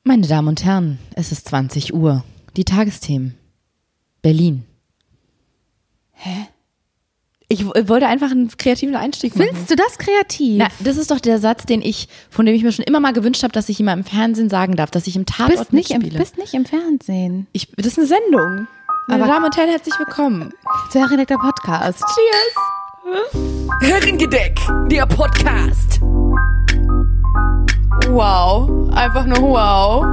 Meine Damen und Herren, es ist 20 Uhr. Die Tagesthemen. Berlin. Hä? Ich wollte einfach einen kreativen Einstieg machen. Findest du das kreativ? Na, das ist doch der Satz, von dem ich mir schon immer mal gewünscht habe, dass ich ihn mal im Fernsehen sagen darf, dass ich im Tatort mitspiele. Du bist nicht im Fernsehen. Das ist eine Sendung. Meine Damen und Herren, herzlich willkommen. Zu Herrengedeck, der Podcast. Cheers. Herrengedeck, der Podcast. Wow. Einfach nur wow.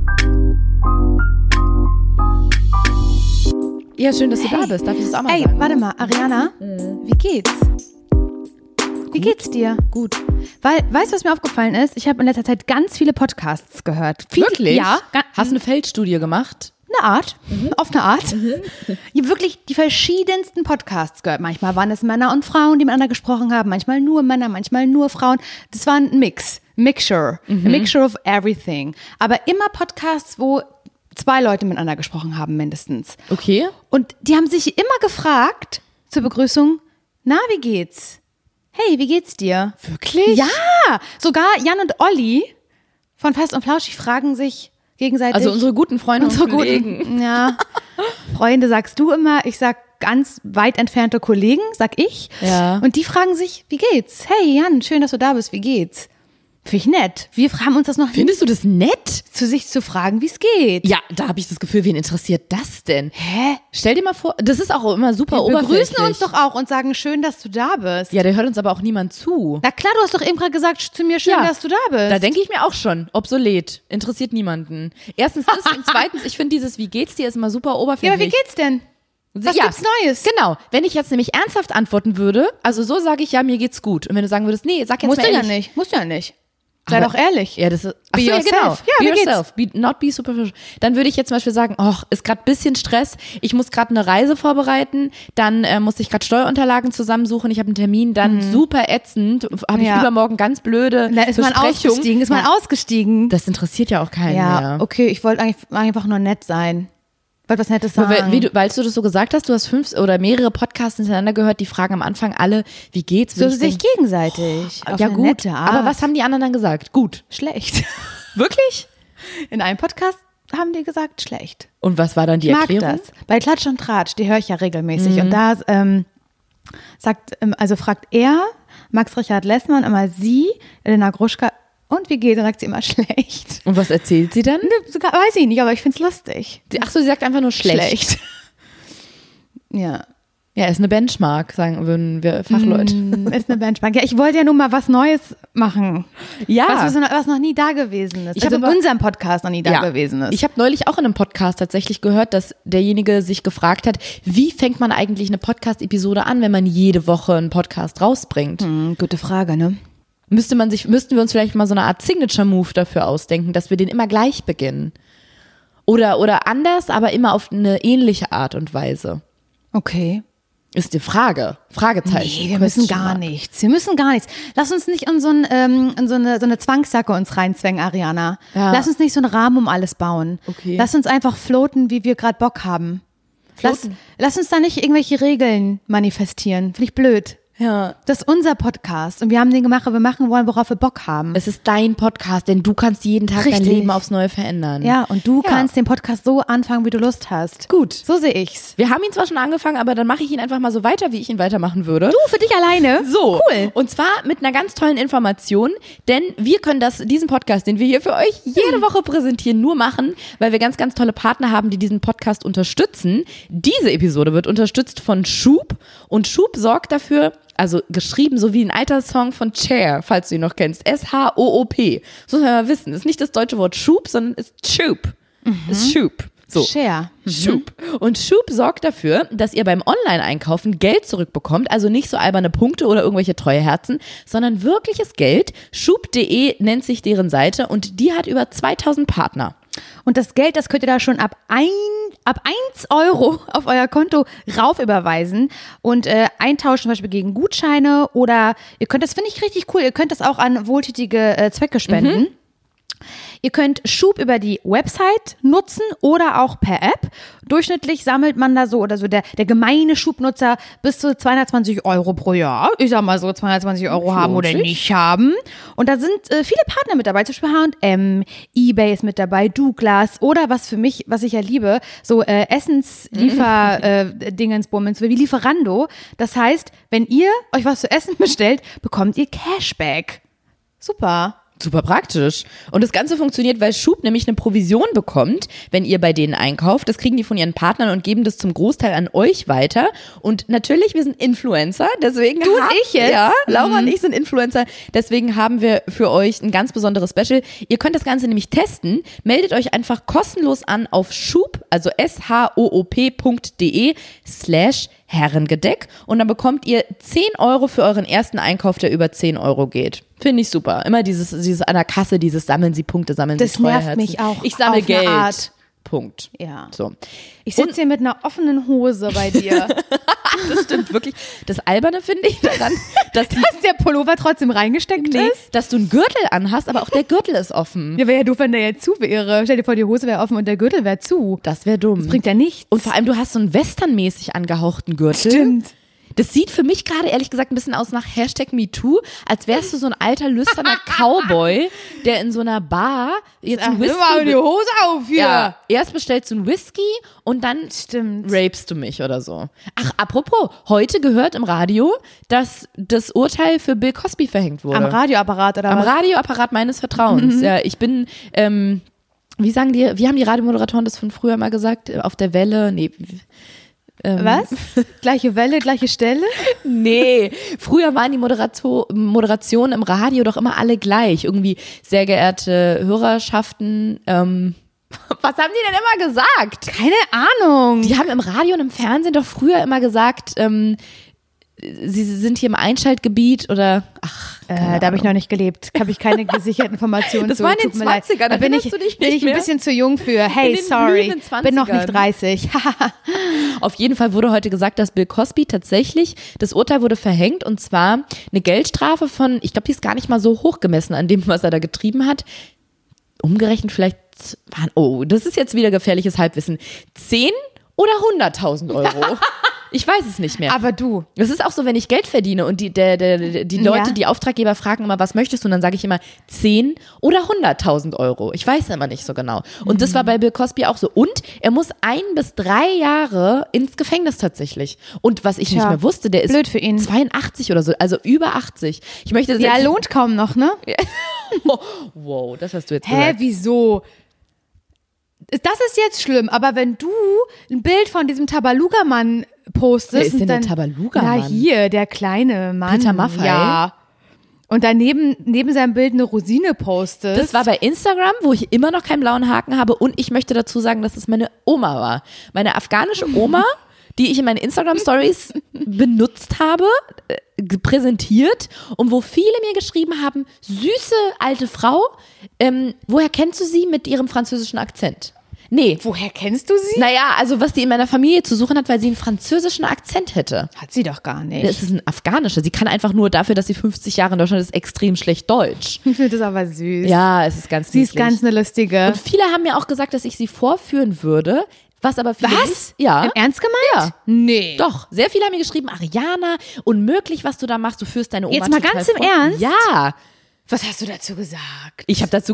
Ja, schön, dass du da bist. Darf ich das auch mal Ey, sagen? warte mal, Ariana, wie geht's? Wie geht's dir? Gut. Weißt du, was mir aufgefallen ist? Ich habe in letzter Zeit ganz viele Podcasts gehört. Wirklich? Ja. Hast du eine Feldstudie gemacht? Eine Art, auf eine Art. Ich habe wirklich die verschiedensten Podcasts gehört. Manchmal waren es Männer und Frauen, die miteinander gesprochen haben. Manchmal nur Männer, manchmal nur Frauen. Das war ein Mixture. A mixture of everything. Aber immer Podcasts, wo 2 Leute miteinander gesprochen haben, mindestens. Okay. Und die haben sich immer gefragt zur Begrüßung, na, wie geht's? Hey, wie geht's dir? Wirklich? Ja, sogar Jan und Olli von Fest und Flauschig fragen sich gegenseitig. Also unsere guten Freunde und Kollegen. Ja, Freunde sagst du immer, ich sag ganz weit entfernte Kollegen, sag ich. Ja. Und die fragen sich, wie geht's? Hey Jan, schön, dass du da bist, wie geht's? Finde ich nett. Wir haben uns das noch Findest du das nett? zu sich zu fragen, wie es geht. Ja, da habe ich das Gefühl, wen interessiert das denn? Hä? Stell dir mal vor, das ist auch immer super Wir oberflächlich. begrüßen uns doch auch und sagen, schön, dass du da bist. Ja, da hört uns aber auch niemand zu. Na klar, du hast doch eben gerade gesagt zu mir, schön, Ja. dass du da bist. Da denke ich mir auch schon, obsolet, interessiert niemanden. Erstens das und zweitens, ich finde dieses, wie geht's dir, ist immer super Ja, oberflächlich. aber wie geht's denn? Was Ja, gibt's Neues? Genau, wenn ich jetzt nämlich ernsthaft antworten würde, also so sage ich, ja, mir geht's gut. Und wenn du sagen würdest, nee, sag jetzt Musst mal du ja ehrlich. nicht. Musst du ja nicht. Sei Aber- doch ehrlich. Ja, das ist, ach Be so, ja, yourself. genau. Ja, be wie geht's? yourself. Not be superficial. Dann würde ich jetzt zum Beispiel sagen, ist gerade ein bisschen Stress. Ich muss gerade eine Reise vorbereiten. Dann muss ich gerade Steuerunterlagen zusammensuchen. Ich habe einen Termin. Dann super ätzend. Habe ich Ja. übermorgen ganz blöde Da ist man Besprechung. ausgestiegen. Ist man ausgestiegen. Das interessiert ja auch keinen Ja, mehr. okay, ich wollte eigentlich einfach nur nett sein. Wollte was Nettes sagen. Weil du das so gesagt hast, du hast 5 oder mehrere Podcasts hintereinander gehört, die fragen am Anfang alle, wie geht's? so Würde ich sich denken, gegenseitig. Auf ja eine gut, nette Art. aber was haben die anderen dann gesagt? Gut. Schlecht. Wirklich? In einem Podcast haben die gesagt, schlecht. Und was war dann die Ich mag Erklärung? das. Bei Klatsch und Tratsch, die höre ich ja regelmäßig. Und da fragt er, Max Richard Lessmann, immer sie, Elena Gruschka, und wie geht's? Dann sagt sie immer schlecht. Und was erzählt sie dann? Sogar, weiß ich nicht, aber ich find's lustig. Ach so, sie sagt einfach nur schlecht. Ja. Ja, ist eine Benchmark, würden wir Fachleute. Ist eine Benchmark. Ja, ich wollte ja nun mal was Neues machen. Ja. Was noch nie da gewesen ist. Ich Also hab in aber- unserem Podcast noch nie da gewesen ist. Ich habe neulich auch in einem Podcast tatsächlich gehört, dass derjenige sich gefragt hat, wie fängt man eigentlich eine Podcast-Episode an, wenn man jede Woche einen Podcast rausbringt? Gute Frage, ne? Müssten wir uns vielleicht mal so eine Art Signature-Move dafür ausdenken, dass wir den immer gleich beginnen? Oder anders, aber immer auf eine ähnliche Art und Weise. Okay. Ist die Frage. Fragezeichen. Nee, wir müssen Question gar mark. nichts. Wir müssen gar nichts. Lass uns nicht in so eine Zwangsjacke uns reinzwängen, Ariana. Ja. Lass uns nicht so einen Rahmen um alles bauen. Okay. Lass uns einfach floaten, wie wir gerade Bock haben. Lass uns da nicht irgendwelche Regeln manifestieren. Finde ich blöd. Ja. Das ist unser Podcast und wir haben den gemacht, weil wir machen wollen, worauf wir Bock haben. Es ist dein Podcast, denn du kannst jeden Tag dein Richtig. Leben aufs Neue verändern. Ja, und du Ja. kannst den Podcast so anfangen, wie du Lust hast. Gut. So sehe ich's. Wir haben ihn zwar schon angefangen, aber dann mache ich ihn einfach mal so weiter, wie ich ihn weitermachen würde. Du, für dich alleine? So, Cool. und zwar mit einer ganz tollen Information, denn wir können diesen Podcast, den wir hier für euch jede Woche präsentieren, nur machen, weil wir ganz, ganz tolle Partner haben, die diesen Podcast unterstützen. Diese Episode wird unterstützt von Schub und Schub sorgt dafür, also geschrieben so wie ein alter Song von Cher, falls du ihn noch kennst, S-H-O-O-P. Das muss man mal wissen, ist nicht das deutsche Wort Schub, sondern ist Schub. Ist Schub. So. Share. Schub. Und Schub sorgt dafür, dass ihr beim Online-Einkaufen Geld zurückbekommt, also nicht so alberne Punkte oder irgendwelche Treueherzen, sondern wirkliches Geld. Schub.de nennt sich deren Seite und die hat über 2000 Partner. Und das Geld, das könnt ihr da schon ab 1 Euro auf euer Konto rauf überweisen und eintauschen zum Beispiel gegen Gutscheine oder ihr könnt, das finde ich richtig cool, ihr könnt das auch an wohltätige Zwecke spenden. Ihr könnt Schub über die Website nutzen oder auch per App. Durchschnittlich sammelt man da so oder so der gemeine Schubnutzer bis zu 220 Euro pro Jahr. Ich sag mal so 220 Euro haben oder nicht haben. Und da sind viele Partner mit dabei, zum Beispiel H&M, eBay ist mit dabei, Douglas oder was ich ja liebe, so Essensliefer-Dingensbummens wie Lieferando. Das heißt, wenn ihr euch was zu essen bestellt, bekommt ihr Cashback. Super. Super praktisch. Und das Ganze funktioniert, weil Schub nämlich eine Provision bekommt, wenn ihr bei denen einkauft. Das kriegen die von ihren Partnern und geben das zum Großteil an euch weiter. Und natürlich, wir sind Influencer, deswegen Du und ich jetzt? Ja, Laura und ich sind Influencer, deswegen haben wir für euch ein ganz besonderes Special. Ihr könnt das Ganze nämlich testen. Meldet euch einfach kostenlos an auf Schub, also shoop.de/Herrengedeck und dann bekommt ihr 10 Euro für euren ersten Einkauf, der über 10 Euro geht. Finde ich super. Immer dieses an der Kasse, dieses sammeln Sie Punkte, sammeln Sie Treuherzen. Das nervt mich auch. Ich sammle auf eine Geld. Art. Punkt. Ja. So. Ich sitze hier mit einer offenen Hose bei dir. Das stimmt wirklich. Das Alberne finde ich daran, dass der Pullover trotzdem reingesteckt ist. dass du einen Gürtel anhast, aber auch der Gürtel ist offen. Ja, wäre ja doof, wenn der jetzt zu wäre. Stell dir vor, die Hose wäre offen und der Gürtel wäre zu. Das wäre dumm. Das bringt ja nichts. Und vor allem, du hast so einen westernmäßig angehauchten Gürtel. Stimmt. Das sieht für mich gerade ehrlich gesagt ein bisschen aus nach #MeToo, als wärst du so ein alter, lüsterner Cowboy, der in so einer Bar jetzt einen Whisky... Nimm mal die Hose auf hier. Ja, erst bestellst du einen Whisky und dann Stimmt. rapest du mich oder so. Ach, apropos, heute gehört im Radio, dass das Urteil für Bill Cosby verhängt wurde. Am Radioapparat oder Am was? Radioapparat meines Vertrauens. Ja, ich bin... wie haben die Radiomoderatoren das von früher mal gesagt? Auf der Welle? Nee. Was? Gleiche Welle, gleiche Stelle? Nee, früher waren die Moderationen im Radio doch immer alle gleich. Irgendwie, sehr geehrte Hörerschaften, was haben die denn immer gesagt? Keine Ahnung. Die haben im Radio und im Fernsehen doch früher immer gesagt, sie sind hier im Einschaltgebiet oder, da habe ich noch nicht gelebt. Habe ich keine gesicherten Informationen Das zu. war in den Tut mir leid. 20ern, Da bin ich erinnerst du dich bin nicht ich ein mehr? bisschen zu jung für. Hey, In den sorry, blühenden 20ern. bin noch nicht 30. Auf jeden Fall wurde heute gesagt, dass Bill Cosby tatsächlich, das Urteil wurde verhängt und zwar eine Geldstrafe von, ich glaube, die ist gar nicht mal so hoch gemessen an dem, was er da getrieben hat. Umgerechnet vielleicht, das ist jetzt wieder gefährliches Halbwissen, 10 oder 100.000 Euro. Ich weiß es nicht mehr. Aber du. Das ist auch so, wenn ich Geld verdiene und die Leute, Ja. die Auftraggeber fragen immer, was möchtest du? Und dann sage ich immer 10 oder 100.000 Euro. Ich weiß immer nicht so genau. Und das war bei Bill Cosby auch so. Und er muss 1 bis 3 Jahre ins Gefängnis tatsächlich. Und was ich nicht mehr wusste, der ist blöd für ihn. 82 oder so, also über 80. Ich möchte das Ja, jetzt, lohnt kaum noch, ne? wow, das hast du jetzt Hä, gesagt. wieso? Das ist jetzt schlimm, aber wenn du ein Bild von diesem Tabaluga-Mann postest. Wer ist denn und der dann, Tabaluga-Mann? Na hier, der kleine Mann. Peter Maffay? Ja. Und daneben neben seinem Bild eine Rosine postest. Das war bei Instagram, wo ich immer noch keinen blauen Haken habe und ich möchte dazu sagen, dass es meine Oma war. Meine afghanische Oma, die ich in meinen Instagram-Stories benutzt habe, präsentiert und wo viele mir geschrieben haben, süße alte Frau, woher kennst du sie mit ihrem französischen Akzent? Nee. Woher kennst du sie? Naja, also was die in meiner Familie zu suchen hat, weil sie einen französischen Akzent hätte. Hat sie doch gar nicht. Das ist ein afghanischer. Sie kann einfach nur dafür, dass sie 50 Jahre in Deutschland ist, extrem schlecht Deutsch. Ich finde das aber süß. Ja, es ist ganz Sie ist niedlich. ganz eine lustige. Und viele haben mir auch gesagt, dass ich sie vorführen würde, was aber viele Was? nicht. Ja. Im Ernst gemeint? Ja. Nee. Doch, sehr viele haben mir geschrieben, Ariana, unmöglich, was du da machst, du führst deine Oma Jetzt mal total ganz im vor. Ernst? Ja. Was hast du dazu gesagt? Ich habe dazu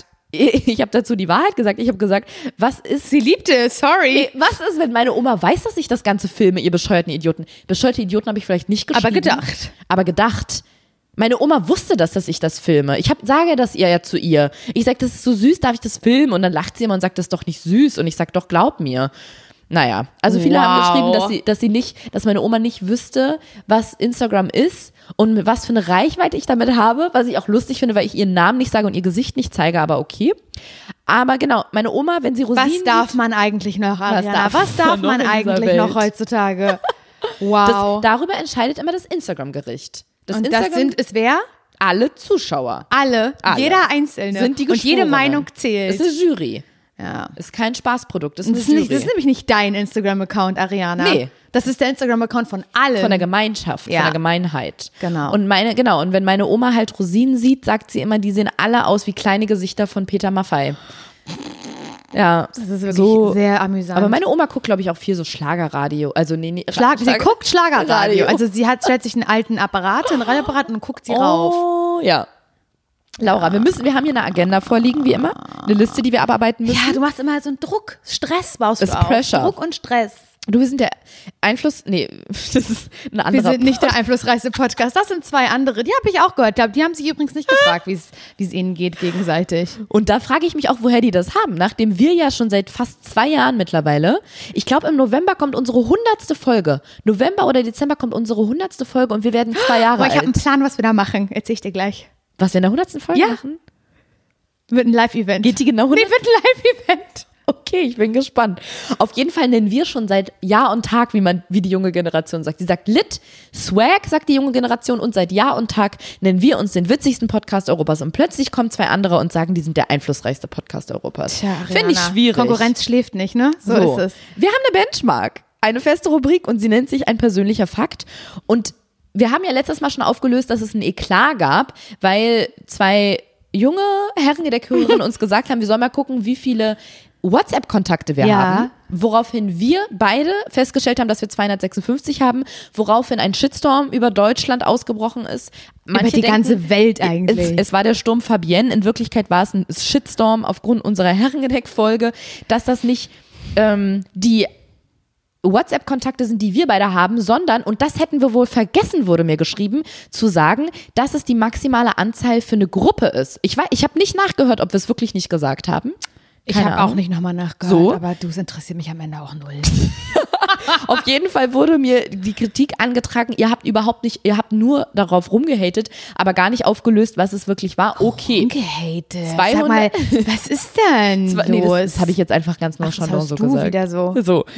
die Wahrheit gesagt. Ich habe gesagt, was ist, Sie liebte es, sorry. was ist, wenn meine Oma weiß, dass ich das Ganze filme, ihr bescheuerten Idioten? Bescheuerte Idioten habe ich vielleicht nicht geschrieben. Aber gedacht. Aber gedacht. Meine Oma wusste das, dass ich das filme. Ich sage das ihr ja zu ihr. Ich sage, das ist so süß, darf ich das filmen? Und dann lacht sie immer und sagt, das ist doch nicht süß. Und ich sage, doch, glaub mir. Naja, also viele haben geschrieben, dass meine Oma nicht wüsste, was Instagram ist und was für eine Reichweite ich damit habe, was ich auch lustig finde, weil ich ihren Namen nicht sage und ihr Gesicht nicht zeige, aber okay. Aber genau, meine Oma, wenn sie Rosinen Was darf man eigentlich noch, Ariana? Was darf man in dieser eigentlich noch Welt? heutzutage? Wow. darüber entscheidet immer das Instagram-Gericht. Und das ist wer? alle Zuschauer. Alle. Alle. Jeder Einzelne. Sind die Und jede Geschworenen. Meinung zählt. Es ist eine Jury. Ja. Ist kein Spaßprodukt, ist Das eine ist, nicht, Jury. das ist nämlich nicht dein Instagram-Account, Ariana. Nee. Das ist der Instagram-Account von allen. Von der Gemeinschaft, Ja. von der Gemeinheit. Genau. Und wenn meine Oma halt Rosinen sieht, sagt sie immer, die sehen alle aus wie kleine Gesichter von Peter Maffay. Ja, Das ist wirklich sehr amüsant. Aber meine Oma guckt, glaube ich, auch viel so Schlagerradio. Also nee, Sie guckt Schlagerradio. Radio. Also sie stellt sich einen alten einen Radioapparat und guckt sie rauf. Oh, ja. Laura, wir haben hier eine Agenda vorliegen, wie immer. Eine Liste, die wir abarbeiten müssen. Ja, du machst immer so einen Druck. Stress baust du Das ist auf. Pressure. Druck und Stress. Du bist der Einfluss, nee, das ist ein anderer. Wir sind nicht der einflussreichste Podcast. Das sind 2 andere. Die habe ich auch gehört. Die haben sich übrigens nicht gefragt, wie es ihnen geht gegenseitig. Und da frage ich mich auch, woher die das haben. Nachdem wir ja schon seit fast 2 Jahren mittlerweile, ich glaube im November kommt unsere 100. Folge. November oder Dezember kommt unsere 100. Folge und wir werden 2 Jahre Aber ich habe einen alt. Plan, was wir da machen. Erzähl ich dir gleich. Was wir in der 100. Folge Ja. machen? Wird ein Live-Event. Geht die genau 100? Nee, wird ein Live-Event. Okay, ich bin gespannt. Auf jeden Fall nennen wir schon seit Jahr und Tag, wie die junge Generation sagt. Sie sagt Lit, Swag, sagt die junge Generation, und seit Jahr und Tag nennen wir uns den witzigsten Podcast Europas. Und plötzlich kommen 2 andere und sagen, die sind der einflussreichste Podcast Europas. Tja, Finde ich Ariana, schwierig. Konkurrenz schläft nicht, ne? So ist es. Wir haben eine Benchmark, eine feste Rubrik, und sie nennt sich ein persönlicher Fakt. Und wir haben ja letztes Mal schon aufgelöst, dass es ein Eklat gab, weil 2 junge Herrengedeck-Hörerinnen uns gesagt haben, wir sollen mal gucken, wie viele WhatsApp-Kontakte wir Ja. haben, woraufhin wir beide festgestellt haben, dass wir 256 haben, woraufhin ein Shitstorm über Deutschland ausgebrochen ist. Über die ganze Welt eigentlich. Es war der Sturm Fabienne, in Wirklichkeit war es ein Shitstorm aufgrund unserer Herrengedeck-Folge, dass das nicht die WhatsApp-Kontakte sind, die wir beide haben, sondern, und das hätten wir wohl vergessen, wurde mir geschrieben, zu sagen, dass es die maximale Anzahl für eine Gruppe ist. Ich habe nicht nachgehört, ob wir es wirklich nicht gesagt haben. Ich Keine habe auch Ahnung. nicht nochmal nachgehört, So? aber du, es interessiert mich am Ende auch null. Auf jeden Fall wurde mir die Kritik angetragen, ihr habt nur darauf rumgehatet, aber gar nicht aufgelöst, was es wirklich war. Okay. Gehatet. 200 Sag mal, was ist denn los? Nee, das habe ich jetzt einfach ganz nonchalant hast so du gesagt. wieder so.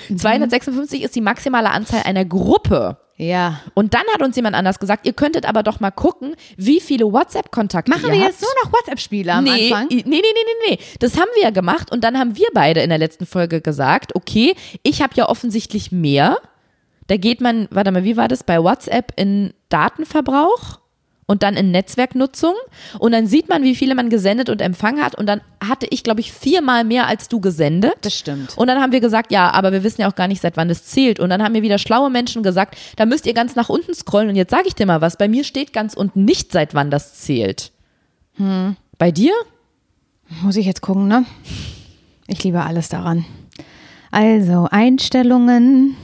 256 ist die maximale Anzahl einer Gruppe. Ja. Und dann hat uns jemand anders gesagt, ihr könntet aber doch mal gucken, wie viele WhatsApp-Kontakte Machen ihr wir habt. jetzt nur noch WhatsApp-Spiele am Anfang? Nee. Das haben wir ja gemacht und dann haben wir beide in der letzten Folge gesagt, okay, ich habe ja offensichtlich mehr. Da geht man, warte mal, wie war das bei WhatsApp, in Datenverbrauch und dann in Netzwerknutzung und dann sieht man, wie viele man gesendet und empfangen hat und dann hatte ich, glaube ich, 4-mal mehr als du gesendet. Das stimmt. Und dann haben wir gesagt, ja, aber wir wissen ja auch gar nicht, seit wann das zählt. Und dann haben mir wieder schlaue Menschen gesagt, da müsst ihr ganz nach unten scrollen. Und jetzt sage ich dir mal was, bei mir steht ganz unten nicht, seit wann das zählt. Bei dir? Muss ich jetzt gucken, ne? Ich liebe alles daran. Also, Einstellungen.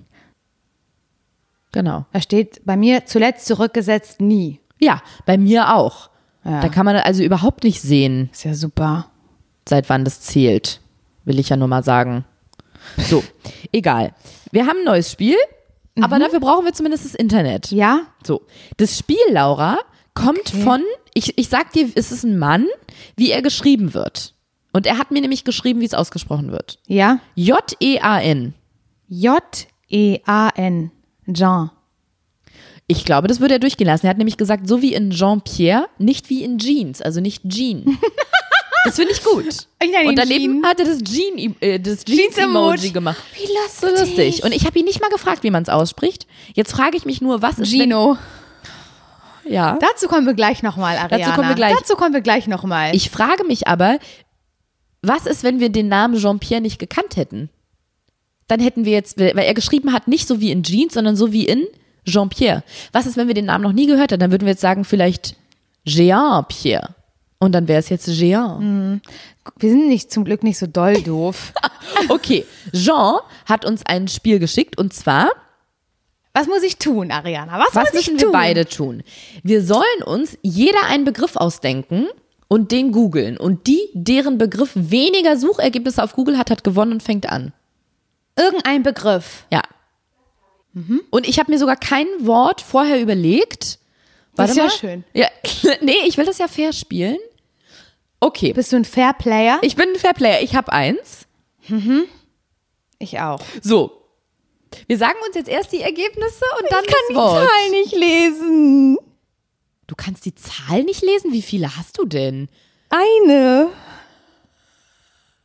Genau. Da steht bei mir zuletzt zurückgesetzt nie. Ja, bei mir auch. Ja. Da kann man also überhaupt nicht sehen, Ist ja super. seit wann das zählt. Will ich ja nur mal sagen. So, egal. Wir haben ein neues Spiel, aber dafür brauchen wir zumindest das Internet. Ja? So, das Spiel, Laura, kommt von, ich sag dir, es ist ein Mann, wie er geschrieben wird. Und er hat mir nämlich geschrieben, wie es ausgesprochen wird. Ja? J-E-A-N. J-E-A-N. Jean. Ich glaube, das würde er durchgehen lassen. Er hat nämlich gesagt, so wie in Jean-Pierre, nicht wie in Jeans, also nicht Jean. Das finde ich gut. Ich nenne ihn Und daneben Jean. hat er das Jeans-Emoji gemacht. Wie So lustig. Und ich habe ihn nicht mal gefragt, wie man es ausspricht. Jetzt frage ich mich nur, was ist Gino. Wenn, ja. Dazu kommen wir gleich nochmal, Ariana. Dazu kommen wir gleich. nochmal. Ich frage mich aber, was ist, wenn wir den Namen Jean-Pierre nicht gekannt hätten? Dann hätten wir jetzt, weil er geschrieben hat, nicht so wie in Jeans, sondern so wie in Jean-Pierre. Was ist, wenn wir den Namen noch nie gehört hätten? Dann würden wir jetzt sagen, vielleicht Jean-Pierre. Und dann wäre es jetzt Jean. Wir sind nicht, zum Glück nicht so doll doof. Okay, Jean hat uns ein Spiel geschickt und zwar, Was muss ich tun, Ariana? Was was muss ich müssen tun? wir beide tun? Wir sollen uns jeder einen Begriff ausdenken und den googeln. Und die, deren Begriff weniger Suchergebnisse auf Google hat, hat gewonnen und fängt an. Irgendein Begriff. Ja. Und ich habe mir sogar kein Wort vorher überlegt. Das ist ja mal. schön. Ja. Nee, ich will das ja fair spielen. Okay. Bist du ein Fair Player? Ich bin ein Fairplayer. Ich habe eins. Ich auch. So. Wir sagen uns jetzt erst die Ergebnisse und dann das Wort. Zahl nicht lesen. Du kannst die Zahl nicht lesen? Wie viele hast du denn? Eine.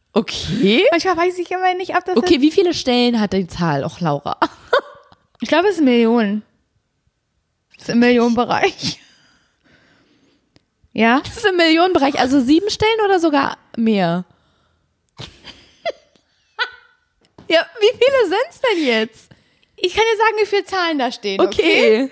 Okay. Manchmal weiß ich immer nicht, ob das Okay, wie viele Stellen hat die Zahl? Och, Laura. Ich glaube, es ist Millionen. Das ist im Millionenbereich. Ja? Das ist im Millionenbereich, also 7 Stellen oder sogar mehr? Ja, wie viele sind es denn jetzt? Ich kann dir sagen, wie viele Zahlen da stehen. Okay.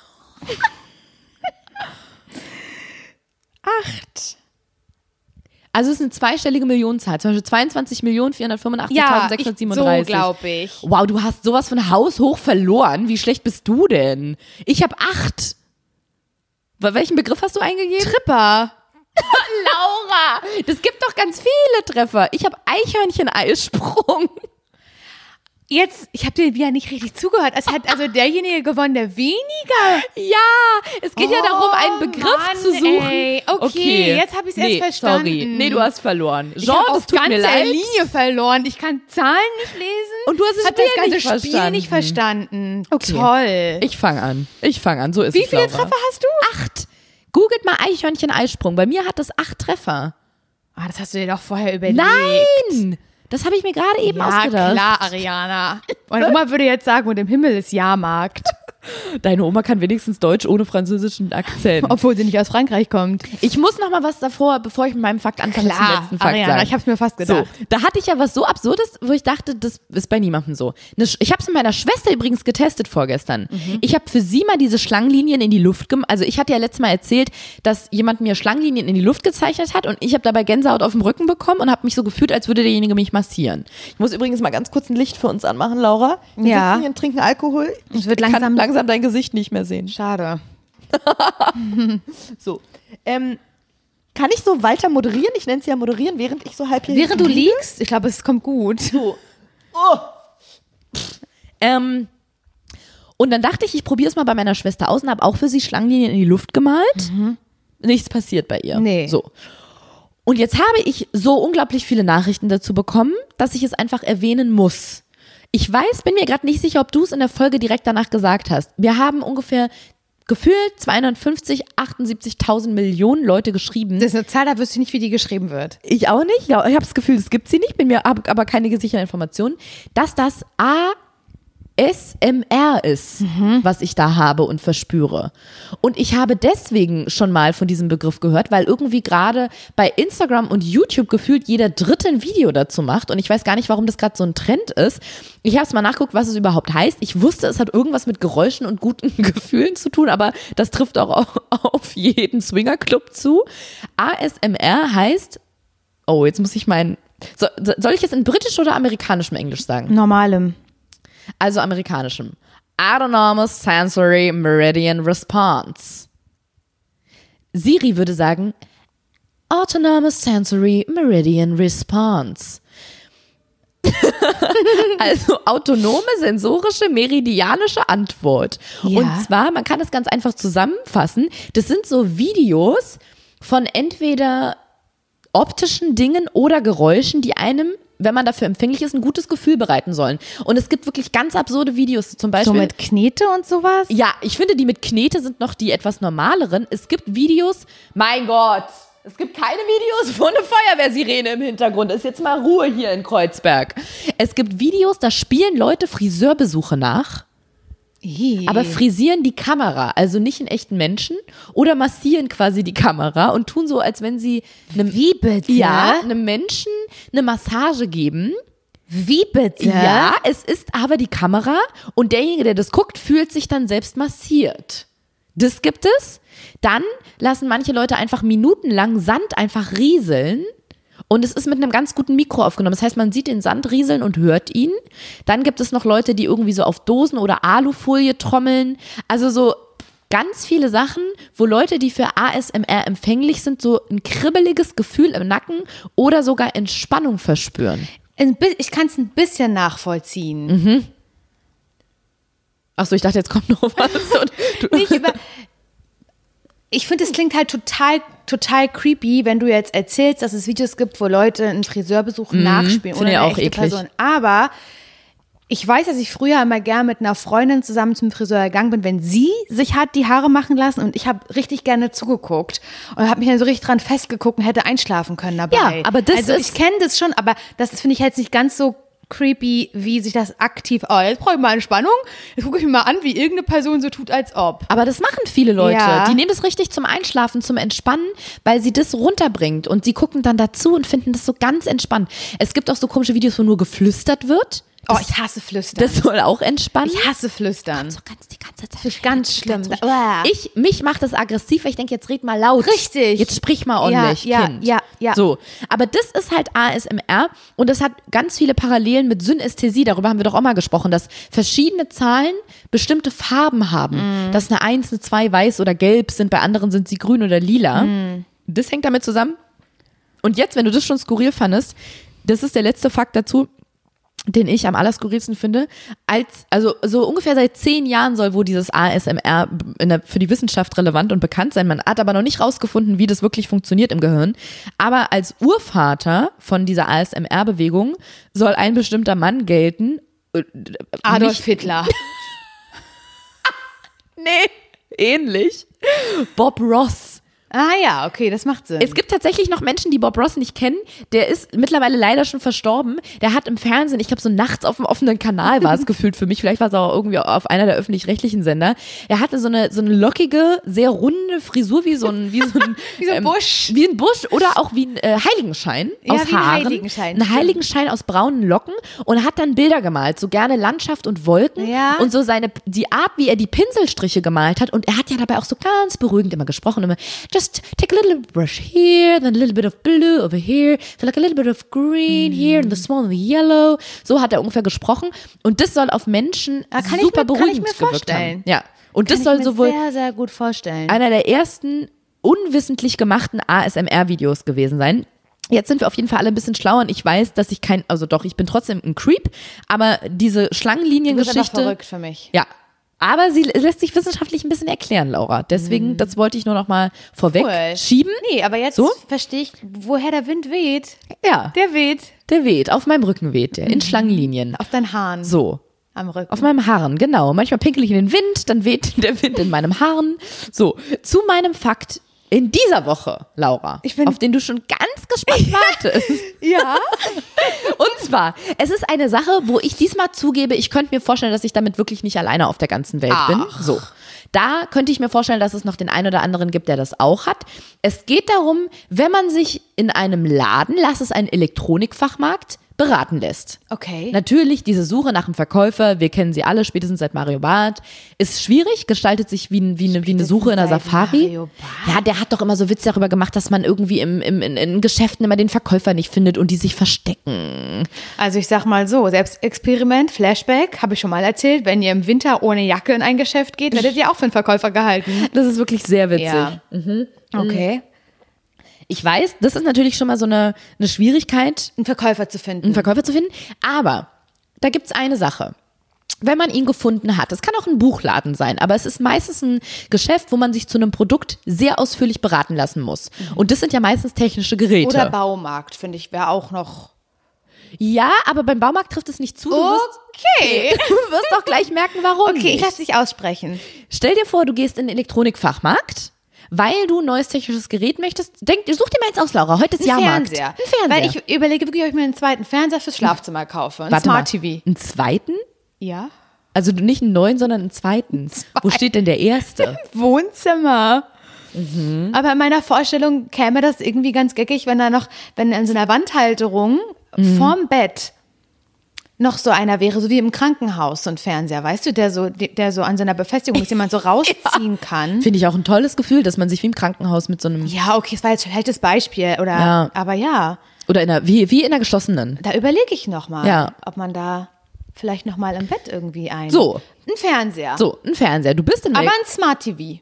8. Also es ist eine zweistellige Millionenzahl, zum Beispiel 22.485.637. Ja, so glaube ich. Wow, du hast sowas von haushoch verloren. Wie schlecht bist du denn? Ich habe 8. Welchen Begriff hast du eingegeben? Tripper. Laura, das gibt doch ganz viele Treffer. Ich habe Eichhörnchen-Eisprung. Jetzt, ich habe dir wieder nicht richtig zugehört. Es hat also derjenige gewonnen, der weniger. Ja, es geht ja darum, einen Begriff zu suchen. Ey. Okay, jetzt habe ich es erst verstanden. Sorry, nee, du hast verloren. Ich Jean, habe das auf tut mir ganzer leid. Linie verloren. Ich kann Zahlen nicht lesen. Und du hast das Hab Spiel das ganze nicht Spiel verstanden. nicht verstanden. Okay. Toll. Ich fange an. So ist Wie es, viele Laura. Treffer hast du? 8. Googelt mal Eichhörnchen-Eisprung. Bei mir hat das 8 Treffer. Ah, das hast du dir doch vorher überlegt. Nein! Das habe ich mir gerade eben ausgedacht. Ja, klar, Ariana. Meine Oma würde jetzt sagen, und im Himmel ist Jahrmarkt. Deine Oma kann wenigstens Deutsch ohne französischen Akzent. Obwohl sie nicht aus Frankreich kommt. Ich muss noch mal was davor, bevor ich mit meinem Fakt anfange, zum letzten Fakt Ariana, sagen. ich habe es mir fast gedacht. So, da hatte ich ja was so Absurdes, wo ich dachte, das ist bei niemandem so. Ich habe es mit meiner Schwester übrigens getestet vorgestern. Ich habe für sie mal diese Schlangenlinien in die Luft gemacht. Also ich hatte ja letztes Mal erzählt, dass jemand mir Schlangenlinien in die Luft gezeichnet hat und ich habe dabei Gänsehaut auf dem Rücken bekommen und habe mich so gefühlt, als würde derjenige mich massieren. Ich muss übrigens mal ganz kurz ein Licht für uns anmachen, Laura. Wir Ja. sitzen hier und trinken Alkohol. Es wird Ich kann langsam langsam dein Gesicht nicht mehr sehen. schade. So. Kann ich so weiter moderieren? Ich nenne es ja moderieren, während ich so halb hier Während du hinten liege? liegst, ich glaube, es kommt gut. So. Oh. Und dann dachte ich probiere es mal bei meiner Schwester aus und habe auch für sie Schlangenlinien in die Luft gemalt. Nichts passiert bei ihr. Nee. So. Und jetzt habe ich so unglaublich viele Nachrichten dazu bekommen, dass ich es einfach erwähnen muss. Ich weiß, bin mir gerade nicht sicher, ob du es in der Folge direkt danach gesagt hast. Wir haben ungefähr gefühlt 278.000 Millionen Leute geschrieben. Das ist eine Zahl, da wüsste ich nicht, wie die geschrieben wird. Ich auch nicht. Ja, ich habe das Gefühl, es gibt sie nicht, habe aber keine gesicherten Informationen, dass das ASMR ist, was ich da habe und verspüre. Und ich habe deswegen schon mal von diesem Begriff gehört, weil irgendwie gerade bei Instagram und YouTube gefühlt jeder dritte ein Video dazu macht und ich weiß gar nicht, warum das gerade so ein Trend ist. Ich habe es mal nachgeguckt, was es überhaupt heißt. Ich wusste, es hat irgendwas mit Geräuschen und guten Gefühlen zu tun, aber das trifft auch auf jeden Swingerclub zu. ASMR heißt, oh, jetzt muss ich soll ich es in britisch oder amerikanischem Englisch sagen? Normalem. Also amerikanischem. Autonomous Sensory Meridian Response. Siri würde sagen, Autonomous Sensory Meridian Response. Also autonome sensorische meridianische Antwort. Ja. Und zwar, man kann das ganz einfach zusammenfassen, das sind so Videos von entweder optischen Dingen oder Geräuschen, die einem, wenn man dafür empfänglich ist, ein gutes Gefühl bereiten sollen. Und es gibt wirklich ganz absurde Videos, zum Beispiel. So mit Knete und sowas? Ja, ich finde, die mit Knete sind noch die etwas normaleren. Es gibt Videos, mein Gott, es gibt keine Videos, wo eine Feuerwehrsirene im Hintergrund ist. Jetzt mal Ruhe hier in Kreuzberg. Es gibt Videos, da spielen Leute Friseurbesuche nach, aber frisieren die Kamera, also nicht einen echten Menschen, oder massieren quasi die Kamera und tun so, als wenn sie einem Menschen eine Massage geben. Wie bitte? Ja, es ist aber die Kamera und derjenige, der das guckt, fühlt sich dann selbst massiert. Das gibt es. Dann lassen manche Leute einfach minutenlang Sand einfach rieseln und es ist mit einem ganz guten Mikro aufgenommen. Das heißt, man sieht den Sand rieseln und hört ihn. Dann gibt es noch Leute, die irgendwie so auf Dosen oder Alufolie trommeln. Also so ganz viele Sachen, wo Leute, die für ASMR empfänglich sind, so ein kribbeliges Gefühl im Nacken oder sogar Entspannung verspüren. Ich kann es ein bisschen nachvollziehen. Achso, ich dachte, jetzt kommt noch was. Ich finde, es klingt halt total creepy, wenn du jetzt erzählst, dass es Videos gibt, wo Leute einen Friseurbesuch nachspielen finde oder ich eine auch echte eklig. Person. Aber Ich weiß, dass ich früher immer gern mit einer Freundin zusammen zum Friseur gegangen bin, wenn sie sich hat die Haare machen lassen und ich habe richtig gerne zugeguckt und habe mich dann so richtig dran festgeguckt und hätte einschlafen können dabei. Ja, aber das also ist- ich kenne das schon, aber das finde ich jetzt nicht ganz so creepy, wie sich das aktiv, jetzt brauche ich mal Entspannung, jetzt gucke ich mir mal an, wie irgendeine Person so tut, als ob. Aber das machen viele Leute. Ja. Die nehmen das richtig zum Einschlafen, zum Entspannen, weil sie das runterbringt. Und sie gucken dann dazu und finden das so ganz entspannt. Es gibt auch so komische Videos, wo nur geflüstert wird. Oh, ich hasse Flüstern. Das soll auch entspannen. Ich hasse Flüstern. So ganz die ganze Zeit. Das ist ganz schlimm. Mich macht das aggressiv, weil ich denke, jetzt red mal laut. Richtig. Jetzt sprich mal ordentlich, Ja, Kind. ja. So. Aber das ist halt ASMR und das hat ganz viele Parallelen mit Synästhesie. Darüber haben wir doch auch mal gesprochen, dass verschiedene Zahlen bestimmte Farben haben. Dass eine 1, eine 2 weiß oder gelb sind, bei anderen sind sie grün oder lila. Das hängt damit zusammen. Und jetzt, wenn du das schon skurril fandest, das ist der letzte Fakt dazu, den ich am allerskurrilsten finde, also so ungefähr seit 10 Jahren soll wohl dieses ASMR für die Wissenschaft relevant und bekannt sein. Man hat aber noch nicht rausgefunden, wie das wirklich funktioniert im Gehirn. Aber als Urvater von dieser ASMR-Bewegung soll ein bestimmter Mann gelten. Adolf Hitler. Nee, ähnlich. Bob Ross. Ah ja, okay, das macht Sinn. Es gibt tatsächlich noch Menschen, die Bob Ross nicht kennen. Der ist mittlerweile leider schon verstorben. Der hat im Fernsehen, ich glaube so nachts auf dem offenen Kanal war es gefühlt für mich, vielleicht war es auch irgendwie auf einer der öffentlich-rechtlichen Sender. Er hatte so eine lockige, sehr runde Frisur, wie so ein Wie so ein Busch. Wie ein Busch oder auch wie ein Heiligenschein Ja, aus wie ein Haaren. Heiligenschein, Ein stimmt. Heiligenschein aus braunen Locken und hat dann Bilder gemalt, so gerne Landschaft und Wolken Ja. und so die Art, wie er die Pinselstriche gemalt hat und er hat ja dabei auch so ganz beruhigend immer gesprochen, immer just take a little brush here, then a little bit of blue over here, so like a little bit of green here and the small and the yellow. So hat er ungefähr gesprochen und das soll auf Menschen kann super ich mir beruhigend gewirkt vorstellen. haben. Ja. Und das Kann soll ich mir sowohl sehr, sehr gut vorstellen. einer der ersten unwissentlich gemachten ASMR-Videos gewesen sein. Jetzt sind wir auf jeden Fall alle ein bisschen schlauer und ich weiß, dass ich ich bin trotzdem ein Creep, aber diese Du bist Schlangenliniengeschichte. aber verrückt für mich. Ja. Aber sie lässt sich wissenschaftlich ein bisschen erklären, Laura. Deswegen, das wollte ich nur noch mal vorweg Cool. schieben. Nee, aber jetzt So? verstehe ich, woher der Wind weht. Ja, Der weht der weht. Auf meinem Rücken weht der. In Schlangenlinien. auf deinen Haaren. So. Am Rücken. Auf meinem Haaren, genau. Manchmal pinkel ich in den Wind, dann weht der Wind in meinem Haaren. So, zu meinem Fakt in dieser Woche, Laura, auf den du schon ganz gespannt wartest. Ja. Und zwar, es ist eine Sache, wo ich diesmal zugebe, ich könnte mir vorstellen, dass ich damit wirklich nicht alleine auf der ganzen Welt bin. So. Da könnte ich mir vorstellen, dass es noch den einen oder anderen gibt, der das auch hat. Es geht darum, wenn man sich in einem Laden, lass es ein Elektronikfachmarkt, beraten lässt. Okay. Natürlich, diese Suche nach einem Verkäufer, wir kennen sie alle, spätestens seit Mario Barth, ist schwierig, gestaltet sich wie eine Suche in der seit Safari. Mario Barth. Ja, der hat doch immer so Witze darüber gemacht, dass man irgendwie in Geschäften immer den Verkäufer nicht findet und die sich verstecken. Also ich sag mal so, Selbstexperiment, Flashback, habe ich schon mal erzählt, wenn ihr im Winter ohne Jacke in ein Geschäft geht, werdet ihr auch für einen Verkäufer gehalten. Das ist wirklich sehr witzig. Ja. Okay. Ich weiß, das ist natürlich schon mal so eine Schwierigkeit, Einen Verkäufer zu finden. einen Verkäufer zu finden, aber da gibt's eine Sache. Wenn man ihn gefunden hat, es kann auch ein Buchladen sein, aber es ist meistens ein Geschäft, wo man sich zu einem Produkt sehr ausführlich beraten lassen muss. Und das sind ja meistens technische Geräte. Oder Baumarkt, finde ich, wäre auch noch. Ja, aber beim Baumarkt trifft es nicht zu. Okay. Du wirst doch gleich merken, warum Okay, ich nicht. lasse dich aussprechen. Stell dir vor, du gehst in den Elektronikfachmarkt, weil du ein neues technisches Gerät möchtest. Such dir mal eins aus, Laura. Heute ist Jahrmarkt. Fernseher. Ein Fernseher. Weil ich überlege wirklich, ob ich mir einen zweiten Fernseher fürs Schlafzimmer kaufe. Ein Warte mal, Smart TV. einen zweiten? Ja. Also nicht einen neuen, sondern einen zweiten. Wo steht denn der erste? Wohnzimmer. Aber in meiner Vorstellung käme das irgendwie ganz geckig, wenn in so einer Wandhalterung vorm Bett noch so einer wäre, so wie im Krankenhaus, so ein Fernseher, weißt du, der so an seiner Befestigung ist, den man so rausziehen kann. Finde ich auch ein tolles Gefühl, dass man sich wie im Krankenhaus mit so einem, Ja, okay, es war jetzt ein schlechtes Beispiel, oder, Ja. aber ja, oder wie in einer geschlossenen. da überlege ich nochmal, Ja. ob man da vielleicht nochmal im Bett irgendwie So. Ein Fernseher. So, ein Fernseher. Du bist in Aber ein Smart TV.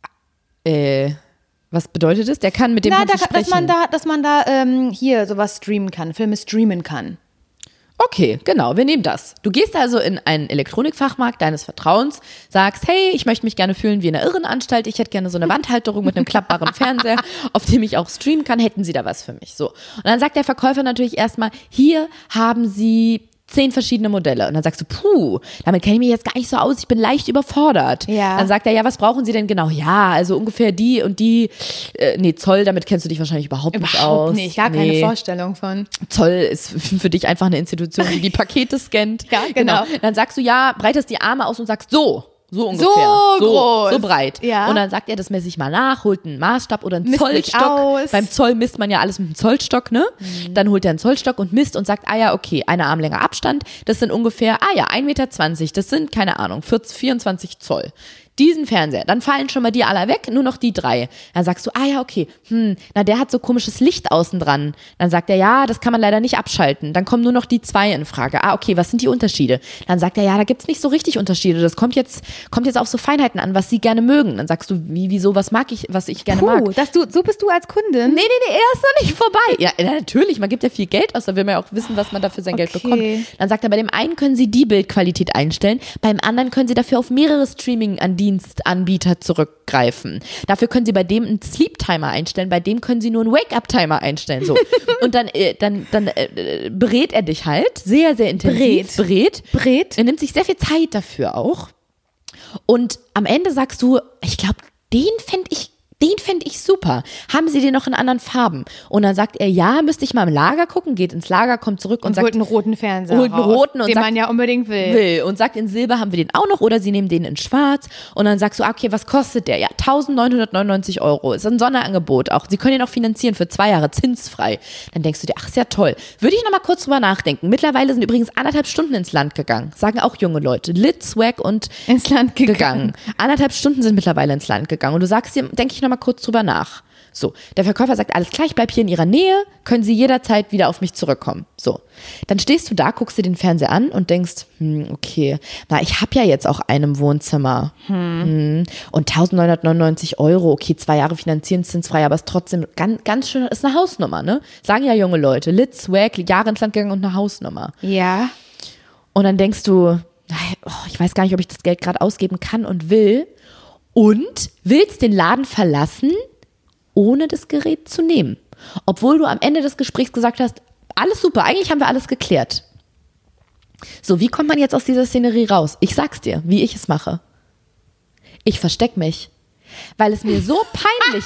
was bedeutet das? Der kann mit dem kannst du sprechen. Dass man da hier sowas streamen kann, Filme streamen kann. Okay, genau, wir nehmen das. Du gehst also in einen Elektronikfachmarkt deines Vertrauens, sagst, hey, ich möchte mich gerne fühlen wie in einer Irrenanstalt, ich hätte gerne so eine Wandhalterung mit einem klappbaren Fernseher, auf dem ich auch streamen kann, hätten Sie da was für mich? So. Und dann sagt der Verkäufer natürlich erstmal, hier haben Sie 10 verschiedene Modelle. Und dann sagst du, puh, damit kenne ich mich jetzt gar nicht so aus, ich bin leicht überfordert. Ja. Dann sagt er, ja, was brauchen Sie denn genau? Ja, also ungefähr die und die, Zoll, damit kennst du dich wahrscheinlich überhaupt nicht aus. Überhaupt nicht, gar keine Vorstellung von. Zoll ist für dich einfach eine Institution, die Pakete scannt. Ja, genau. Dann sagst du, ja, breitest die Arme aus und sagst, so ungefähr. So groß. So breit. Ja. Und dann sagt er, das messe ich mal nach, holt einen Maßstab oder einen Misst mich Zollstock. aus. Beim Zoll misst man ja alles mit einem Zollstock, ne? Dann holt er einen Zollstock und misst und sagt, ja, okay, eine Armlänge Abstand, das sind ungefähr, 1,20 Meter, das sind, keine Ahnung, 24 Zoll. Diesen Fernseher, dann fallen schon mal die alle weg, nur noch die 3. Dann sagst du, ja, okay, der hat so komisches Licht außen dran. Dann sagt er, ja, das kann man leider nicht abschalten. Dann kommen nur noch die 2 in Frage. Okay, was sind die Unterschiede? Dann sagt er, ja, da gibt's nicht so richtig Unterschiede. Das kommt jetzt auf so Feinheiten an, was sie gerne mögen. Dann sagst du, wieso, was ich gerne mag. So bist du als Kundin? Nee, er ist noch nicht vorbei. Ja, natürlich, man gibt ja viel Geld aus, da will man ja auch wissen, was man dafür sein Geld bekommt. Dann sagt er, bei dem einen können Sie die Bildqualität einstellen, beim anderen können Sie dafür auf mehrere Streaming-Dienstanbieter zurückgreifen. Dafür können Sie bei dem einen Sleep-Timer einstellen, bei dem können Sie nur einen Wake-up-Timer einstellen. So. Und dann berät er dich halt, sehr, sehr intensiv. Berät. Er nimmt sich sehr viel Zeit dafür auch. Und am Ende sagst du, ich glaube, den fände ich super. Haben Sie den noch in anderen Farben? Und dann sagt er, ja, müsste ich mal im Lager gucken, geht ins Lager, kommt zurück und sagt, holt einen roten Fernseher holt einen roten und den sagt, man ja unbedingt will. Und sagt, in Silber haben wir den auch noch oder Sie nehmen den in schwarz. Und dann sagst du, okay, was kostet der? Ja, 1.999 €. Ist ein Sonderangebot auch. Sie können ihn auch finanzieren für 2 Jahre, zinsfrei. Dann denkst du dir, ach, ist ja toll. Würde ich noch mal kurz drüber nachdenken. Mittlerweile sind übrigens 1,5 Stunden ins Land gegangen. Sagen auch junge Leute. Lit, swag und ins Land gegangen. 1,5 Stunden sind mittlerweile ins Land gegangen. Und du sagst dir, denke ich noch mal kurz drüber nach. So, der Verkäufer sagt, alles klar, ich bleibe hier in Ihrer Nähe, können Sie jederzeit wieder auf mich zurückkommen. So, dann stehst du da, guckst dir den Fernseher an und denkst, okay, ich habe ja jetzt auch einen im Wohnzimmer. Und 1.999 €, okay, 2 Jahre finanzieren, zinsfrei, aber ist trotzdem ganz schön, ist eine Hausnummer, ne? Sagen ja junge Leute, Lit, Swag, Jahre ins Land gegangen und eine Hausnummer. Ja. Und dann denkst du, ich weiß gar nicht, ob ich das Geld gerade ausgeben kann und will. Und willst den Laden verlassen, ohne das Gerät zu nehmen. Obwohl du am Ende des Gesprächs gesagt hast, alles super, eigentlich haben wir alles geklärt. So, wie kommt man jetzt aus dieser Szenerie raus? Ich sag's dir, wie ich es mache. Ich versteck mich, weil es mir so peinlich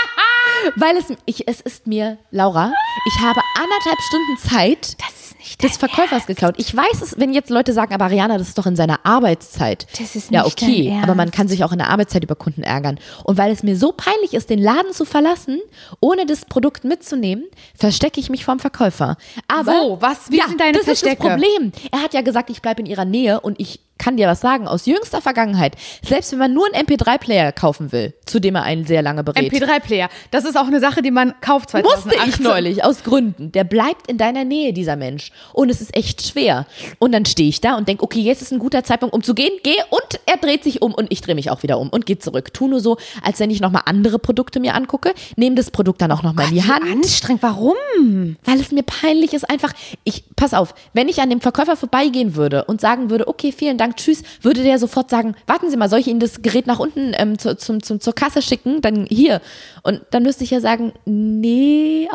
ist, es ist mir, Laura, ich habe 1,5 Stunden Zeit des Verkäufers geklaut. Ich weiß es, wenn jetzt Leute sagen, aber Ariana, das ist doch in seiner Arbeitszeit. Das ist nicht ja, okay, dein Ernst. aber man kann sich auch in der Arbeitszeit über Kunden ärgern. Und weil es mir so peinlich ist, den Laden zu verlassen, ohne das Produkt mitzunehmen, verstecke ich mich vom Verkäufer. Aber wie sind deine Verstecke? Das ist das Problem. Er hat ja gesagt, ich bleibe in Ihrer Nähe und ich kann dir was sagen, aus jüngster Vergangenheit, selbst wenn man nur einen MP3-Player kaufen will, zu dem er einen sehr lange berät. MP3-Player, das ist auch eine Sache, die man kauft 2018. Musste ich neulich, aus Gründen. Der bleibt in deiner Nähe, dieser Mensch. Und es ist echt schwer. Und dann stehe ich da und denke, okay, jetzt ist ein guter Zeitpunkt, um zu gehen. Gehe und er dreht sich um und ich drehe mich auch wieder um und gehe zurück. Tu nur so, als wenn ich nochmal andere Produkte mir angucke. Nehme das Produkt dann auch nochmal in die Hand. Anstrengend, warum? Weil es mir peinlich ist, einfach, pass auf, wenn ich an dem Verkäufer vorbeigehen würde und sagen würde, okay, vielen Dank, tschüss, würde der sofort sagen, warten Sie mal, soll ich Ihnen das Gerät nach unten zur Kasse schicken? Dann hier. Und dann müsste ich ja sagen, ich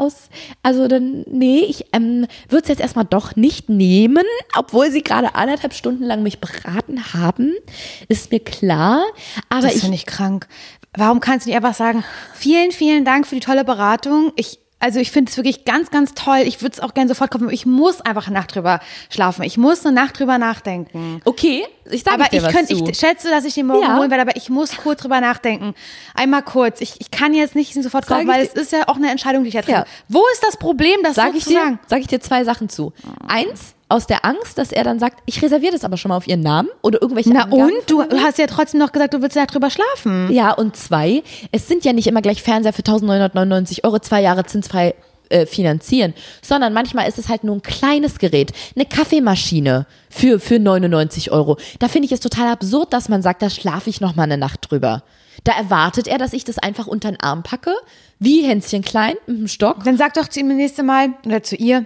würde es jetzt erstmal doch nicht nehmen, obwohl Sie gerade 1,5 Stunden lang mich beraten haben, ist mir klar. Aber das finde ich krank. Warum kannst du nicht einfach sagen, vielen, vielen Dank für die tolle Beratung. Ich finde es wirklich ganz, ganz toll. Ich würde es auch gerne sofort kaufen, aber ich muss einfach eine Nacht drüber schlafen. Ich muss eine Nacht drüber nachdenken. Okay, ich sage dir was zu. Ich schätze, dass ich den morgen holen werde, aber ich muss kurz drüber nachdenken. Einmal kurz. Ich kann jetzt nicht sofort kaufen, weil es ist ja auch eine Entscheidung, die ich treffe. Ja. Wo ist das Problem, das so zu sagen? Sag ich dir 2 Sachen zu. 1, aus der Angst, dass er dann sagt, ich reserviere das aber schon mal auf Ihren Namen oder irgendwelche Angaben. Und du hast ja trotzdem noch gesagt, du willst ja drüber schlafen. Ja, und 2, es sind ja nicht immer gleich Fernseher für 1.999 €, 2 Jahre zinsfrei finanzieren, sondern manchmal ist es halt nur ein kleines Gerät, eine Kaffeemaschine für 99 €. Da finde ich es total absurd, dass man sagt, da schlafe ich noch mal eine Nacht drüber. Da erwartet er, dass ich das einfach unter den Arm packe, wie Hänschen klein mit dem Stock. Dann sag doch zu ihm das nächste Mal oder zu ihr,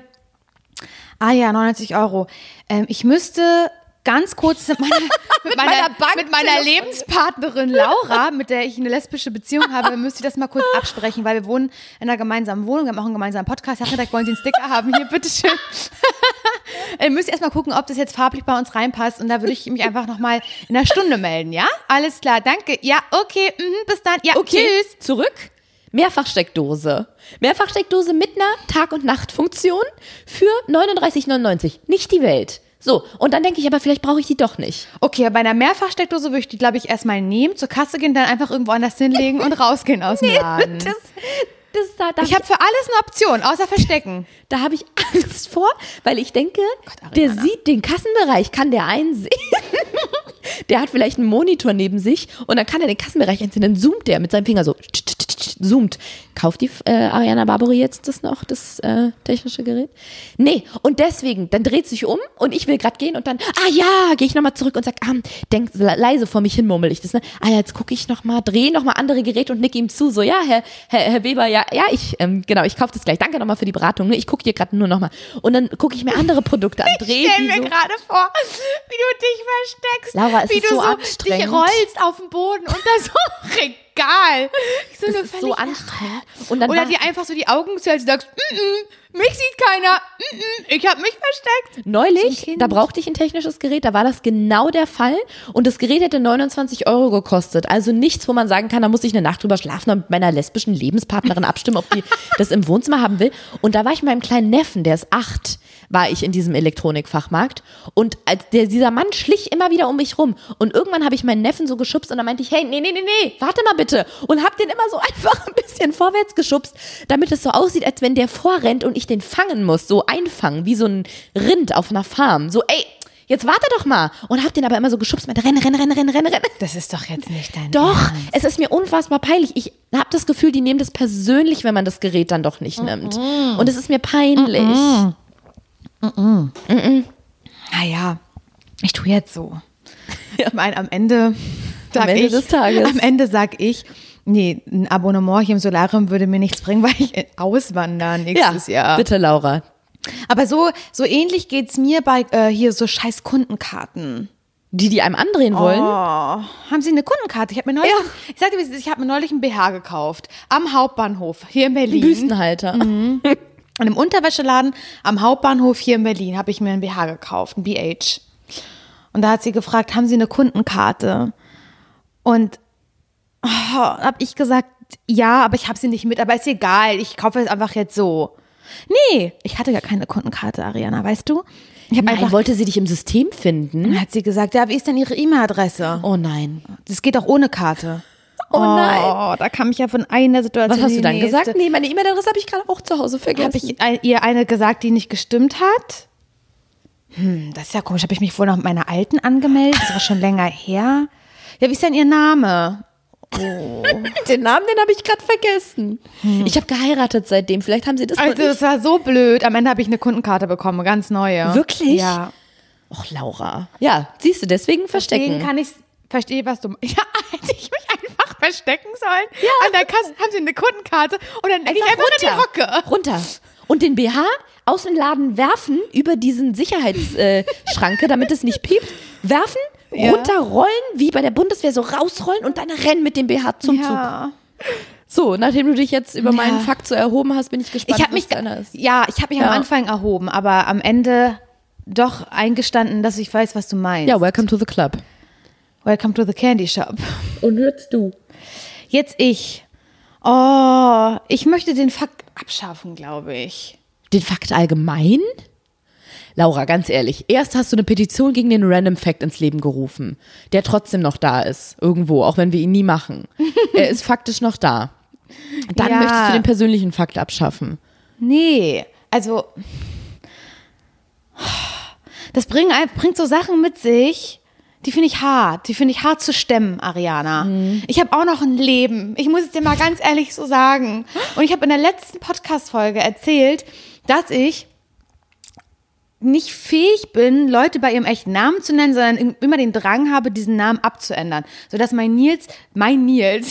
99 €. Ich müsste ganz kurz mit meiner Lebenspartnerin Laura, mit der ich eine lesbische Beziehung habe, müsste ich das mal kurz absprechen, weil wir wohnen in einer gemeinsamen Wohnung, wir haben auch einen gemeinsamen Podcast. Ich habe gedacht, wollen Sie einen Sticker haben? Hier, bitteschön. müsst ihr erstmal gucken, ob das jetzt farblich bei uns reinpasst und da würde ich mich einfach nochmal in einer Stunde melden, ja? Alles klar, danke. Ja, okay, bis dann. Ja, Okay, tschüss. zurück. Mehrfachsteckdose. Mehrfachsteckdose mit einer Tag- und Nachtfunktion für 39,99. Nicht die Welt. So, und dann denke ich aber, vielleicht brauche ich die doch nicht. Okay, bei einer Mehrfachsteckdose würde ich die, glaube ich, erstmal nehmen, zur Kasse gehen, dann einfach irgendwo anders hinlegen und rausgehen aus dem Laden. Ich habe für alles eine Option, außer verstecken. Da habe ich Angst vor, weil ich denke, der Ariana. sieht den Kassenbereich, kann der einsehen. Der hat vielleicht einen Monitor neben sich und dann kann er den Kassenbereich einsehen, dann zoomt der mit seinem Finger so, zoomt. Kauft die Ariana Barbary jetzt das technische Gerät? Nee, und deswegen, dann dreht sich um und ich will gerade gehen und dann, gehe ich nochmal zurück und sag, denk leise vor mich hin, murmel ich das, ne? Jetzt gucke ich nochmal, drehe nochmal andere Geräte und nicke ihm zu, so, ja, Herr Weber, ich kaufe das gleich, danke nochmal für die Beratung, ne? Ich gucke hier gerade nur nochmal und dann gucke ich mir andere Produkte an, drehe Ich stelle die mir so. gerade vor, wie du dich versteckst. Laura, es wie ist du so dich anstrengend. rollst auf dem Boden und da so Regal. Das ist so anstrengend. Und dann Oder dir einfach so die Augen zu, als du sagst, mich sieht keiner, ich habe mich versteckt. Neulich, So ein Kind. da brauchte ich ein technisches Gerät, da war das genau der Fall und das Gerät hätte 29 € gekostet. Also nichts, wo man sagen kann, da muss ich eine Nacht drüber schlafen und mit meiner lesbischen Lebenspartnerin abstimmen, ob die das im Wohnzimmer haben will. Und da war ich mit meinem kleinen Neffen, der ist 8, war ich in diesem Elektronikfachmarkt und dieser Mann schlich immer wieder um mich rum und irgendwann habe ich meinen Neffen so geschubst und dann meinte ich, hey, nee, warte mal bitte und habe den immer so einfach ein bisschen vorwärts geschubst, damit es so aussieht, als wenn der vorrennt und ich den fangen muss, so einfangen, wie so ein Rind auf einer Farm, so ey, jetzt warte doch mal und habe den aber immer so geschubst, meinte renn. Das ist doch jetzt nicht dein Doch, Ernst. es ist mir unfassbar peinlich. Ich habe das Gefühl, die nehmen das persönlich, wenn man das Gerät dann doch nicht nimmt. Und es ist mir peinlich. Naja, ich tue jetzt so. Ich meine, am Ende des Tages. Am Ende sag ich, nee, ein Abonnement hier im Solarium würde mir nichts bringen, weil ich auswandern nächstes Jahr. Bitte, Laura. Aber so ähnlich geht's mir bei hier so scheiß Kundenkarten. Die einem andrehen wollen? Oh, haben Sie eine Kundenkarte? Ich habe mir neulich, ich sag dir, wie es ist, ich habe mir neulich einen BH gekauft am Hauptbahnhof hier in Berlin. Büstenhalter. In einem Unterwäscheladen am Hauptbahnhof hier in Berlin habe ich mir einen BH gekauft, einen BH. Und da hat sie gefragt, haben Sie eine Kundenkarte? Und habe ich gesagt, ja, aber ich habe sie nicht mit, aber ist egal, ich kaufe es einfach jetzt so. Nee, ich hatte gar keine Kundenkarte, Ariana, weißt du? Ich habe einfach, wollte sie dich im System finden? dann hat sie gesagt, ja, wie ist denn Ihre E-Mail-Adresse? Oh nein. Das geht auch ohne Karte. Oh nein. Oh, da kam ich ja von einer Situation Was hast du in dann die nächste. gesagt? Nee, meine E-Mail-Adresse habe ich gerade auch zu Hause vergessen. Habe ich ihr eine gesagt, die nicht gestimmt hat? Das ist ja komisch. Habe ich mich wohl noch mit meiner alten angemeldet? Das war schon länger her. Ja, wie ist denn ihr Name? Den Namen, den habe ich gerade vergessen. Ich habe geheiratet seitdem. Vielleicht haben sie das Also, das war so blöd. Am Ende habe ich eine Kundenkarte bekommen, eine ganz neue. Wirklich? Ja. Och, Laura. Ja, siehst du, deswegen verstecken. Deswegen kann ich verstehe, was du meinst. Ja, hätte ich mich einfach verstecken sollen. Ja. An der Kasse haben sie eine Kundenkarte und dann gehe ich einfach in die Hocke. Runter. Und den BH aus dem Laden werfen über diesen Sicherheitsschranke, damit es nicht piept. Werfen, runterrollen, wie bei der Bundeswehr, so rausrollen und dann rennen mit dem BH zum Zug. So, nachdem du dich jetzt über meinen Fakt so erhoben hast, bin ich gespannt, Ich habe mich, ich habe mich am Anfang erhoben, aber am Ende doch eingestanden, dass ich weiß, was du meinst. Ja, welcome to the club. Welcome to the Candy Shop. Und jetzt du. Jetzt ich. Oh, ich möchte den Fakt abschaffen, glaube ich. Den Fakt allgemein? Laura, ganz ehrlich, erst hast du eine Petition gegen den Random Fact ins Leben gerufen, der trotzdem noch da ist, irgendwo, auch wenn wir ihn nie machen. Er ist faktisch noch da. Dann Ja. möchtest du den persönlichen Fakt abschaffen. Nee, also das bringt so Sachen mit sich, die finde ich hart zu stemmen, Ariana. Ich habe auch noch ein Leben, ich muss es dir mal ganz ehrlich so sagen. Und ich habe in der letzten Podcast-Folge erzählt, dass ich nicht fähig bin, Leute bei ihrem echten Namen zu nennen, sondern immer den Drang habe, diesen Namen abzuändern. Sodass mein Nils, mein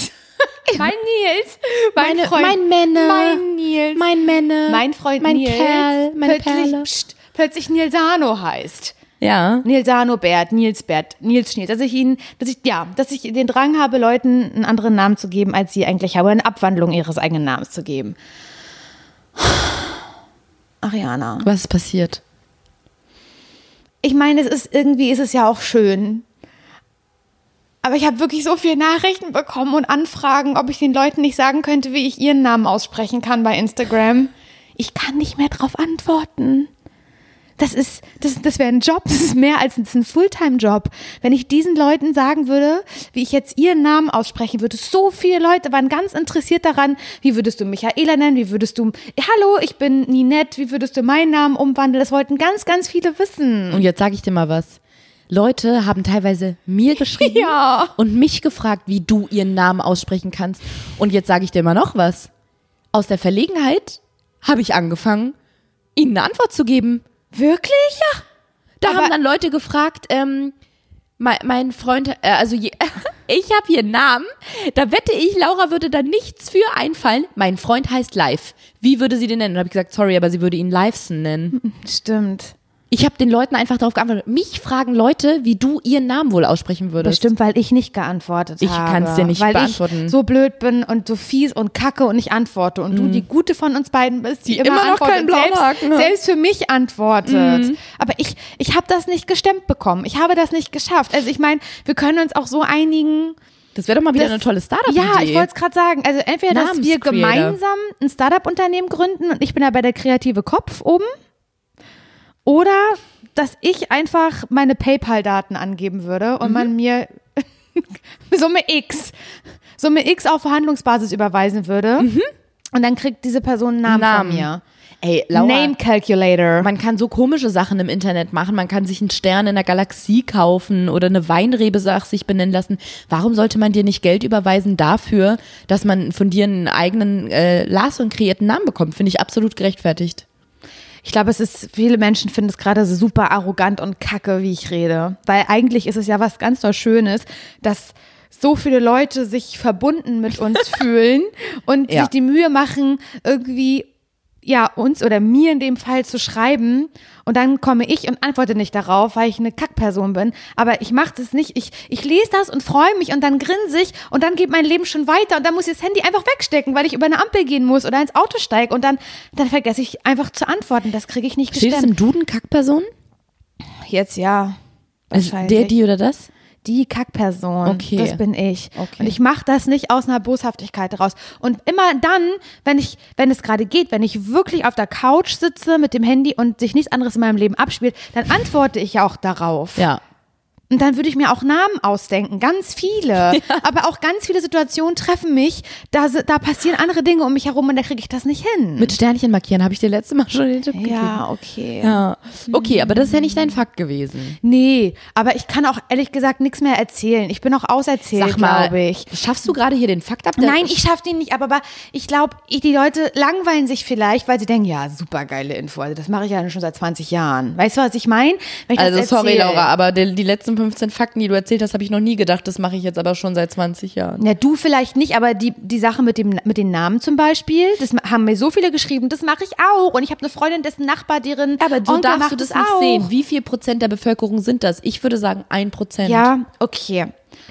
Freund mein Nils, Kerl, meine Perle. plötzlich Nilsano heißt. Ja. Nilsano Bert, Nils Schniels. Dass ich den Drang habe, Leuten einen anderen Namen zu geben, als sie eigentlich haben, eine Abwandlung ihres eigenen Namens zu geben. Ariana. Was ist passiert? ich meine, ist es ja auch schön. Aber ich habe wirklich so viele Nachrichten bekommen und Anfragen, ob ich den Leuten nicht sagen könnte, wie ich ihren Namen aussprechen kann bei Instagram. Ich kann nicht mehr drauf antworten. Das wäre ein Job, das ist mehr als ein Fulltime-Job. Wenn ich diesen Leuten sagen würde, wie ich jetzt ihren Namen aussprechen würde, so viele Leute waren ganz interessiert daran, wie würdest du Michaela nennen, wie würdest du, hallo, ich bin Ninette, wie würdest du meinen Namen umwandeln, das wollten ganz, ganz viele wissen. Und jetzt sage ich dir mal was. Leute haben teilweise mir geschrieben und mich gefragt, wie du ihren Namen aussprechen kannst. Und jetzt sage ich dir mal noch was. Aus der Verlegenheit habe ich angefangen, ihnen eine Antwort zu geben. Wirklich? Ja. Da haben dann Leute gefragt, mein Freund, ich habe hier einen Namen, da wette ich, Laura würde da nichts für einfallen. Mein Freund heißt Live. Wie würde sie den nennen? Und habe ich gesagt, sorry, aber sie würde ihn Liveson nennen. Stimmt. Ich habe den Leuten einfach darauf geantwortet. Mich fragen Leute, wie du ihren Namen wohl aussprechen würdest. Bestimmt, weil ich nicht geantwortet habe. Ich kann es dir nicht beantworten. Weil ich so blöd bin und so fies und kacke und nicht antworte. Und du die Gute von uns beiden bist, die immer noch keinen blauen Haken hat. Selbst für mich antwortet. Aber ich habe das nicht gestemmt bekommen. Ich habe das nicht geschafft. Also ich meine, wir können uns auch so einigen. Das wäre doch mal wieder eine tolle Startup-Idee. Ja, ich wollte es gerade sagen. Also entweder, dass wir gemeinsam ein Startup-Unternehmen gründen und ich bin da bei der kreative Kopf oben. Oder dass ich einfach meine PayPal-Daten angeben würde und man mir Summe X auf Verhandlungsbasis überweisen würde. Und dann kriegt diese Person einen Namen von mir. Ey, Laura, Name Calculator. Man kann so komische Sachen im Internet machen. Man kann sich einen Stern in der Galaxie kaufen oder eine Weinrebe sich benennen lassen. Warum sollte man dir nicht Geld überweisen dafür, dass man von dir einen eigenen Las und kreierten Namen bekommt? Finde ich absolut gerechtfertigt. Ich glaube, viele Menschen finden es gerade so super arrogant und kacke, wie ich rede. Weil eigentlich ist es ja was ganz doll Schönes, dass so viele Leute sich verbunden mit uns fühlen und sich die Mühe machen, irgendwie uns oder mir in dem Fall zu schreiben und dann komme ich und antworte nicht darauf, weil ich eine Kackperson bin, aber ich mache das nicht, ich lese das und freue mich und dann grinse ich und dann geht mein Leben schon weiter und dann muss ich das Handy einfach wegstecken, weil ich über eine Ampel gehen muss oder ins Auto steige und dann vergesse ich einfach zu antworten, das kriege ich nicht gestemmt. Steht es im Duden Kackperson? Jetzt ja, wahrscheinlich. Also der, die oder das? Die Kackperson, okay. Das bin ich. Okay. Und ich mache das nicht aus einer Boshaftigkeit raus. Und immer dann, wenn es gerade geht, wenn ich wirklich auf der Couch sitze mit dem Handy und sich nichts anderes in meinem Leben abspielt, dann antworte ich ja auch darauf. Ja. Und dann würde ich mir auch Namen ausdenken, ganz viele. Ja. Aber auch ganz viele Situationen treffen mich, da passieren andere Dinge um mich herum und da kriege ich das nicht hin. Mit Sternchen markieren, habe ich dir letztes Mal schon den Tipp gegeben. Ja, okay. Ja. Okay, aber das ist ja nicht dein Fakt gewesen. Nee, aber ich kann auch ehrlich gesagt nichts mehr erzählen. Ich bin auch auserzählt, glaube ich. Schaffst du gerade hier den Fakt ab? Nein, ich schaffe den nicht, aber ich glaube, die Leute langweilen sich vielleicht, weil sie denken, ja, super geile Info. Also das mache ich ja schon seit 20 Jahren. Weißt du, was ich meine? Also sorry, Laura, aber die letzten 15 Fakten, die du erzählt hast, habe ich noch nie gedacht. Das mache ich jetzt aber schon seit 20 Jahren. Ja, du vielleicht nicht, aber die Sache mit den Namen zum Beispiel, das haben mir so viele geschrieben, das mache ich auch. Und ich habe eine Freundin, dessen Nachbar, deren aber so Onkel darfst macht du das das nicht auch. Sehen. Wie viel Prozent der Bevölkerung sind das? Ich würde sagen 1%. Ja, okay.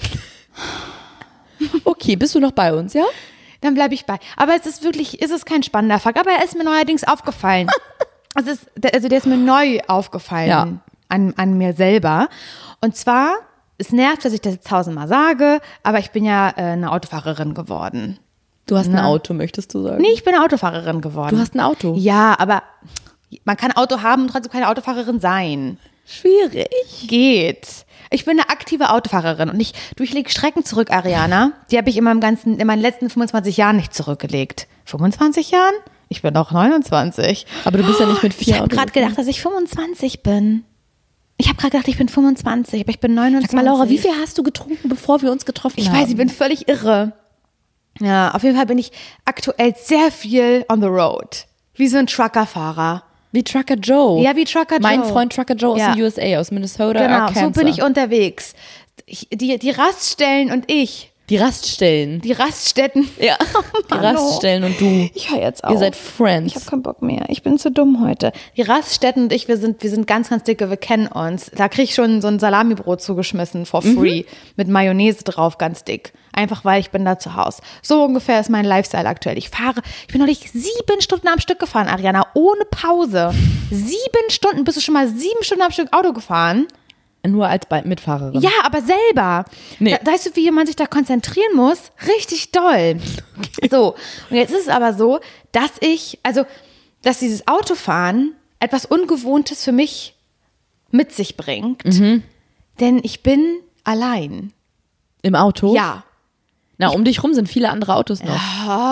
Okay, bist du noch bei uns, ja? Dann bleibe ich bei. Aber es ist kein spannender Fakt, aber er ist mir neuerdings aufgefallen. Der ist mir neu aufgefallen an mir selber. Und zwar, es nervt, dass ich das jetzt 1000-mal sage, aber ich bin ja eine Autofahrerin geworden. Du hast ein Auto, möchtest du sagen? Nee, ich bin eine Autofahrerin geworden. Du hast ein Auto? Ja, aber man kann ein Auto haben und trotzdem keine Autofahrerin sein. Schwierig. Geht. Ich bin eine aktive Autofahrerin und ich durchlege Strecken zurück, Ariana. Die habe ich in meinen letzten 25 Jahren nicht zurückgelegt. 25 Jahren? Ich bin doch 29. Aber du bist ja nicht mit 4 Ich habe gerade gedacht, dass ich 25 bin. Ich habe gerade gedacht, ich bin 25, aber ich bin 29. Sag mal, Laura, wie viel hast du getrunken, bevor wir uns getroffen haben? Ich weiß, ich bin völlig irre. Ja, auf jeden Fall bin ich aktuell sehr viel on the road. Wie so ein Truckerfahrer. Wie Trucker Joe. Ja, wie Trucker Joe. Mein Freund Trucker Joe aus den USA, aus Minnesota, Genau, Arkansas. so bin ich unterwegs. Die Raststellen und ich. Die Raststellen. Die Raststätten. Ja, die Raststellen und du. Ich höre jetzt auf. Ihr seid Friends. Ich habe keinen Bock mehr. Ich bin zu dumm heute. Die Raststätten und ich, wir sind ganz, ganz dicke, wir kennen uns. Da kriege ich schon so ein Salamibrot zugeschmissen for free. Mit Mayonnaise drauf, ganz dick. Einfach weil ich bin da zu Hause. So ungefähr ist mein Lifestyle aktuell. Ich bin neulich 7 Stunden am Stück gefahren, Ariana, ohne Pause. 7 Stunden, bist du schon mal 7 Stunden am Stück Auto gefahren? Nur als Mitfahrerin. Ja, aber selber. Nee. Weißt du, wie man sich da konzentrieren muss? Richtig doll. Okay. So, und jetzt ist es aber so, dass dieses Autofahren etwas Ungewohntes für mich mit sich bringt. Denn ich bin allein. Im Auto? Ja. Na, um dich rum sind viele andere Autos noch.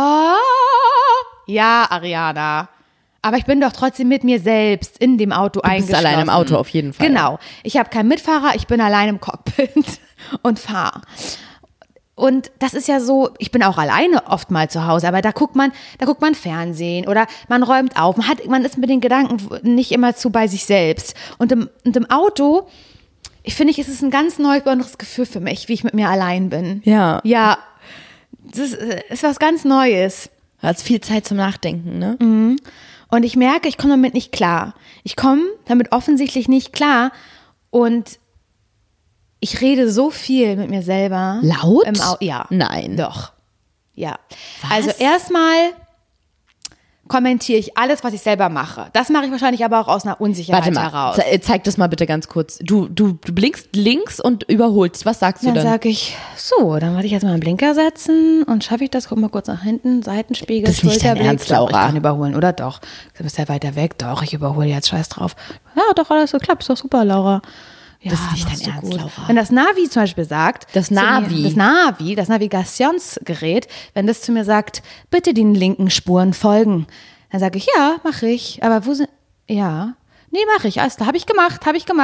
Ja, Ariana. Aber ich bin doch trotzdem mit mir selbst in dem Auto eingeschlossen. Du bist allein im Auto auf jeden Fall. Genau. Ich habe keinen Mitfahrer, ich bin allein im Cockpit und fahre. Und das ist ja so, ich bin auch alleine oft mal zu Hause, aber da guckt man Fernsehen oder man räumt auf. Man ist mit den Gedanken nicht immer zu bei sich selbst. Und im Auto, ist es ein ganz neues, besonderes Gefühl für mich, wie ich mit mir allein bin. Ja. Ja, das ist was ganz Neues. Du hast viel Zeit zum Nachdenken, ne? Und ich merke, ich komme damit nicht klar. Ich komme damit offensichtlich nicht klar und ich rede so viel mit mir selber. Laut? Ja. Nein. Doch. Ja. Was? Also erstmal kommentiere ich alles, was ich selber mache. Das mache ich wahrscheinlich aber auch aus einer Unsicherheit heraus. Zeig das mal bitte ganz kurz. Du blinkst links und überholst. Was sagst du Dann dann? sage ich, dann werde ich jetzt mal einen Blinker setzen und schaffe ich das? Guck mal kurz nach hinten, Seitenspiegel, Das ist nicht dein Schulterblick. Ernst, Doch, Laura. Ich kann überholen, oder doch? Du bist ja weiter weg. Doch, ich überhole jetzt, scheiß drauf. Ja, doch, alles geklappt. Ist doch super, Laura. Ja, Das ist nicht machst dein du Ernst, gut. Laura. Wenn das Navi zum Beispiel sagt, Das Navi? das Navigationsgerät, wenn das zu mir sagt, bitte den linken Spuren folgen, dann sage ich, ja, mache ich. Aber wo sind, ja, nee, mache ich. Alles klar, habe ich gemacht.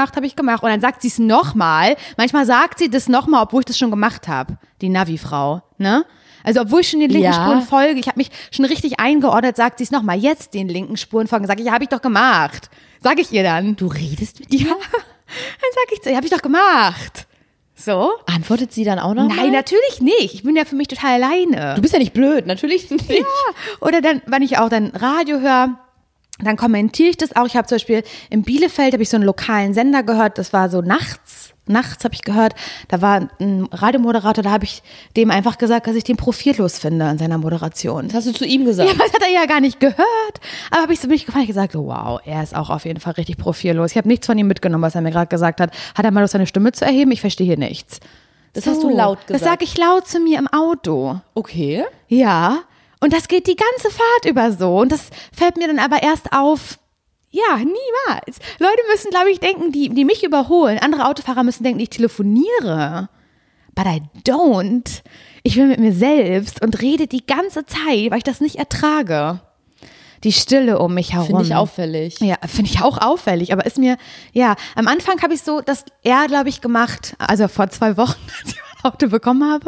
Und dann sagt sie es nochmal. Manchmal sagt sie das nochmal, obwohl ich das schon gemacht habe, die Navi-Frau, ne? Also obwohl ich schon den linken Spuren folge, ich habe mich schon richtig eingeordnet, sagt sie es nochmal, jetzt den linken Spuren folgen. Sage ich, ja, habe ich doch gemacht. Sage ich ihr dann. Du redest mit dir? Ja. Dann sage ich zu ihr, habe ich doch gemacht. So? Antwortet sie dann auch noch? Nein, natürlich nicht. Ich bin ja für mich total alleine. Du bist ja nicht blöd, natürlich nicht. Ja. Oder dann, wenn ich auch dann Radio höre, dann kommentiere ich das auch. Ich habe zum Beispiel in Bielefeld, habe ich so einen lokalen Sender gehört, das war so nachts habe ich gehört, da war ein Radiomoderator, da habe ich dem einfach gesagt, dass ich den profillos finde in seiner Moderation. Das hast du zu ihm gesagt? Ja, aber das hat er ja gar nicht gehört. Aber habe ich so mich gefallen, gesagt, so, wow, er ist auch auf jeden Fall richtig profillos. Ich habe nichts von ihm mitgenommen, was er mir gerade gesagt hat. Hat er mal Lust, seine Stimme zu erheben? Ich verstehe hier nichts. Das hast du laut gesagt? Das sage ich laut zu mir im Auto. Okay. Ja, und das geht die ganze Fahrt über so. Und das fällt mir dann aber erst auf, ja, niemals. Leute müssen, glaube ich, denken, die mich überholen. Andere Autofahrer müssen denken, ich telefoniere. But I don't. Ich bin mit mir selbst und rede die ganze Zeit, weil ich das nicht ertrage. Die Stille um mich herum. Finde ich auffällig. Ja, finde ich auch auffällig, aber ist mir, ja, am Anfang habe ich so das eher, glaube ich, gemacht, also vor 2 Wochen, als ich mein Auto bekommen habe,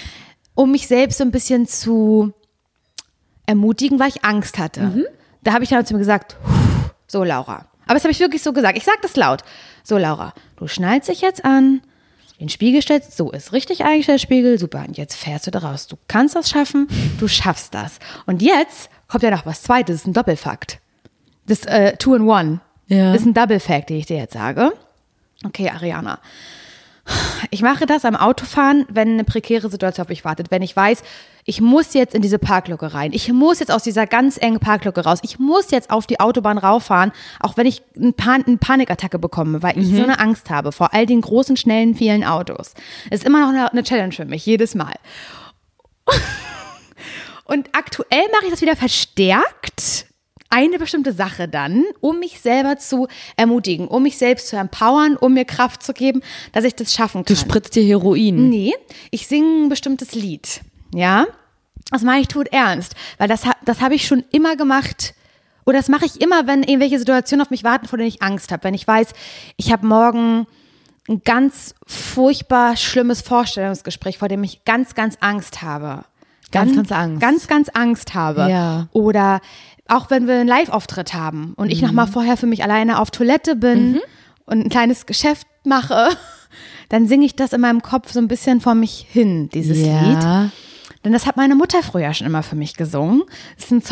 um mich selbst so ein bisschen zu ermutigen, weil ich Angst hatte. Da habe ich dann zu mir gesagt, so Laura, aber das habe ich wirklich so gesagt, ich sage das laut, so Laura, du schnallst dich jetzt an, den Spiegel stellst, so ist richtig eingestellt, Spiegel, super, und jetzt fährst du da raus, du kannst das schaffen, du schaffst das. Und jetzt kommt ja noch was Zweites, das ist ein Doppelfakt. Das 2-in-1. Ja. Das ist ein Double Fact, den ich dir jetzt sage. Okay, Ariana. Ich mache das am Autofahren, wenn eine prekäre Situation auf mich wartet. Wenn ich weiß, ich muss jetzt in diese Parklücke rein. Ich muss jetzt aus dieser ganz engen Parklücke raus. Ich muss jetzt auf die Autobahn rauffahren, auch wenn ich eine Panikattacke bekomme, weil ich so eine Angst habe vor all den großen, schnellen, vielen Autos. Es ist immer noch eine Challenge für mich, jedes Mal. Und aktuell mache ich das wieder verstärkt. Eine bestimmte Sache dann, um mich selber zu ermutigen, um mich selbst zu empowern, um mir Kraft zu geben, dass ich das schaffen kann. Du spritzt dir Heroin. Nee, ich singe ein bestimmtes Lied. Ja, das mache ich todernst, weil das habe ich schon immer gemacht. Oder das mache ich immer, wenn irgendwelche Situationen auf mich warten, vor denen ich Angst habe. Wenn ich weiß, ich habe morgen ein ganz furchtbar schlimmes Vorstellungsgespräch, vor dem ich ganz, ganz Angst habe. Ganz Angst. Ganz, ganz Angst habe. Ja. Oder auch wenn wir einen Live-Auftritt haben und ich nochmal vorher für mich alleine auf Toilette bin und ein kleines Geschäft mache dann singe ich das in meinem Kopf so ein bisschen vor mich hin, dieses Lied. Denn das hat meine Mutter früher schon immer für mich gesungen. Das ist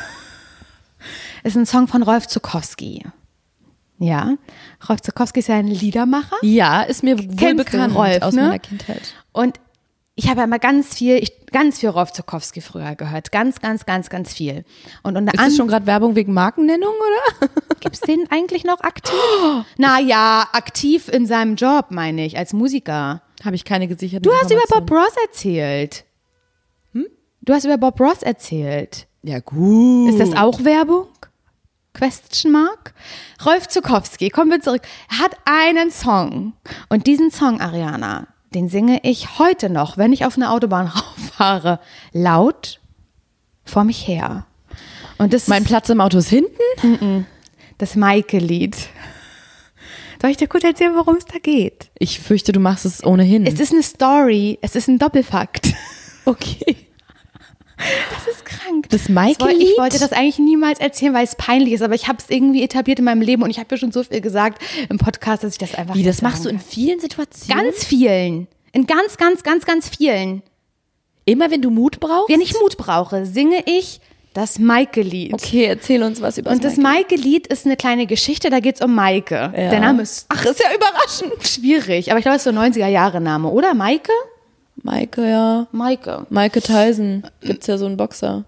ein Song von Rolf Zuckowski. Ja, Rolf Zuckowski ist ja ein Liedermacher. Ja, ist mir wohl bekannt Rolf, aus meiner Kindheit. Und ich habe ja immer ganz viel Rolf Zuckowski früher gehört. Ganz viel. Und unter Ist das schon gerade Werbung wegen Markennennung, oder? Gibt es den eigentlich noch aktiv? Naja, aktiv in seinem Job, meine ich, als Musiker. Habe ich keine gesicherten Du hast über Informationen. Bob Ross erzählt. Du hast über Bob Ross erzählt. Ja, gut. Ist das auch Werbung? Question mark? Rolf Zuckowski, kommen wir zurück. Er hat einen Song. Und diesen Song, Ariana, den singe ich heute noch, wenn ich auf eine Autobahn rauffahre, laut vor mich her. Und das Mein Platz im Auto ist hinten? das Maike-Lied. Soll ich dir kurz erzählen, worum es da geht? Ich fürchte, du machst es ohnehin. Es ist eine Story, es ist ein Doppelfakt. Okay. Das ist krank. Das Maike-Lied? Ich wollte das eigentlich niemals erzählen, weil es peinlich ist, aber ich habe es irgendwie etabliert in meinem Leben und ich habe ja schon so viel gesagt im Podcast, dass ich das einfach Wie, nicht das machst du sagen in vielen Situationen? Ganz vielen. In ganz vielen. Immer wenn du Mut brauchst? Wenn ich Mut brauche, singe ich das Maike-Lied. Okay, erzähl uns was über Und das Maike-Lied ist eine kleine Geschichte, da geht es um Maike. Ja. Der Name ist Ach, ist ja überraschend. schwierig, aber ich glaube, es ist so ein 90er-Jahre-Name, oder? Maike? Maike, ja. Maike. Maike Tyson. Gibt's ja so einen Boxer.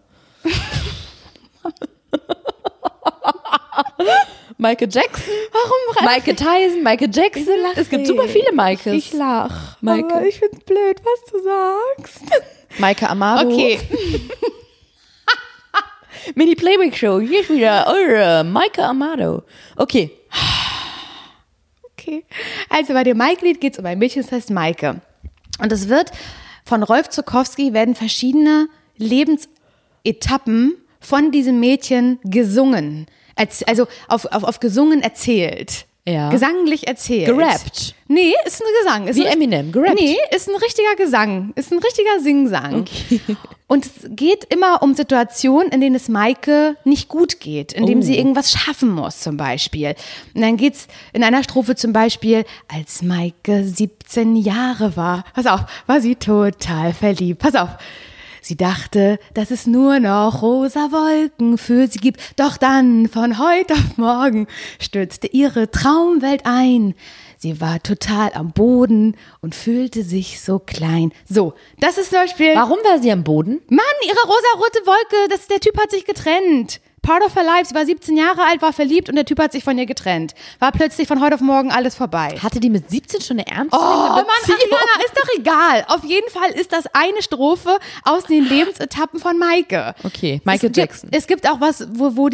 Maike Jackson. Warum? Maike Tyson, Maike Jackson. Es gibt super viele Maikes. Ich lach. Maike. Aber ich find's blöd, was du sagst. Maike Amado. Okay. Mini Playback Show. Hier ist wieder eure Maike Amado. Okay. Okay. Also bei dem Maike-Lied geht es um ein Mädchen, das heißt Maike. Und es wird von Rolf Zuckowski werden verschiedene Lebensetappen von diesem Mädchen gesungen. Also auf gesungen erzählt. Ja. Gesanglich erzählt. Gerappt. Nee, ist ein Gesang. Ist Wie Eminem, gerappt. Nee, ist ein richtiger Gesang. Ist ein richtiger Singsang. Okay. Und es geht immer um Situationen, in denen es Maike nicht gut geht, in denen sie irgendwas schaffen muss zum Beispiel. Und dann geht's in einer Strophe zum Beispiel, als Maike 17 Jahre war, pass auf, war sie total verliebt. Pass auf. Sie dachte, dass es nur noch rosa Wolken für sie gibt. Doch dann, von heute auf morgen, stürzte ihre Traumwelt ein. Sie war total am Boden und fühlte sich so klein. So, das ist zum Beispiel... Warum war sie am Boden? Mann, ihre rosarote Wolke, der Typ hat sich getrennt. Part of her life, sie war 17 Jahre alt, war verliebt und der Typ hat sich von ihr getrennt. War plötzlich von heute auf morgen alles vorbei. Hatte die mit 17 schon eine Oh ernstzunehmende Mann, Beziehung? Ariana, ist doch egal. Auf jeden Fall ist das eine Strophe aus den Lebensetappen von Maike. Okay, Michael Jackson. Es gibt auch was,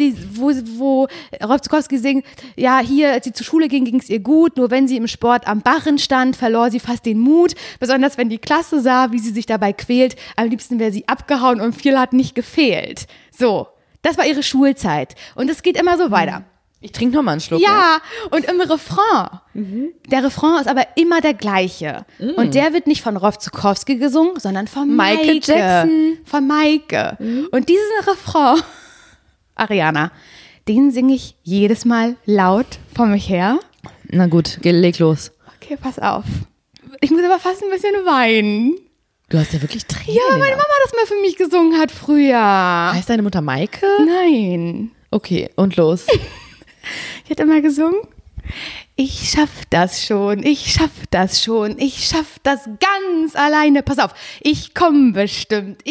wo Rolf Zuckowski singt, ja, hier, als sie zur Schule ging es ihr gut, nur wenn sie im Sport am Barren stand, verlor sie fast den Mut, besonders wenn die Klasse sah, wie sie sich dabei quält. Am liebsten wäre sie abgehauen und viel hat nicht gefehlt. So. Das war ihre Schulzeit. Und es geht immer so weiter. Ich trinke nochmal einen Schluck. Ja, und im Refrain. Der Refrain ist aber immer der gleiche. Und der wird nicht von Rolf Zuckowski gesungen, sondern von Maike. Michael Jackson. Von Maike. Und diesen Refrain, Ariana, den singe ich jedes Mal laut vor mich her. Na gut, leg los. Okay, pass auf. Ich muss aber fast ein bisschen weinen. Du hast ja wirklich Tränen. Ja, weil meine Mama das mal für mich gesungen hat früher. Heißt deine Mutter Maike? Nein. Okay, und los. Ich hätte mal gesungen, ich schaff das schon, ich schaff das schon, ich schaff das ganz alleine. Pass auf, ich komm bestimmt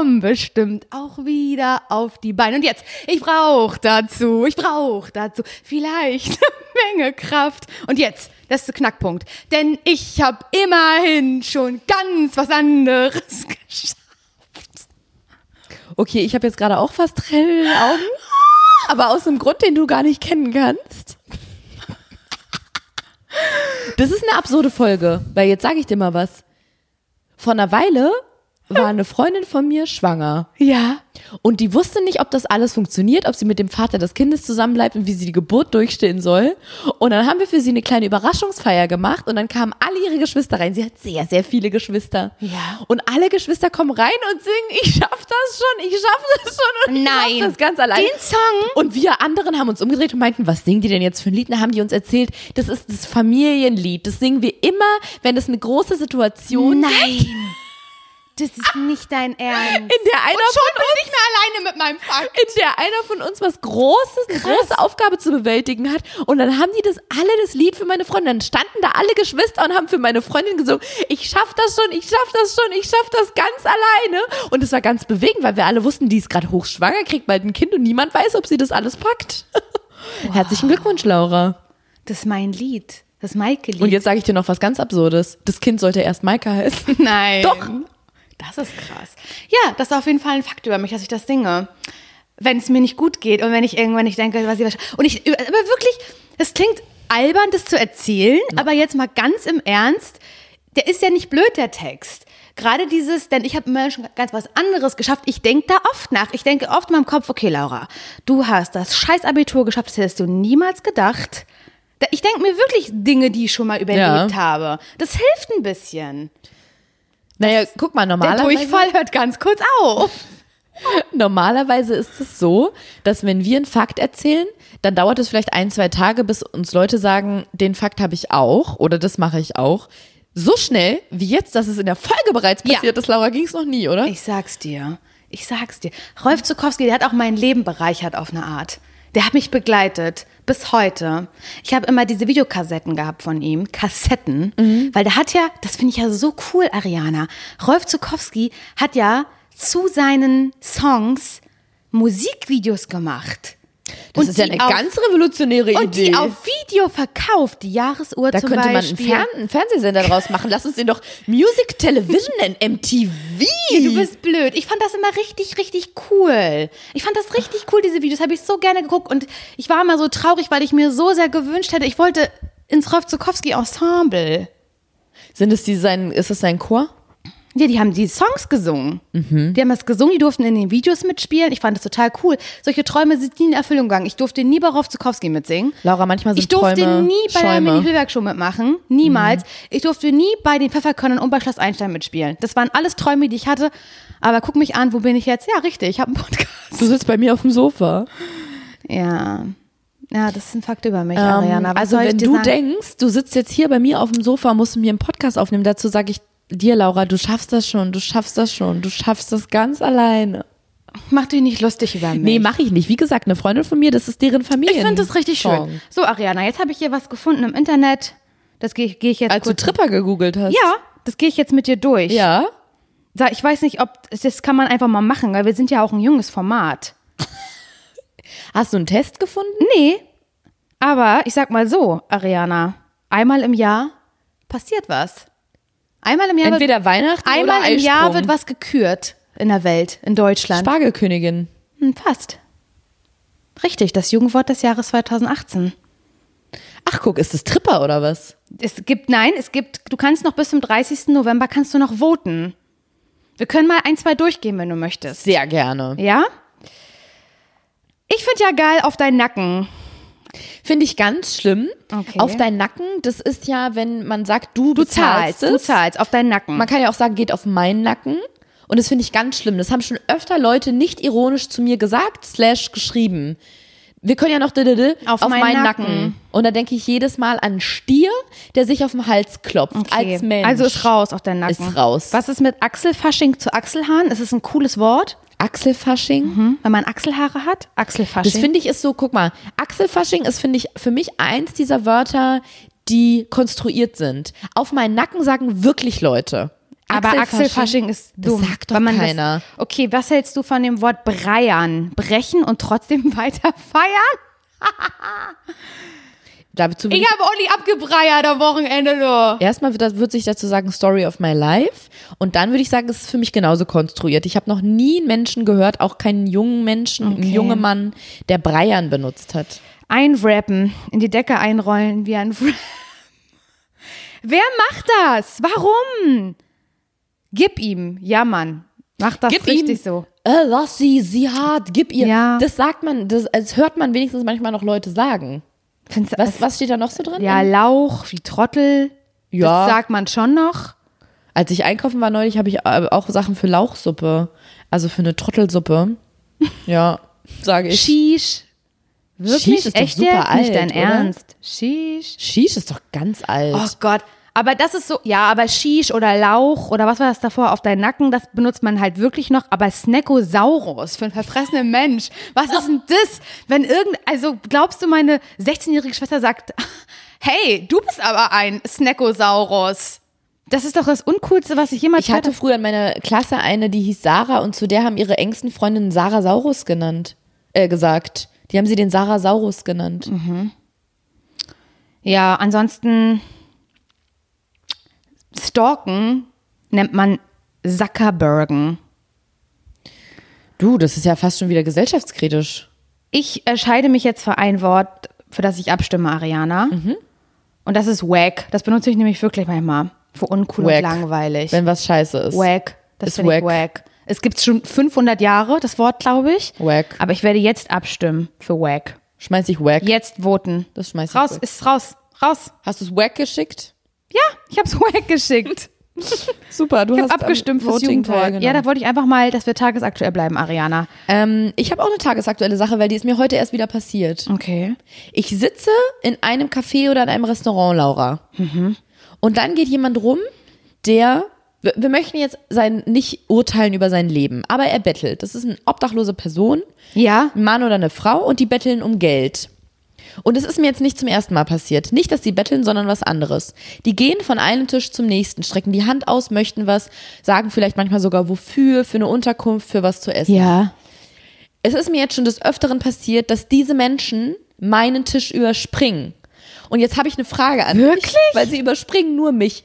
auch wieder auf die Beine. Und jetzt, ich brauch dazu vielleicht eine Menge Kraft. Und jetzt, das ist der Knackpunkt, denn ich hab immerhin schon ganz was anderes geschafft. Okay, ich habe jetzt gerade auch fast Tränen in den Augen, aber aus einem Grund, den du gar nicht kennen kannst. Das ist eine absurde Folge, weil jetzt sage ich dir mal was. Vor einer Weile war eine Freundin von mir schwanger. Ja. Und die wusste nicht, ob das alles funktioniert, ob sie mit dem Vater des Kindes zusammenbleibt und wie sie die Geburt durchstehen soll. Und dann haben wir für sie eine kleine Überraschungsfeier gemacht und dann kamen alle ihre Geschwister rein. Sie hat sehr, sehr viele Geschwister. Ja. Und alle Geschwister kommen rein und singen, ich schaff das schon und ich schaff das ganz allein. Den Song? Und wir anderen haben uns umgedreht und meinten, was singen die denn jetzt für ein Lied? Und dann haben die uns erzählt, das ist das Familienlied. Das singen wir immer, wenn es eine große Situation gibt. Das ist nicht dein Ernst. In der einer von bin ich nicht mehr alleine mit meinem Fakt. in der einer von uns was Großes, eine große Aufgabe zu bewältigen hat. Und dann haben die das Lied für meine Freundin. Dann standen da alle Geschwister und haben für meine Freundin gesungen, ich schaff das schon, ich schaff das schon, ich schaff das ganz alleine. Und es war ganz bewegend, weil wir alle wussten, die ist gerade hochschwanger, kriegt bald ein Kind und niemand weiß, ob sie das alles packt. Wow. Herzlichen Glückwunsch, Laura. Das ist mein Lied. Das Maike-Lied. Und jetzt sage ich dir noch was ganz Absurdes. Das Kind sollte erst Maike heißen. Nein. Doch. Das ist krass. Ja, das ist auf jeden Fall ein Fakt über mich, dass ich das singe. Wenn es mir nicht gut geht und wenn ich irgendwann nicht denke, aber wirklich, es klingt albern, das zu erzählen, aber jetzt mal ganz im Ernst, der ist ja nicht blöd, der Text. Gerade denn ich habe immer schon ganz was anderes geschafft. Ich denke da oft nach. Ich denke oft in meinem Kopf, okay, Laura, du hast das scheiß Abitur geschafft, das hättest du niemals gedacht. Ich denke mir wirklich Dinge, die ich schon mal überlebt habe. Das hilft ein bisschen. Naja, guck mal, Der normalerweise... Durchfall hört ganz kurz auf. Normalerweise ist es so, dass wenn wir einen Fakt erzählen, dann dauert es vielleicht 1-2 Tage, bis uns Leute sagen, den Fakt habe ich auch oder das mache ich auch. So schnell wie jetzt, dass es in der Folge bereits passiert ist, Laura, ging es noch nie, oder? Ich sag's dir. Rolf Zuckowski, der hat auch mein Leben bereichert auf eine Art. Der hat mich begleitet bis heute. Ich habe immer diese Videokassetten gehabt von ihm, Kassetten, weil der hat ja, das finde ich ja so cool, Ariana, Rolf Zuckowski hat ja zu seinen Songs Musikvideos gemacht. Das ist ja eine ganz revolutionäre Idee. Und die auf Video verkauft, die Jahresuhr zum Beispiel. Da könnte man einen Fernsehsender draus machen. Lass uns den doch Music Television nennen, MTV. Du bist blöd. Ich fand das immer richtig, richtig cool. Ich fand das richtig cool, diese Videos. Habe ich so gerne geguckt. Und ich war immer so traurig, weil ich mir so sehr gewünscht hätte, ich wollte ins Rolf Zuckowski Ensemble. Ist das sein Chor? Ja, die haben die Songs gesungen. Die haben das gesungen, die durften in den Videos mitspielen. Ich fand das total cool. Solche Träume sind nie in Erfüllung gegangen. Ich durfte nie bei Rolf Zuckowski mitsingen. Laura, manchmal sind Träume Ich durfte nie bei der Schäume. Mini-Hilberg-Show mitmachen. Niemals. Ich durfte nie bei den Pfefferkörnern und bei Schloss Einstein mitspielen. Das waren alles Träume, die ich hatte. Aber guck mich an, wo bin ich jetzt? Ja, richtig, ich habe einen Podcast. Du sitzt bei mir auf dem Sofa. Ja, das ist ein Fakt über mich, Ariana. Also wenn du denkst, du sitzt jetzt hier bei mir auf dem Sofa, musst du mir einen Podcast aufnehmen, dazu sage ich dir, Laura, du schaffst das schon, du schaffst das ganz alleine. Mach dich nicht lustig über mich. Nee, mach ich nicht. Wie gesagt, eine Freundin von mir, das ist deren Familie. Ich finde das richtig schön. So, Ariana, jetzt habe ich hier was gefunden im Internet. Das gehe ich jetzt Als du Tripper gegoogelt hast. Ja, das gehe ich jetzt mit dir durch. Ja. Ich weiß nicht, das kann man einfach mal machen, weil wir sind ja auch ein junges Format. Hast du einen Test gefunden? Nee, aber ich sag mal so, Ariana, einmal im Jahr passiert was. Einmal im Jahr Entweder Weihnachten oder einmal im Eisprung. Jahr wird was gekürt in der Welt, in Deutschland. Spargelkönigin. Fast. Richtig, das Jugendwort des Jahres 2018. Ach guck, ist das Tripper oder was? Du kannst noch bis zum 30. November kannst du noch voten. Wir können mal 1, 2 durchgehen, wenn du möchtest. Sehr gerne. Ja? Ich finde ja geil auf deinen Nacken. Finde ich ganz schlimm. Okay. Auf deinen Nacken, das ist ja, wenn man sagt, du zahlst es. Du zahlst auf deinen Nacken. Man kann ja auch sagen, geht auf meinen Nacken. Und das finde ich ganz schlimm. Das haben schon öfter Leute nicht ironisch zu mir gesagt, / geschrieben. Wir können ja noch auf meinen Nacken. Und da denke ich jedes Mal an einen Stier, der sich auf den Hals klopft, als Mensch. Also ist raus auf deinen Nacken. Ist raus. Was ist mit Achselfasching zu Achselhahn? Ist es ein cooles Wort? Achselfasching? Wenn man Achselhaare hat? Achselfasching. Das finde ich ist so, guck mal, Achselfasching ist, finde ich, für mich eins dieser Wörter, die konstruiert sind. Auf meinen Nacken sagen wirklich Leute. Aber Achselfasching ist dumm. Das sagt doch keiner. Okay, was hältst du von dem Wort breiern? Brechen und trotzdem weiter feiern? Ich habe ordentlich abgebreiert am Wochenende, du. Erstmal würde ich dazu sagen, Story of my life. Und dann würde ich sagen, es ist für mich genauso konstruiert. Ich habe noch nie einen Menschen gehört, auch keinen jungen Menschen, einen jungen Mann, der Breiern benutzt hat. Einwrappen, in die Decke einrollen wie ein Wrap. Wer macht das? Warum? Gib ihm. Ja, Mann. Mach das Gib richtig ihm, so. Lass sie hat, gib ihr. Ja. Das sagt man, das hört man wenigstens manchmal noch Leute sagen. Was steht da noch so drin? Ja, Lauch, wie Trottel. Ja. Das sagt man schon noch. Als ich einkaufen war neulich, habe ich auch Sachen für Lauchsuppe. Also für eine Trottelsuppe. Ja, sage ich. Shish. Wirklich? Shish ist doch Echt super jetzt? Nicht alt, dein oder? Ernst? Shish. Shish ist doch ganz alt. Oh Gott. Aber das ist so, ja, aber Shish oder Lauch oder was war das davor auf deinen Nacken, das benutzt man halt wirklich noch. Aber Snackosaurus für einen verfressenen Mensch, was ist denn das? Wenn also glaubst du, meine 16-jährige Schwester sagt, hey, du bist aber ein Snackosaurus. Das ist doch das Uncoolste, was ich jemals Ich hatte früher in meiner Klasse eine, die hieß Sarah und zu der haben ihre engsten Freundinnen Sarasaurus gesagt. Die haben sie den Sarasaurus genannt. Ja, ansonsten Stalken nennt man Zuckerbergen. Du, das ist ja fast schon wieder gesellschaftskritisch. Ich entscheide mich jetzt für ein Wort, für das ich abstimme, Ariana. Und das ist wack. Das benutze ich nämlich wirklich manchmal. Für uncool Wack. und langweilig. Wenn was scheiße ist. Wack. Das Ist finde ich wack. wack. Es gibt schon 500 Jahre, das Wort, glaube ich. Wack. Aber ich werde jetzt abstimmen für wack. Schmeiß ich wack. Jetzt voten. Das schmeiß ich Raus, wack. ist raus. Raus. Hast du es wack geschickt? Ja, ich habe es wack geschickt. Super, du Ich hast habe abgestimmt fürs Voting Jugendwort. teilgenommen. Ja, da wollte ich einfach mal, dass wir tagesaktuell bleiben, Ariana. Ich habe auch eine tagesaktuelle Sache, weil die ist mir heute erst wieder passiert. Okay. Ich sitze in einem Café oder in einem Restaurant, Laura. Und dann geht jemand rum, wir möchten jetzt nicht urteilen über sein Leben, aber er bettelt. Das ist eine obdachlose Person, Ja. ein Mann oder eine Frau und die betteln um Geld. Und es ist mir jetzt nicht zum ersten Mal passiert. Nicht, dass die betteln, sondern was anderes. Die gehen von einem Tisch zum nächsten, strecken die Hand aus, möchten was, sagen vielleicht manchmal sogar wofür, für eine Unterkunft, für was zu essen. Ja. Es ist mir jetzt schon des Öfteren passiert, dass diese Menschen meinen Tisch überspringen. Und jetzt habe ich eine Frage an Wirklich? dich, weil sie überspringen nur mich.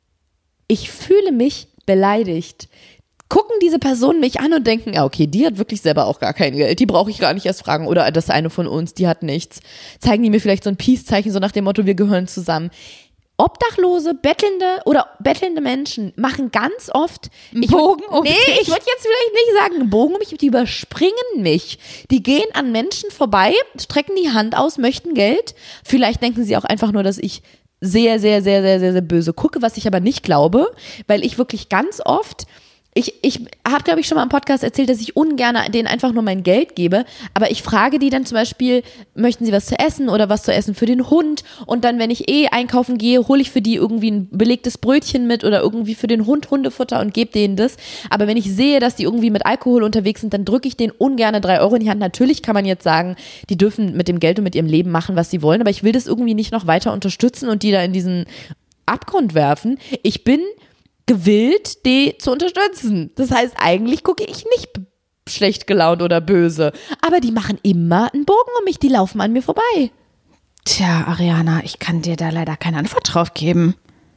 Ich fühle mich beleidigt. Gucken diese Personen mich an und denken, ja okay, die hat wirklich selber auch gar kein Geld, die brauche ich gar nicht erst fragen. Oder das ist eine von uns, die hat nichts. Zeigen die mir vielleicht so ein Peace-Zeichen, so nach dem Motto, wir gehören zusammen. Obdachlose, bettelnde Menschen machen ganz oft Bogen um Nee, dich. ich würde jetzt vielleicht nicht sagen, einen Bogen um mich, die überspringen mich. Die gehen an Menschen vorbei, strecken die Hand aus, möchten Geld. Vielleicht denken sie auch einfach nur, dass ich sehr, sehr, sehr, sehr, sehr, sehr böse gucke, was ich aber nicht glaube, weil ich wirklich ganz oft Ich habe, glaube ich, schon mal im Podcast erzählt, dass ich ungern denen einfach nur mein Geld gebe, aber ich frage die dann zum Beispiel, möchten sie was zu essen oder was zu essen für den Hund, und dann, wenn ich einkaufen gehe, hole ich für die irgendwie ein belegtes Brötchen mit oder irgendwie für den Hund Hundefutter und gebe denen das, aber wenn ich sehe, dass die irgendwie mit Alkohol unterwegs sind, dann drücke ich denen ungern 3 Euro in die Hand. Natürlich kann man jetzt sagen, die dürfen mit dem Geld und mit ihrem Leben machen, was sie wollen, aber ich will das irgendwie nicht noch weiter unterstützen und die da in diesen Abgrund werfen. Ich bin gewillt, die zu unterstützen. Das heißt, eigentlich gucke ich nicht schlecht gelaunt oder böse. Aber die machen immer einen Bogen um mich, die laufen an mir vorbei. Tja, Ariana, ich kann dir da leider keine Antwort drauf geben.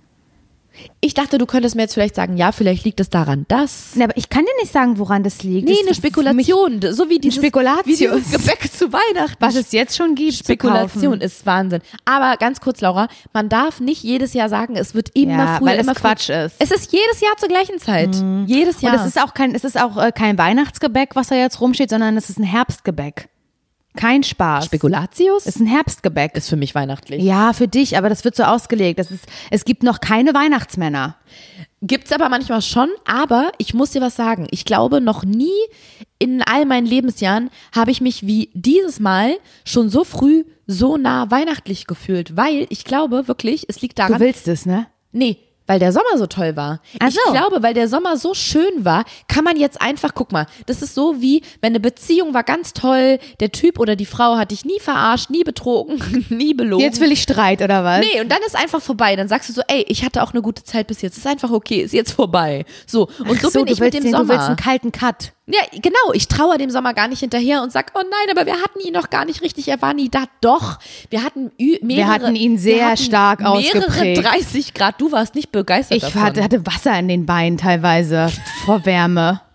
Ich dachte, du könntest mir jetzt vielleicht sagen, ja, vielleicht liegt es daran, dass... Na, aber ich kann dir nicht sagen, woran das liegt. Nee, Das eine ist für Spekulation, so wie dieses, Spekulatius. wie dieses Gebäck zu Weihnachten. Was es jetzt schon gibt, Spekulation zu kaufen. ist Wahnsinn. Aber ganz kurz, Laura, man darf nicht jedes Jahr sagen, es wird immer Ja, früher, weil es immer Quatsch früher. ist. Es ist jedes Jahr zur gleichen Zeit. Jedes Jahr. Und es ist auch kein Weihnachtsgebäck, was da jetzt rumsteht, sondern es ist ein Herbstgebäck. Kein Spaß. Spekulatius Es ist ein Herbstgebäck. ist für mich weihnachtlich. Ja, für dich, aber das wird so ausgelegt. Es gibt noch keine Weihnachtsmänner. Gibt's aber manchmal schon, aber ich muss dir was sagen. Ich glaube, noch nie in all meinen Lebensjahren habe ich mich wie dieses Mal schon so früh so nah weihnachtlich gefühlt, weil ich glaube wirklich, es liegt daran. Du willst es, ne? Nee, weil der Sommer so toll war. Ach Ich so. glaube, weil der Sommer so schön war, kann man jetzt einfach, guck mal, das ist so wie, wenn eine Beziehung war ganz toll, der Typ oder die Frau hat dich nie verarscht, nie betrogen, nie belogen. Jetzt will ich Streit, oder was? Nee, und dann ist einfach vorbei. Dann sagst du so, ey, ich hatte auch eine gute Zeit bis jetzt. Ist einfach okay, ist jetzt vorbei. So, und so bin ich mit dem Du willst Sommer. einen kalten Cut. Ja, genau. Ich trauere dem Sommer gar nicht hinterher und sag, oh nein, aber wir hatten ihn noch gar nicht richtig. Er war nie da. Doch, wir hatten ihn sehr stark ausgeprägt. Mehrere 30 Grad. Du warst nicht begeistert Ich davon. hatte Wasser in den Beinen teilweise vor Wärme.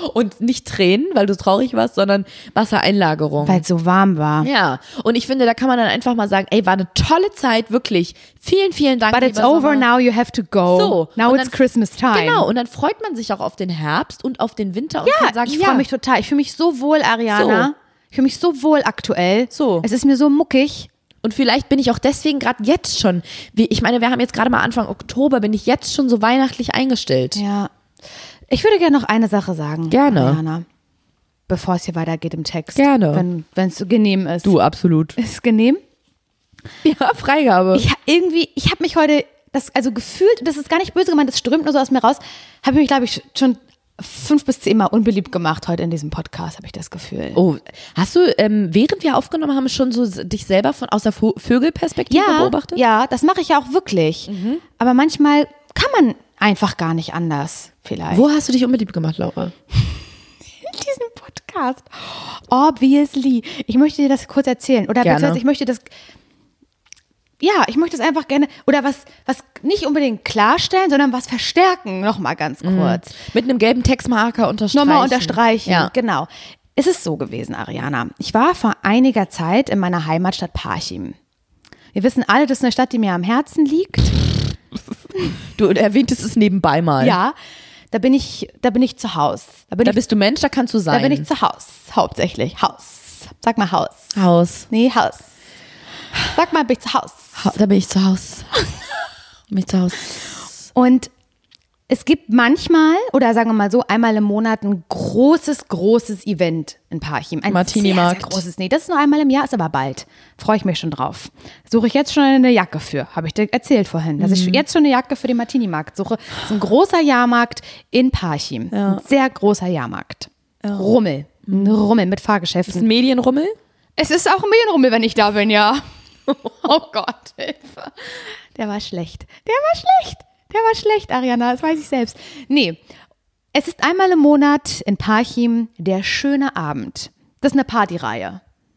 Und nicht Tränen, weil du traurig warst, sondern Wassereinlagerung. Weil es so warm war. Ja, und ich finde, da kann man dann einfach mal sagen, ey, war eine tolle Zeit, wirklich. Vielen, vielen Dank. But it's over, now you have to go. So. Now Und it's dann, Christmas time. Genau, und dann freut man sich auch auf den Herbst und auf den Winter und kann sagen, ich freue mich total. Ich fühle mich so wohl, Ariana. So. Ich fühle mich so wohl aktuell. So. Es ist mir so muckig. Und vielleicht bin ich auch deswegen gerade jetzt schon, ich meine, wir haben jetzt gerade mal Anfang Oktober, bin ich jetzt schon so weihnachtlich eingestellt. Ja. Ich würde gerne noch eine Sache sagen. Gerne. Ariana, bevor es hier weitergeht im Text. Gerne. Wenn es genehm ist. Du, absolut. Ist es genehm? Ja, Freigabe. Ich habe mich heute, gefühlt, das ist gar nicht böse gemeint, das strömt nur so aus mir raus, habe ich mich, glaube ich, schon 5 bis 10 Mal unbeliebt gemacht heute in diesem Podcast, habe ich das Gefühl. Oh, hast du, während wir aufgenommen haben, schon so dich selber aus der Vögelperspektive beobachtet? Ja, das mache ich ja auch wirklich. Aber manchmal kann man einfach gar nicht anders, vielleicht. Wo hast du dich unbeliebt gemacht, Laura? In diesem Podcast. Obviously. Ich möchte dir das kurz erzählen. Oder beziehungsweise ich möchte das einfach gerne, oder was nicht unbedingt klarstellen, sondern was verstärken, nochmal ganz kurz. Mit einem gelben Textmarker unterstreichen. Nochmal unterstreichen, Ja. genau. Es ist so gewesen, Ariana. Ich war vor einiger Zeit in meiner Heimatstadt Parchim. Wir wissen alle, das ist eine Stadt, die mir am Herzen liegt. Du erwähntest es nebenbei mal. Ja, da bin ich zu Hause. Da bist du Mensch, da kannst du sein. bin ich zu Hause, hauptsächlich. Haus. Sag mal Haus. Haus. Nee, Haus. Sag mal, bin ich zu Hause. Da bin ich zu Hause. Und es gibt manchmal, oder sagen wir mal so, einmal im Monat ein großes Event in Parchim. Ein Martini-Markt. sehr, sehr großes. Nee, das ist nur einmal im Jahr, ist aber bald. Freue ich mich schon drauf. Suche ich jetzt schon eine Jacke für. Habe ich dir erzählt vorhin, dass ich jetzt schon eine Jacke für den Martini-Markt suche. Das ist ein großer Jahrmarkt in Parchim. Ja. Ein sehr großer Jahrmarkt. Rummel. Ein Rummel mit Fahrgeschäften. Ist ein Medienrummel? Es ist auch ein Medienrummel, wenn ich da bin, ja. Oh Gott, Hilfe. Der war schlecht, Ariana, das weiß ich selbst. Nee, es ist einmal im Monat in Parchim der schöne Abend. Das ist eine Partyreihe.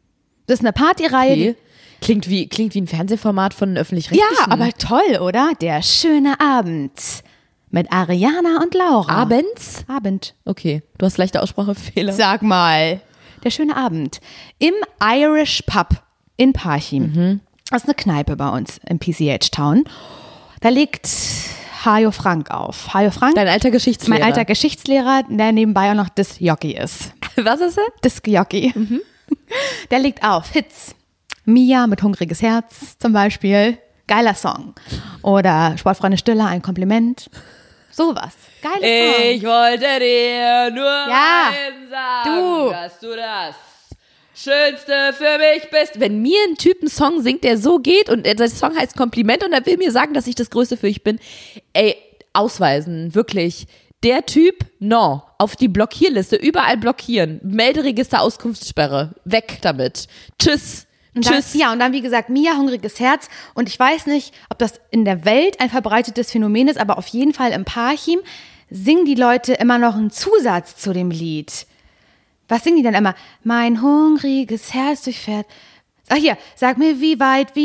Okay. Klingt wie ein Fernsehformat von öffentlich-rechtlichen. Ja, aber toll, oder? Der schöne Abend mit Ariana und Laura. Abends? Abend. Okay, du hast leichte Aussprachefehler. Sag mal. Der schöne Abend. Im Irish Pub in Parchim. Das ist eine Kneipe bei uns im PCH Town. Da legt Hajo Frank auf. Hajo Frank, Dein alter Geschichtslehrer. mein alter Geschichtslehrer, der nebenbei auch noch Disc-Jockey ist. Was ist er? Disc-Jockey. Der legt auf Hits. Mia mit Hungriges Herz zum Beispiel. Geiler Song. Oder Sportfreunde Stiller, ein Kompliment. Sowas. Geiler Song. Ich wollte dir nur eins sagen, dass du das Schönste für mich bist. Wenn mir ein Typ einen Song singt, der so geht und der Song heißt Kompliment und er will mir sagen, dass ich das Größte für dich bin, ey, ausweisen, wirklich. Der Typ, no, auf die Blockierliste, überall blockieren, Melderegister, Auskunftssperre, weg damit. Tschüss. Und dann, wie gesagt, Mia, Hungriges Herz. Und ich weiß nicht, ob das in der Welt ein verbreitetes Phänomen ist, aber auf jeden Fall im Parchim singen die Leute immer noch einen Zusatz zu dem Lied. Was singen die denn immer? Mein hungriges Herz durchfährt. Ach hier, sag mir, wie weit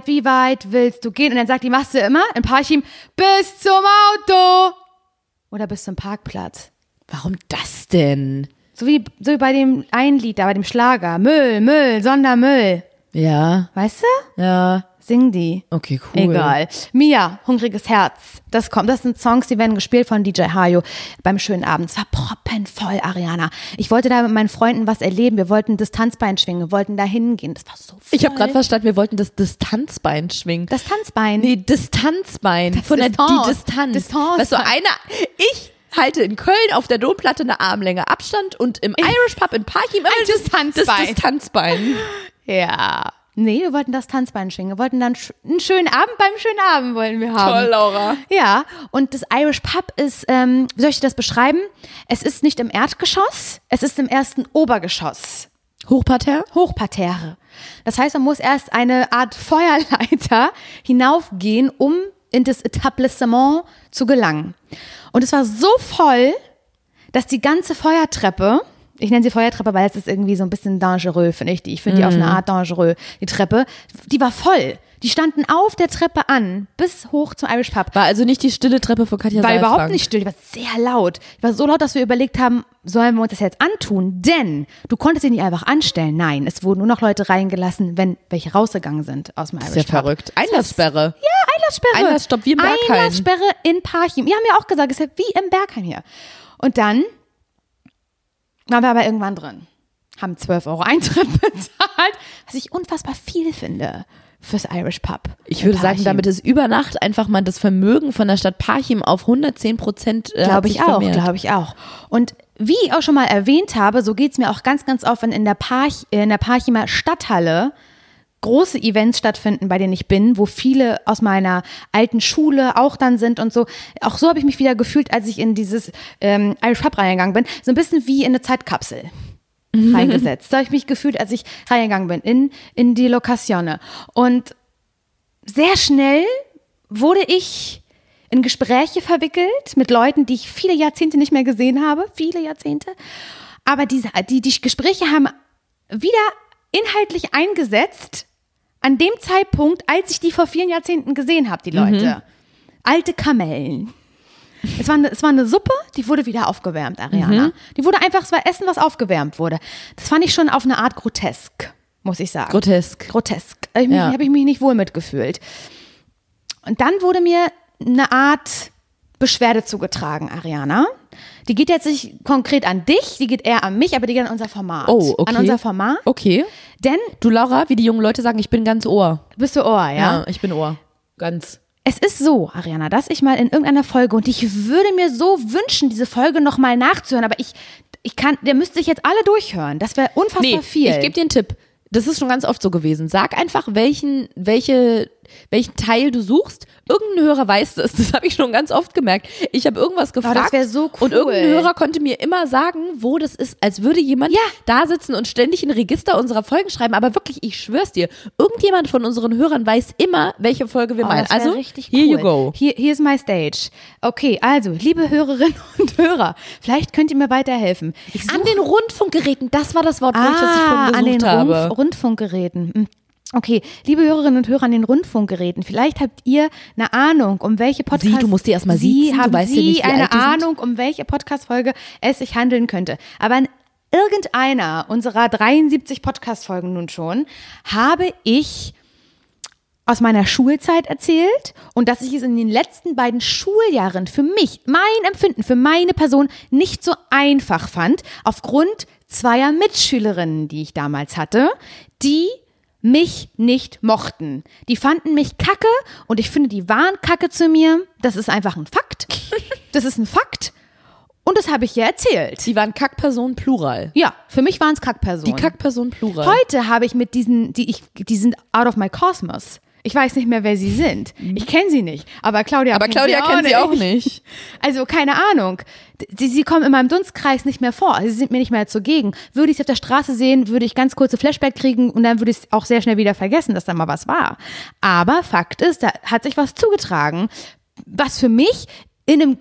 willst du gehen? Und dann sagt die Masse immer in Parchim, bis zum Auto. Oder bis zum Parkplatz. Warum das denn? So wie bei dem einen Lied da, bei dem Schlager. Müll, Sondermüll. Ja. Weißt du? Ja. Singen die. Okay, cool. Egal. Mia, Hungriges Herz. Das kommt. Das sind Songs, die werden gespielt von DJ Hajo beim schönen Abend. Es war proppenvoll, Ariana. Ich wollte da mit meinen Freunden was erleben. Wir wollten das Tanzbein schwingen. Wir wollten da hingehen. Das war so voll. Ich habe gerade verstanden, wir wollten das Distanzbein schwingen. Das Tanzbein. Nee, Distanzbein. Das Von der Distanz. die Distanz. Distanz. Weißt du, ich halte in Köln auf der Domplatte eine Armlänge Abstand und im Irish Pub in Parchim immer das Distanzbein. Ja. Nee, wir wollten das Tanzbein schwingen. Wir wollten dann einen schönen Abend beim schönen Abend wollen wir haben. Toll, Laura. Ja, und das Irish Pub ist, wie soll ich das beschreiben? Es ist nicht im Erdgeschoss, es ist im ersten Obergeschoss. Hochparterre. Das heißt, man muss erst eine Art Feuerleiter hinaufgehen, um in das Etablissement zu gelangen. Und es war so voll, dass die ganze Feuertreppe ich nenne sie Feuertreppe, weil es ist irgendwie so ein bisschen dangereux, finde ich. Ich finde die auf eine Art dangereux, die Treppe. Die war voll. Die standen auf der Treppe an, bis hoch zum Irish Pub. War also nicht die stille Treppe von Katja War Saalfrank. überhaupt nicht still, die war sehr laut. Die war so laut, dass wir überlegt haben, sollen wir uns das jetzt antun? Denn du konntest sie nicht einfach anstellen. Nein, es wurden nur noch Leute reingelassen, wenn welche rausgegangen sind aus dem Irish Pub. Ist ja verrückt. Einlasssperre. Ja, Einlasssperre. Einlassstopp wie im Berghain. Einlasssperre in Parchim. Die haben ja auch gesagt, es ist ja wie im Berghain hier. Und dann waren wir aber irgendwann drin. Haben 12 € Eintritt bezahlt, was ich unfassbar viel finde fürs Irish Pub. Ich würde sagen, damit ist über Nacht einfach mal das Vermögen von der Stadt Parchim auf 110% Glaube ich auch. Und wie ich auch schon mal erwähnt habe, so geht es mir auch ganz, ganz oft, wenn in der Parchimer Stadthalle große Events stattfinden, bei denen ich bin, wo viele aus meiner alten Schule auch dann sind und so. Auch so habe ich mich wieder gefühlt, als ich in dieses Irish Pub reingegangen bin. So ein bisschen wie in eine Zeitkapsel reingesetzt. So habe ich mich gefühlt, als ich reingegangen bin in die Locazione. Und sehr schnell wurde ich in Gespräche verwickelt mit Leuten, die ich viele Jahrzehnte nicht mehr gesehen habe. Viele Jahrzehnte. Aber die Gespräche haben wieder inhaltlich eingesetzt an dem Zeitpunkt, als ich die vor vielen Jahrzehnten gesehen habe, die Leute. Alte Kamellen. Es war eine Suppe, die wurde wieder aufgewärmt, Ariana. Die wurde einfach, es war Essen, was aufgewärmt wurde. Das fand ich schon auf eine Art grotesk, muss ich sagen. Grotesk. Habe ich mich nicht wohl mitgefühlt. Und dann wurde mir eine Art Beschwerde zugetragen, Ariana. Die geht jetzt nicht konkret an dich, die geht eher an mich, aber die geht an unser Format. Oh, okay. An unser Format. Okay. Denn du, Laura, wie die jungen Leute sagen, ich bin ganz Ohr. Bist du Ohr, ja? Ja, ich bin Ohr. Ganz. Es ist so, Ariana, dass ich mal in irgendeiner Folge, und ich würde mir so wünschen, diese Folge nochmal nachzuhören, aber der müsste sich jetzt alle durchhören. Das wäre unfassbar viel. Ich gebe dir einen Tipp. Das ist schon ganz oft so gewesen. Sag einfach, welchen Teil du suchst. Irgendein Hörer weiß das. Das habe ich schon ganz oft gemerkt. Ich habe irgendwas gefragt. Das wäre so cool. Und irgendein Hörer konnte mir immer sagen, wo das ist, als würde jemand da sitzen und ständig ein Register unserer Folgen schreiben. Aber wirklich, ich schwör's dir, irgendjemand von unseren Hörern weiß immer, welche Folge wir meinen. Also, richtig here cool. you go. Here's my stage. Okay, also, liebe Hörerinnen und Hörer, vielleicht könnt ihr mir weiterhelfen. An den Rundfunkgeräten, das war das Wort, das ich vorhin gesucht habe. An den Rundfunkgeräten. Okay, liebe Hörerinnen und Hörer an den Rundfunkgeräten, vielleicht habt ihr eine Ahnung, um welche Podcast... du musst die erstmal siezen, du weißt ja nicht, wie eine alt die sind. Ahnung, um welche Podcast-Folge es sich handeln könnte. Aber in irgendeiner unserer 73 Podcast-Folgen nun schon habe ich aus meiner Schulzeit erzählt und dass ich es in den letzten beiden Schuljahren für mich, mein Empfinden, für meine Person nicht so einfach fand, aufgrund zweier Mitschülerinnen, die ich damals hatte, die mich nicht mochten. Die fanden mich kacke und ich finde, die waren kacke zu mir. Das ist einfach ein Fakt. Das ist ein Fakt. Und das habe ich ja erzählt. Die waren Kackpersonen Plural. Ja, für mich waren es Kackpersonen. Die Kackpersonen Plural. Heute habe ich mit diesen, die sind out of my cosmos. Ich weiß nicht mehr, wer sie sind. Ich kenne sie nicht. Aber Claudia kennt sie auch nicht. Also keine Ahnung. Sie kommen in meinem Dunstkreis nicht mehr vor. Sie sind mir nicht mehr zugegen. Würde ich sie auf der Straße sehen, würde ich ganz kurze Flashback kriegen und dann würde ich es auch sehr schnell wieder vergessen, dass da mal was war. Aber Fakt ist, da hat sich was zugetragen, was für mich in einem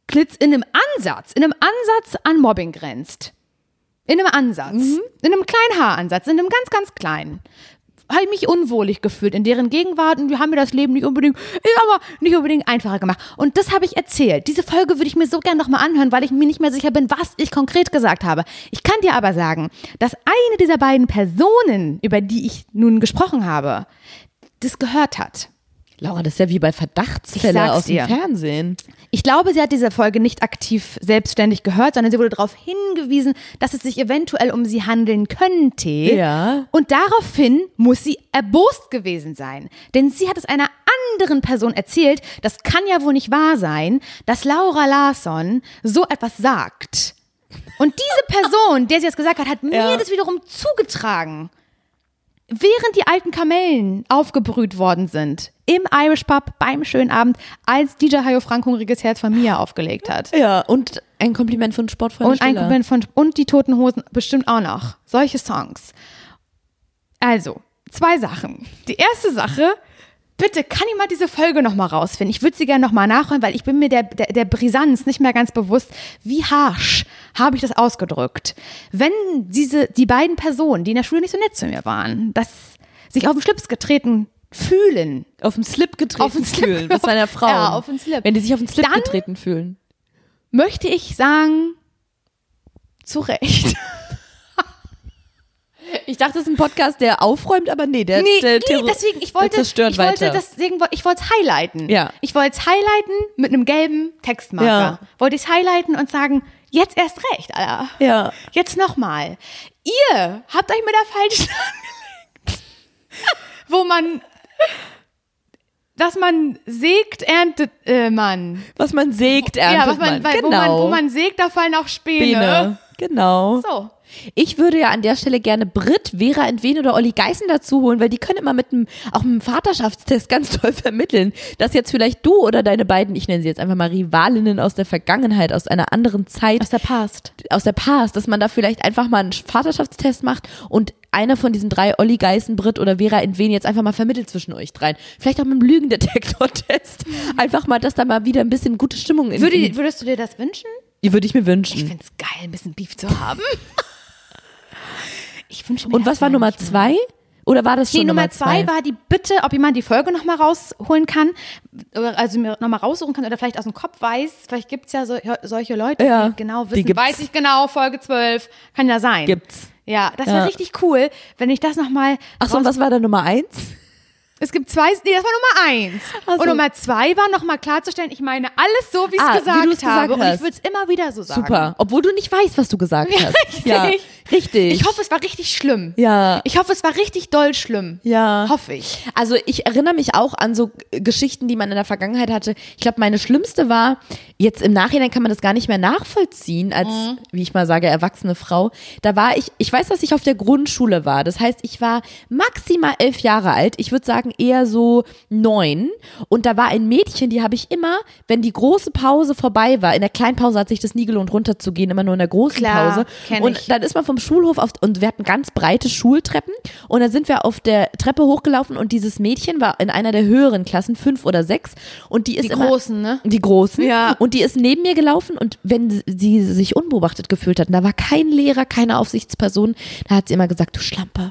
Ansatz an Mobbing grenzt. In einem Ansatz. In einem kleinen Haaransatz, in einem ganz, ganz kleinen. Habe ich mich unwohlig gefühlt in deren Gegenwart und die haben mir das Leben nicht unbedingt einfacher gemacht. Und das habe ich erzählt. Diese Folge würde ich mir so gerne nochmal anhören, weil ich mir nicht mehr sicher bin, was ich konkret gesagt habe. Ich kann dir aber sagen, dass eine dieser beiden Personen, über die ich nun gesprochen habe, das gehört hat. Laura, das ist ja wie bei Verdachtsfälle aus dem Fernsehen. Ich glaube, sie hat diese Folge nicht aktiv selbstständig gehört, sondern sie wurde darauf hingewiesen, dass es sich eventuell um sie handeln könnte. Ja. Und daraufhin muss sie erbost gewesen sein. Denn sie hat es einer anderen Person erzählt, das kann ja wohl nicht wahr sein, dass Laura Larsson so etwas sagt. Und diese Person, der sie das gesagt hat mir das wiederum zugetragen. Während die alten Kamellen aufgebrüht worden sind, im Irish Pub beim schönen Abend, als DJ Hayo Frank Hungriges Herz von Mia aufgelegt hat. Ja, und ein Kompliment von Sportfreunde Stiller. Und die Toten Hosen bestimmt auch noch. Solche Songs. Also, 2 Sachen. Die erste Sache, Bitte, kann jemand diese Folge nochmal rausfinden? Ich würde sie gerne nochmal nachhören, weil ich bin mir der Brisanz nicht mehr ganz bewusst, wie harsch habe ich das ausgedrückt. Wenn die beiden Personen, die in der Schule nicht so nett zu mir waren, dass sich auf den Schlips getreten fühlen. Auf den Slip getreten fühlen. Das waren ja Frauen. Ja, auf den Slip. Wenn die sich auf den Slip getreten fühlen. Möchte ich sagen, zu Recht. Ich dachte, das ist ein Podcast, der aufräumt, aber nee, deswegen, ich wollte es highlighten. Ja. Ich wollte es highlighten mit einem gelben Textmarker. Ja. Wollte ich es highlighten und sagen, jetzt erst recht, Alter. Ja. Jetzt nochmal. Ihr habt euch mit der falschen angelegt. Wo man, dass man sägt, erntet man. Was man sägt, erntet man. Genau. Wo man sägt, da fallen auch Späne. Genau. So. Ich würde ja an der Stelle gerne Britt, Vera Entwen oder Olli Geißen dazu holen, weil die können immer mit einem Vaterschaftstest ganz toll vermitteln, dass jetzt vielleicht du oder deine beiden, ich nenne sie jetzt einfach mal Rivalinnen aus der Vergangenheit, aus einer anderen Zeit. Aus der Past, dass man da vielleicht einfach mal einen Vaterschaftstest macht und einer von diesen 3, Olli Geißen, Britt oder Vera Entwen, jetzt einfach mal vermittelt zwischen euch dreien. Vielleicht auch mit einem Lügendetektor-Test. Einfach mal, dass da mal wieder ein bisschen gute Stimmung in Würdest du dir das wünschen? Die würde ich mir wünschen. Ich finde es geil, ein bisschen Beef zu haben. Ich wünsche mir Und was war Nummer 2? Oder war das schon Nummer 2? War die Bitte, ob jemand die Folge nochmal rausholen kann, also mir nochmal raussuchen kann oder vielleicht aus dem Kopf weiß, vielleicht gibt es ja solche Leute, die genau wissen, weiß ich genau, Folge 12, kann ja sein. Gibt's. Ja, das wäre richtig cool, wenn ich das nochmal. Achso, und was war da Nummer 1? Es gibt 2, das war Nummer 1. So. Und Nummer 2 war nochmal klarzustellen, ich meine alles so, wie ich es gesagt habe. Und ich würde es immer wieder so sagen. Super, obwohl du nicht weißt, was du gesagt hast. Richtig. Ja, richtig. Ich hoffe, es war richtig schlimm. Ja. Ich hoffe, es war richtig doll schlimm. Ja. Hoffe ich. Also ich erinnere mich auch an so Geschichten, die man in der Vergangenheit hatte. Ich glaube, meine schlimmste war, jetzt im Nachhinein kann man das gar nicht mehr nachvollziehen, als, wie ich mal sage, erwachsene Frau. Da war ich weiß, dass ich auf der Grundschule war. Das heißt, ich war maximal 11 Jahre alt. Ich würde sagen, eher so 9. Und da war ein Mädchen, die habe ich immer, wenn die große Pause vorbei war, in der kleinen Pause hat sich das nie gelohnt, runterzugehen, immer nur in der großen Pause. Und dann ist man vom Schulhof und wir hatten ganz breite Schultreppen und dann sind wir auf der Treppe hochgelaufen und dieses Mädchen war in einer der höheren Klassen, 5 oder 6 und die ist die Großen, ne? Die Großen. Ja. Und die ist neben mir gelaufen und wenn sie sich unbeobachtet gefühlt hat, da war kein Lehrer, keine Aufsichtsperson, da hat sie immer gesagt, du Schlampe,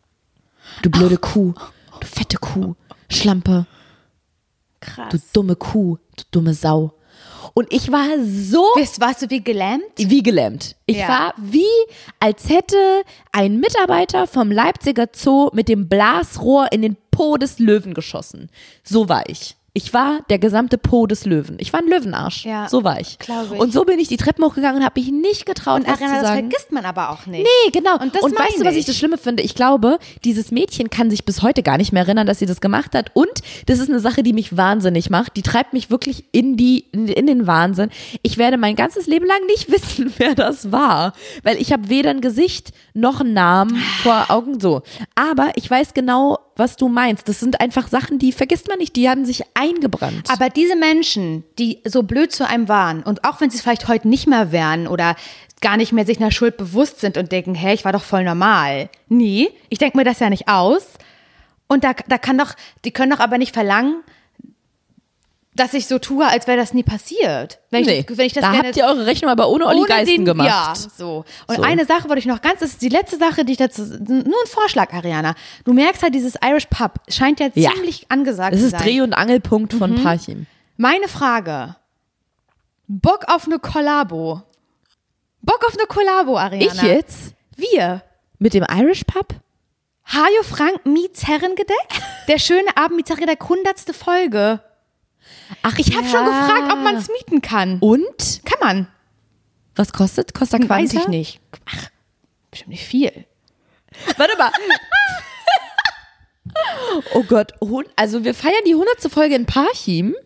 du blöde Kuh, du fette Kuh, Schlampe, krass. Du dumme Kuh, du dumme Sau. Und ich war so... Warst du wie gelähmt? Wie gelähmt. Ich war wie, als hätte ein Mitarbeiter vom Leipziger Zoo mit dem Blasrohr in den Po des Löwen geschossen. So war ich. Ich war der gesamte Po des Löwen. Ich war ein Löwenarsch. Ja, so war ich. Glaube ich. Und so bin ich die Treppen hochgegangen und habe mich nicht getraut, und was zu sagen. Das vergisst man aber auch nicht. Nee, genau. Und weißt du, was ich das Schlimme finde? Ich glaube, dieses Mädchen kann sich bis heute gar nicht mehr erinnern, dass sie das gemacht hat. Und das ist eine Sache, die mich wahnsinnig macht. Die treibt mich wirklich in den Wahnsinn. Ich werde mein ganzes Leben lang nicht wissen, wer das war. Weil ich habe weder ein Gesicht noch einen Namen vor Augen so. Aber ich weiß genau, was du meinst. Das sind einfach Sachen, die vergisst man nicht. Die haben sich eingebrannt. Aber diese Menschen, die so blöd zu einem waren und auch wenn sie es vielleicht heute nicht mehr wären oder gar nicht mehr sich einer Schuld bewusst sind und denken, hey, ich war doch voll normal. Nee, ich denke mir das ja nicht aus. Und die können doch aber nicht verlangen, dass ich so tue, als wäre das nie passiert. Wenn ich das da gerne, habt ihr eure Rechnung aber ohne Olli Geißen gemacht. Ja, so. Und eine Sache wollte ich noch das ist die letzte Sache, die ich dazu, nur ein Vorschlag, Ariana. Du merkst halt, dieses Irish Pub scheint ja ziemlich angesagt zu sein. Das ist Dreh- und Angelpunkt von Parchim. Meine Frage, Bock auf eine Kollabo, Ariana? Ich jetzt? Wir. Mit dem Irish Pub? Hajo Frank meets Herrengedeck? Der schöne Abend meets Herrengedeck, 100. Folge. Ach, ich habe schon gefragt, ob man es mieten kann. Und? Kann man. Was kostet? Kostet Quanta? Weiß ich nicht. Ach, bestimmt nicht viel. Warte mal. Oh Gott. Also wir feiern die 100. Folge in Parchim.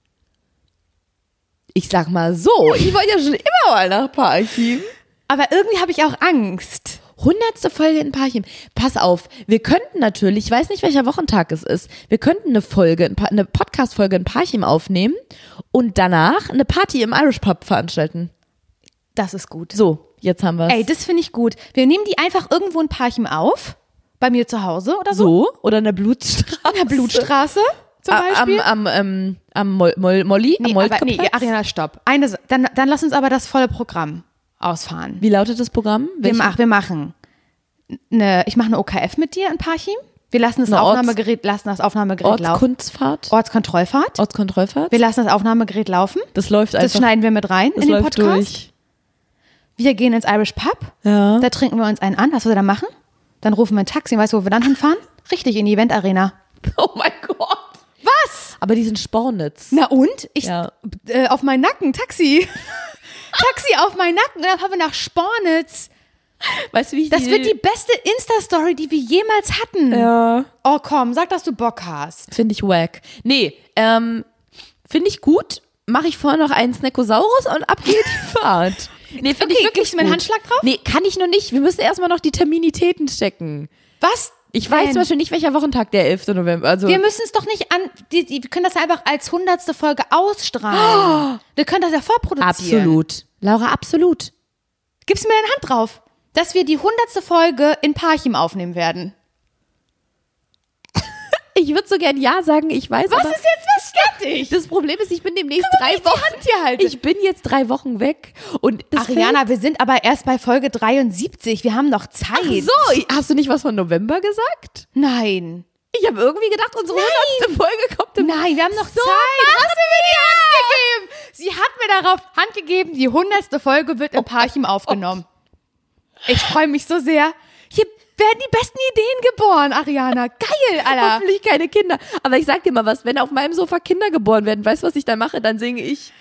Ich sag mal so, ich wollte ja schon immer mal nach Parchim. Aber irgendwie habe ich auch Angst. 100. Folge in Parchim. Pass auf, wir könnten natürlich, ich weiß nicht, welcher Wochentag es ist, wir könnten eine Podcast-Folge in Parchim aufnehmen und danach eine Party im Irish Pub veranstalten. Das ist gut. So, jetzt haben wir es. Ey, das finde ich gut. Wir nehmen die einfach irgendwo in Parchim auf, bei mir zu Hause oder so. So, oder in der Blutstraße. In der Blutstraße. zum Beispiel. Am Molly? Nee, am Moltke-Platz? Ariana, stopp. Dann lass uns aber das volle Programm ausfahren. Wie lautet das Programm? Wir machen ich mache eine OKF mit dir in Parchim. Wir lassen das Aufnahmegerät laufen. Ortskontrollfahrt. Wir lassen das Aufnahmegerät laufen. Das läuft einfach. Das schneiden wir mit rein in den Podcast. Durch. Wir gehen ins Irish Pub. Ja. Da trinken wir uns einen an. Was wir da machen? Dann rufen wir ein Taxi. Weißt du, wo wir dann hinfahren? Richtig, in die Event-Arena. Oh mein Gott. Was? Aber die sind Spornitz. Na und? Auf meinen Nacken, Taxi. Taxi auf meinen Nacken. Und dann fahren wir nach Spornitz. Weißt du, wie Das wird die beste Insta-Story, die wir jemals hatten. Ja. Oh komm, sag, dass du Bock hast. Finde ich wack. Nee, finde ich gut. Mache ich vorher noch einen Snackosaurus und ab geht die Fahrt. Nee, finde ich wirklich gibst du mir einen Handschlag drauf? Nee, kann ich noch nicht. Wir müssen erstmal noch die Terminitäten checken. Was? Ich weiß zum Beispiel nicht, welcher Wochentag der 11. November. Also wir müssen es doch nicht wir können das einfach als 100. Folge ausstrahlen. Wir können das ja vorproduzieren. Absolut. Laura, absolut. Gibst du mir deine Hand drauf, dass wir die 100. Folge in Parchim aufnehmen werden? Ich würde so gern ja sagen, ich weiß. Was aber ist jetzt, was stört dich? Das Problem ist, ich bin demnächst Kann man 3 Wochen. nicht die Hand hier halten? Ich bin jetzt 3 Wochen weg. Und das Ariana, wir sind aber erst bei Folge 73. Wir haben noch Zeit. Ach so, hast du nicht was von November gesagt? Nein. Ich habe irgendwie gedacht, unsere 100. Folge kommt im Nein, wir haben noch So Zeit. machen Hast du mir die Hand gegeben? Sie hat mir darauf Hand gegeben, die 100. Folge wird in Parchim aufgenommen. Ich freue mich so sehr. Hier werden die besten Ideen geboren, Ariana. Geil, Alter. Hoffentlich keine Kinder. Aber ich sag dir mal was, wenn auf meinem Sofa Kinder geboren werden, weißt du, was ich dann mache? Dann singe ich.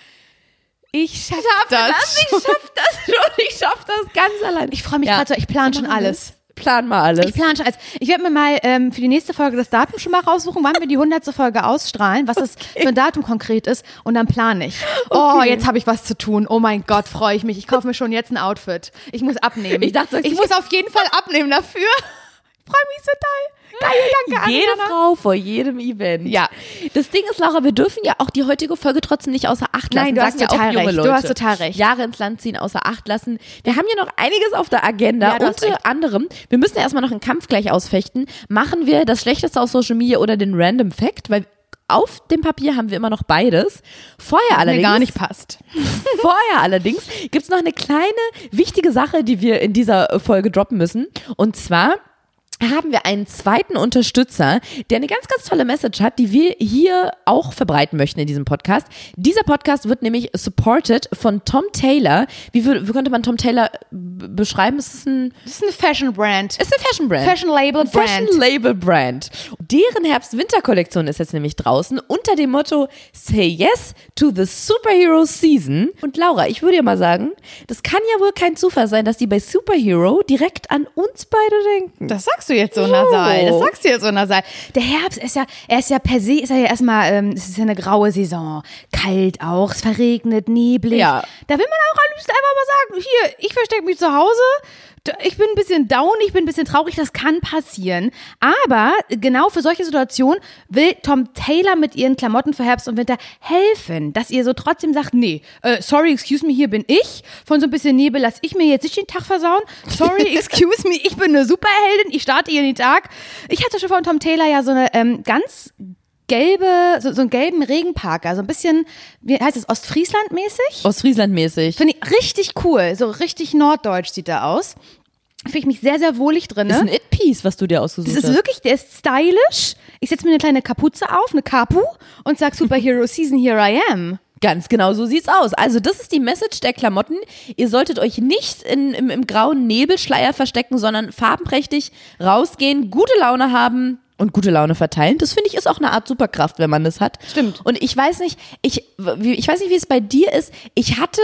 Ich schaff das. Ich schaff das schon. Ich schaff das ganz allein. Ich freue mich gerade so, ich plane schon alles. Plan mal alles. Ich plane schon alles. Ich werde mir mal für die nächste Folge das Datum schon mal raussuchen, wann wir die 100. Folge ausstrahlen, was das für ein Datum konkret ist, und dann plane ich. Okay. Oh, jetzt habe ich was zu tun. Oh mein Gott, freue ich mich. Ich kaufe mir schon jetzt ein Outfit. Ich muss abnehmen. Ich muss auf jeden Fall abnehmen dafür. Ich freue mich so toll. Geil, danke, Ariana. Jede Frau vor jedem Event. Ja. Das Ding ist, Laura, wir dürfen ja auch die heutige Folge trotzdem nicht außer Acht lassen. Nein, du hast Sagen ja total auch junge recht. Leute. Du hast total recht. Jahre ins Land ziehen, außer Acht lassen. Wir haben ja noch einiges auf der Agenda. Ja, Unter anderem, wir müssen ja erstmal noch einen Kampf gleich ausfechten. Machen wir das Schlechteste aus Social Media oder den Random Fact? Weil auf dem Papier haben wir immer noch beides. Vorher allerdings. Mir gar nicht passt. Vorher allerdings gibt es noch eine kleine, wichtige Sache, die wir in dieser Folge droppen müssen. Und zwar haben wir einen zweiten Unterstützer, der eine ganz, ganz tolle Message hat, die wir hier auch verbreiten möchten in diesem Podcast. Dieser Podcast wird nämlich supported von Tom Taylor. Wie könnte man Tom Taylor beschreiben? Das ist eine Fashion Brand. Ist eine Fashion Brand. Fashion Label Brand. Fashion Label Brand. Deren Herbst-Winter-Kollektion ist jetzt nämlich draußen unter dem Motto Say Yes to the Superhero Season. Und Laura, ich würde ja mal sagen, das kann ja wohl kein Zufall sein, dass die bei Superhero direkt an uns beide denken. Das sagst du jetzt so nasal. Das sagst du jetzt so nasal. Der Herbst ist ja per se, ist ja erstmal, es ist ja eine graue Saison. Kalt auch, es verregnet, neblig. Ja. Da will man auch am liebsten einfach mal sagen, hier, ich verstecke mich zu Hause. Ich bin ein bisschen down, ich bin ein bisschen traurig, das kann passieren. Aber genau für solche Situationen will Tom Taylor mit ihren Klamotten für Herbst und Winter helfen, dass ihr so trotzdem sagt, nee, sorry, excuse me, hier bin ich. Von so ein bisschen Nebel lasse ich mir jetzt nicht den Tag versauen. Sorry, excuse me, ich bin eine Superheldin, ich starte hier in den Tag. Ich hatte schon von Tom Taylor ja so eine ganz gelbe, so einen gelben Regenparker, so ein bisschen, wie heißt es, Ostfriesland-mäßig? Ostfriesland-mäßig. Finde ich richtig cool, so richtig norddeutsch sieht er aus. Fühle ich mich sehr, sehr wohlig drin. Das ist ein It-Piece, was du dir ausgesucht hast. Das ist wirklich, der ist stylisch. Ich setze mir eine kleine Kapuze auf, eine Kapu, und sag Superhero Season, here I am. Ganz genau, so sieht's aus. Also das ist die Message der Klamotten. Ihr solltet euch nicht im grauen Nebelschleier verstecken, sondern farbenprächtig rausgehen, gute Laune haben und gute Laune verteilen. Das finde ich ist auch eine Art Superkraft, wenn man das hat. Stimmt. Und ich weiß nicht, ich weiß nicht, wie es bei dir ist. Ich hatte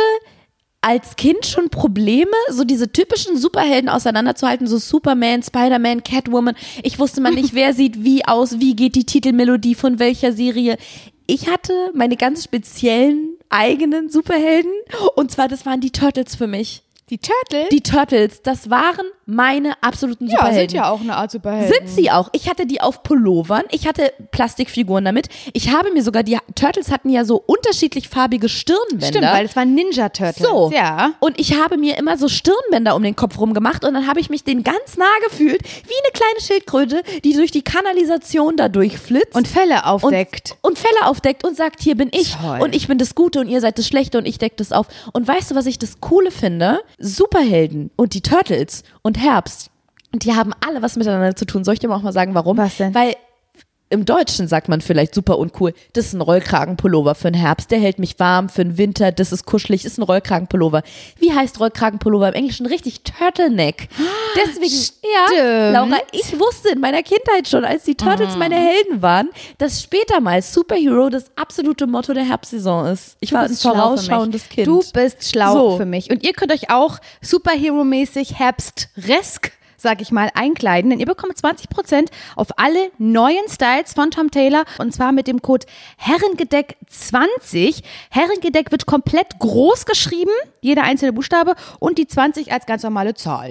als Kind schon Probleme, so diese typischen Superhelden auseinanderzuhalten, so Superman, Spider-Man, Catwoman. Ich wusste mal nicht, wer sieht wie aus, wie geht die Titelmelodie von welcher Serie. Ich hatte meine ganz speziellen eigenen Superhelden, und zwar das waren die Turtles für mich. Die Turtles? Die Turtles, das waren meine absoluten Ja, Superhelden. sind ja auch eine Art Superhelden. Sind sie auch. Ich hatte die auf Pullovern, ich hatte Plastikfiguren damit. Ich habe mir sogar, die Turtles hatten ja so unterschiedlich farbige Stirnbänder. Stimmt, weil es waren Ninja Turtles. So. Ja. Und ich habe mir immer so Stirnbänder um den Kopf rumgemacht und dann habe ich mich denen ganz nah gefühlt, wie eine kleine Schildkröte, die durch die Kanalisation da durchflitzt. Und Fälle aufdeckt. Und Fälle aufdeckt und sagt, hier bin ich Toll. und ich bin das Gute und ihr seid das Schlechte und ich decke das auf. Und weißt du, was ich das Coole finde? Superhelden und die Turtles und Herbst. Und die haben alle was miteinander zu tun. Soll ich dir auch mal sagen, warum? Was denn? Weil im Deutschen sagt man vielleicht super uncool, das ist ein Rollkragenpullover für den Herbst, der hält mich warm, für den Winter, das ist kuschelig, ist ein Rollkragenpullover. Wie heißt Rollkragenpullover im Englischen? Richtig Turtleneck. Deswegen, ja, Laura, ich wusste in meiner Kindheit schon, als die Turtles meine Helden waren, dass später mal Superhero das absolute Motto der Herbstsaison ist. Ich war ein vorausschauendes Kind. Du bist schlau So. für mich. Und ihr könnt euch auch Superhero-mäßig herbstresk, sag ich mal, einkleiden, denn ihr bekommt 20% auf alle neuen Styles von Tom Taylor und zwar mit dem Code Herrengedeck20. Herrengedeck wird komplett groß geschrieben, jeder einzelne Buchstabe und die 20 als ganz normale Zahl.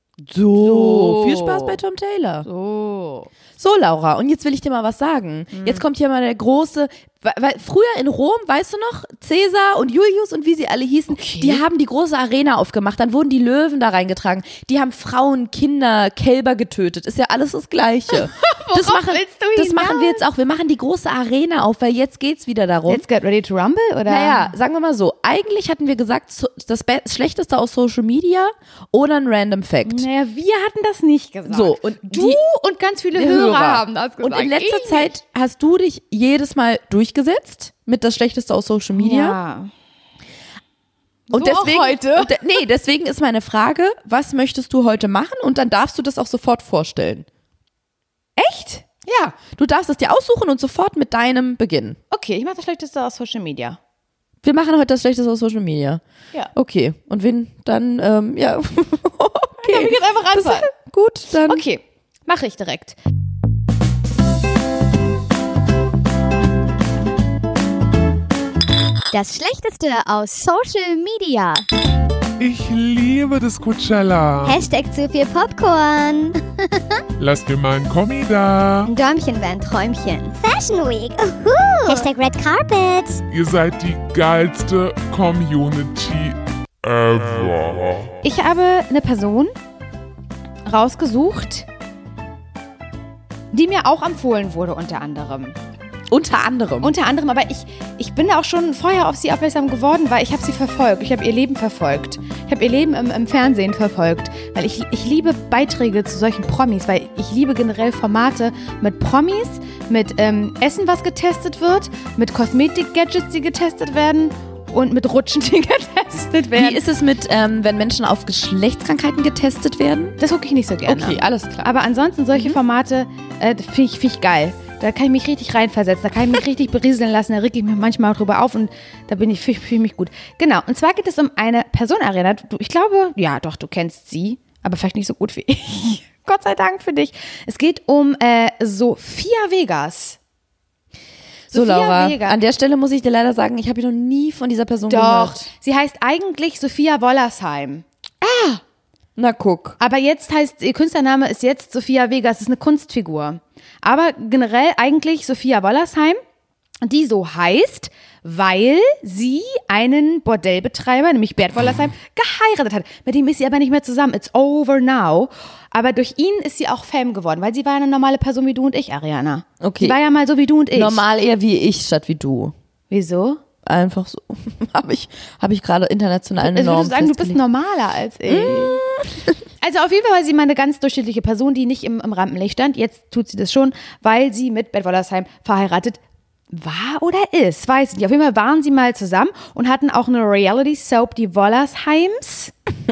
So, viel Spaß bei Tom Taylor. So, Laura, und jetzt will ich dir mal was sagen. Jetzt kommt hier mal der große, weil früher in Rom, weißt du noch, Cäsar und Julius und wie sie alle hießen, die haben die große Arena aufgemacht, dann wurden die Löwen da reingetragen, die haben Frauen, Kinder, Kälber getötet, ist ja alles das Gleiche. das machen wir jetzt auch, wir machen die große Arena auf, weil jetzt geht's wieder darum. Let's get ready to rumble, oder? Naja, sagen wir mal so, eigentlich hatten wir gesagt, das Schlechteste aus Social Media oder ein Random Fact. Naja, wir hatten das nicht gesagt. So, und du und ganz viele Hörer haben das gesagt. Und in letzter Zeit hast du dich jedes Mal durchgesetzt mit das Schlechteste aus Social Media. Ja. Und So deswegen, auch heute. Deswegen ist meine Frage, was möchtest du heute machen? Und dann darfst du das auch sofort vorstellen. Echt? Ja. Du darfst es dir aussuchen und sofort mit deinem beginnen. Okay, ich mache das Schlechteste aus Social Media. Wir machen heute das Schlechteste aus Social Media. Ja. Okay. Und wen dann, ja. Okay. Darf ich jetzt einfach anfangen? Gut, dann. Okay, mache ich direkt. Das Schlechteste aus Social Media. Ich liebe das Coachella. Hashtag zu viel Popcorn. Lass mir mal ein Kommi da. Däumchen wären Träumchen. Fashion Week. Hashtag Red Carpet. Ihr seid die geilste Community ever. Ich habe eine Person rausgesucht, die mir auch empfohlen wurde, unter anderem. Unter anderem, Aber ich bin auch schon vorher auf sie aufmerksam geworden, weil ich habe sie verfolgt. Ich habe ihr Leben verfolgt. Ich habe ihr Leben im Fernsehen verfolgt. Weil ich liebe Beiträge zu solchen Promis, weil ich liebe generell Formate mit Promis, mit Essen, was getestet wird, mit Kosmetik-Gadgets, die getestet werden und mit Rutschen, die getestet werden. Wie ist es mit, wenn Menschen auf Geschlechtskrankheiten getestet werden? Das gucke ich nicht so gerne. Okay, alles klar. Aber ansonsten solche Formate finde ich geil. Da kann ich mich richtig reinversetzen, da kann ich mich richtig berieseln lassen, da reg ich mich manchmal auch drüber auf und da fühle ich mich gut. Genau, und zwar geht es um eine Person, Ariana. Ich glaube, ja doch, du kennst sie, aber vielleicht nicht so gut wie ich. Gott sei Dank für dich. Es geht um Sofia Vegas. So, Sofia Laura, Vega. an der Stelle muss ich dir leider sagen, ich habe noch nie von dieser Person Doch, gehört. sie heißt eigentlich Sophia Wollersheim. Na, guck. Aber jetzt heißt, ihr Künstlername ist jetzt Sofia Vegas, das ist eine Kunstfigur. Aber generell eigentlich Sophia Wollersheim, die so heißt, weil sie einen Bordellbetreiber, nämlich Bert Wollersheim, geheiratet hat. Mit dem ist sie aber nicht mehr zusammen. It's over now. Aber durch ihn ist sie auch Fame geworden, weil sie war eine normale Person wie du und ich, Ariana. Okay. Sie war ja mal so wie du und ich. Normal eher wie ich statt wie du. Wieso? Einfach so. Habe ich gerade international eine Also Norm würdest du sagen, du bist festgelegt. normaler als ich. Also auf jeden Fall war sie mal eine ganz durchschnittliche Person, die nicht im Rampenlicht stand. Jetzt tut sie das schon, weil sie mit Bert Wollersheim verheiratet war oder ist, weiß ich nicht. Auf jeden Fall waren sie mal zusammen und hatten auch eine Reality-Soap, die Wollersheims.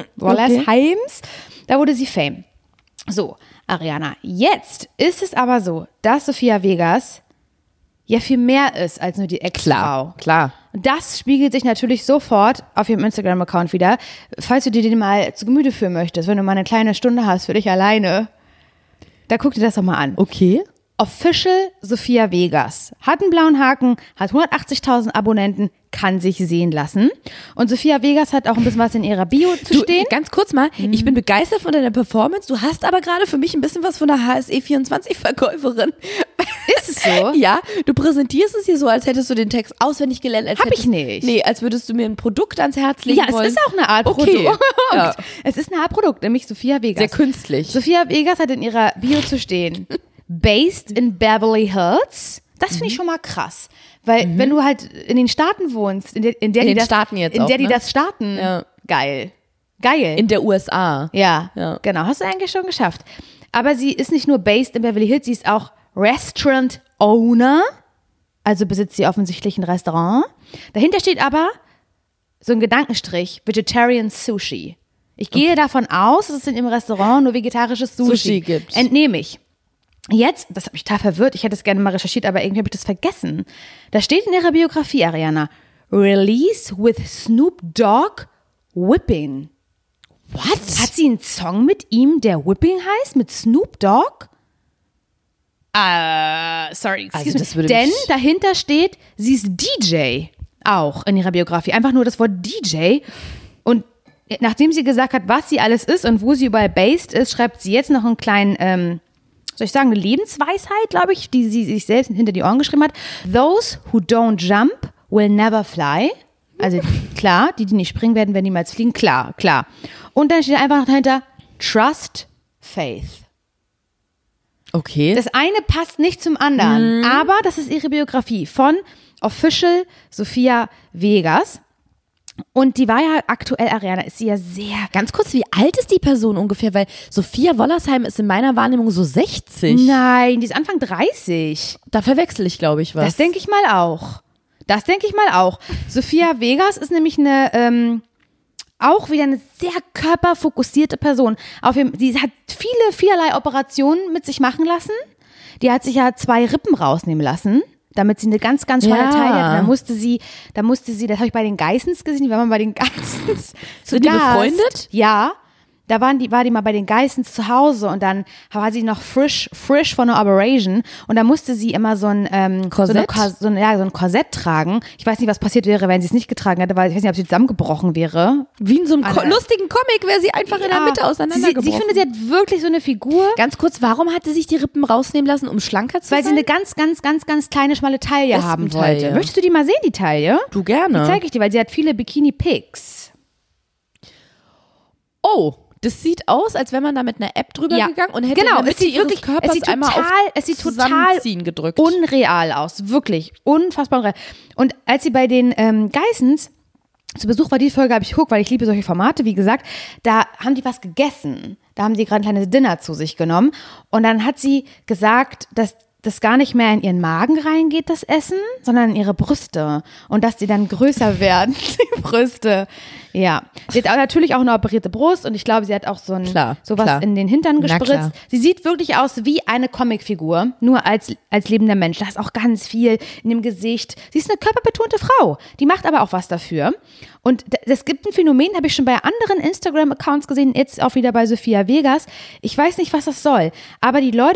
Da wurde sie Fame. So, Ariana, jetzt ist es aber so, dass Sofia Vegas ja viel mehr ist als nur die Ex-Frau. Klar. Und das spiegelt sich natürlich sofort auf ihrem Instagram-Account wieder. Falls du dir den mal zu Gemüte führen möchtest, wenn du mal eine kleine Stunde hast für dich alleine, da guck dir das doch mal an. Okay. Official Sofia Vegas. Hat einen blauen Haken, hat 180.000 Abonnenten, kann sich sehen lassen. Und Sofia Vegas hat auch ein bisschen was in ihrer Bio zu stehen. Ganz kurz mal, ich bin begeistert von deiner Performance. Du hast aber gerade für mich ein bisschen was von der HSE24-Verkäuferin. Ist es so? Ja, du präsentierst es hier so, als hättest du den Text auswendig gelernt. Hab ich nicht. Nee, als würdest du mir ein Produkt ans Herz legen wollen. Ja, es ist auch eine Art Okay. Produkt. Ja. Es ist eine Art Produkt, nämlich Sofia Vegas. Sehr künstlich. Sofia Vegas hat in ihrer Bio zu stehen, based in Beverly Hills. Das finde ich schon mal krass. Weil wenn du halt in den Staaten wohnst, in der die das starten, Ja. geil. In der USA. Ja, Ja. genau, hast du eigentlich schon geschafft. Aber sie ist nicht nur based in Beverly Hills, sie ist auch Restaurant Owner, also besitzt sie offensichtlich ein Restaurant. Dahinter steht aber so ein Gedankenstrich, Vegetarian Sushi. Ich gehe davon aus, dass es in ihrem Restaurant nur vegetarisches Sushi gibt. Entnehme ich. Jetzt, das hat mich total verwirrt, ich hätte es gerne mal recherchiert, aber irgendwie habe ich das vergessen. Da steht in ihrer Biografie, Ariana, Release with Snoop Dogg Whipping. What? Hat sie einen Song mit ihm, der Whipping heißt, mit Snoop Dogg? Sorry, excuse Also das me. würde Denn mich- dahinter steht, sie ist DJ, auch in ihrer Biografie. Einfach nur das Wort DJ. Und nachdem sie gesagt hat, was sie alles ist und wo sie überall based ist, schreibt sie jetzt noch einen kleinen, soll ich sagen, eine Lebensweisheit, glaube ich, die sie sich selbst hinter die Ohren geschrieben hat. Those who don't jump will never fly. Also klar, die nicht springen werden niemals fliegen. Klar. Und dann steht einfach noch dahinter, trust faith. Okay. Das eine passt nicht zum anderen, aber das ist ihre Biografie von Official Sofia Vegas. Und die war ja aktuell, Ariana, ist sie ja sehr... Ganz kurz, wie alt ist die Person ungefähr? Weil Sophia Wollersheim ist in meiner Wahrnehmung so 60. Nein, die ist Anfang 30. Da verwechsel ich, glaube ich, was. Das denke ich mal auch. Sofia Vegas ist nämlich auch wieder eine sehr körperfokussierte Person. Sie hat vielerlei Operationen mit sich machen lassen. Die hat sich ja 2 Rippen rausnehmen lassen, damit sie eine ganz, ganz schmale Ja. Taille hat. Und da musste sie, das habe ich bei den Geissens gesehen, die waren mal bei den Geissens zu Sind die Gast. befreundet? Ja. Da war die mal bei den Geissens zu Hause und dann war sie noch frisch von einer Operation und da musste sie immer so ein Korsett? so ein Korsett tragen. Ich weiß nicht, was passiert wäre, wenn sie es nicht getragen hätte, weil ich weiß nicht, ob sie zusammengebrochen wäre. Wie in so einem Anna. lustigen Comic wäre sie einfach in der Mitte Sie, auseinandergebrochen. ich finde, sie hat wirklich so eine Figur, Ganz kurz, warum hat sie sich die Rippen rausnehmen lassen, um schlanker zu weil sie sein? eine ganz, ganz, ganz, ganz kleine, schmale Taille haben wollte. Wespen-Taille. Möchtest du die mal sehen, die Taille? Du gerne. Die zeige ich dir, weil sie hat viele Bikini-Pics. Oh, das sieht aus, als wäre man da mit einer App drüber gegangen und hätte in der es Mitte sieht ihres wirklich, Körpers es sieht einmal total, auf es sieht total Zusammenziehen gedrückt. unreal aus, wirklich unfassbar unreal. Und als sie bei den Geissens zu Besuch war, die Folge habe ich geguckt, weil ich liebe solche Formate, wie gesagt, da haben die was gegessen, da haben die gerade ein kleines Dinner zu sich genommen und dann hat sie gesagt, dass das gar nicht mehr in ihren Magen reingeht, das Essen, sondern in ihre Brüste und dass die dann größer werden, die Brüste. Ja, sie hat natürlich auch eine operierte Brust und ich glaube, sie hat auch sowas in den Hintern Na gespritzt. klar. Sie sieht wirklich aus wie eine Comicfigur, nur als lebender Mensch. Da ist auch ganz viel in dem Gesicht. Sie ist eine körperbetonte Frau, die macht aber auch was dafür. Und es gibt ein Phänomen, habe ich schon bei anderen Instagram-Accounts gesehen, jetzt auch wieder bei Sofia Vegas. Ich weiß nicht, was das soll, aber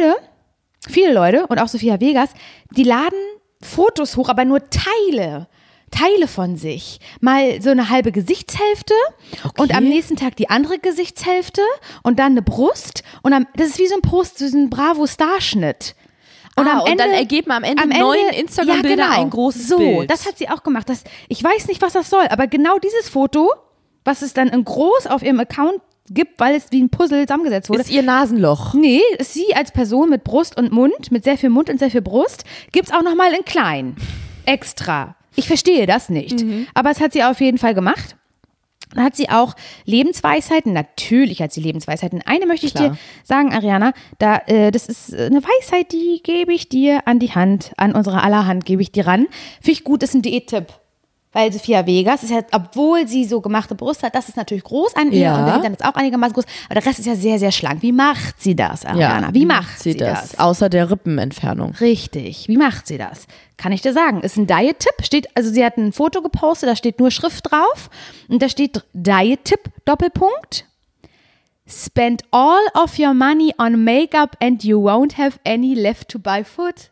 viele Leute und auch Sofia Vegas, die laden Fotos hoch, aber nur Teile von sich. Mal so eine halbe Gesichtshälfte und am nächsten Tag die andere Gesichtshälfte und dann eine Brust und das ist wie so ein Post, so ein Bravo-Starschnitt. Und dann ergeben am Ende 9 Instagram-Bilder ein großes Bild. So, das hat sie auch gemacht. Ich weiß nicht, was das soll, aber genau dieses Foto, was es dann in groß auf ihrem Account gibt, weil es wie ein Puzzle zusammengesetzt wurde. Ist ihr Nasenloch. Nee, ist sie als Person mit Brust und Mund, mit sehr viel Mund und sehr viel Brust, gibt's auch nochmal in klein. Extra. Ich verstehe das nicht. Aber es hat sie auf jeden Fall gemacht. Dann hat sie auch Lebensweisheiten. Natürlich hat sie Lebensweisheiten. Eine möchte ich dir sagen, Ariana. Das ist eine Weisheit, die gebe ich dir an die Hand, an unsere aller Hand gebe ich dir ran. Finde ich gut, ist ein Diättipp. Weil Sofia Vegas ist ja, obwohl sie so gemachte Brust hat, das ist natürlich groß an ihr und der Hintern ist auch einigermaßen groß, aber der Rest ist ja sehr, sehr schlank. Wie macht sie das, Ariana? Wie macht sie das? Außer der Rippenentfernung. Richtig. Wie macht sie das? Kann ich dir sagen. Ist ein Diet-Tipp. Also sie hat ein Foto gepostet, da steht nur Schrift drauf und da steht Diet-Tipp, Doppelpunkt. Spend all of your money on makeup and you won't have any left to buy food.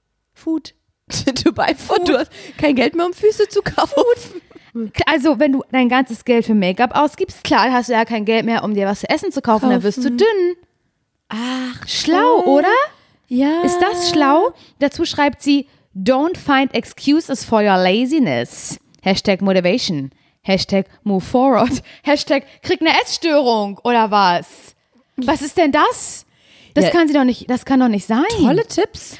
Du hast kein Geld mehr, um Füße zu kaufen. Also, wenn du dein ganzes Geld für Make-up ausgibst, klar, hast du ja kein Geld mehr, um dir was zu essen zu kaufen. Dann wirst du dünn. Ach, schlau, oder? Ja. Ist das schlau? Dazu schreibt sie, don't find excuses for your laziness. #Motivation. #move forward. #krieg eine Essstörung oder was? Was ist denn das? Das kann doch nicht sein. Tolle Tipps.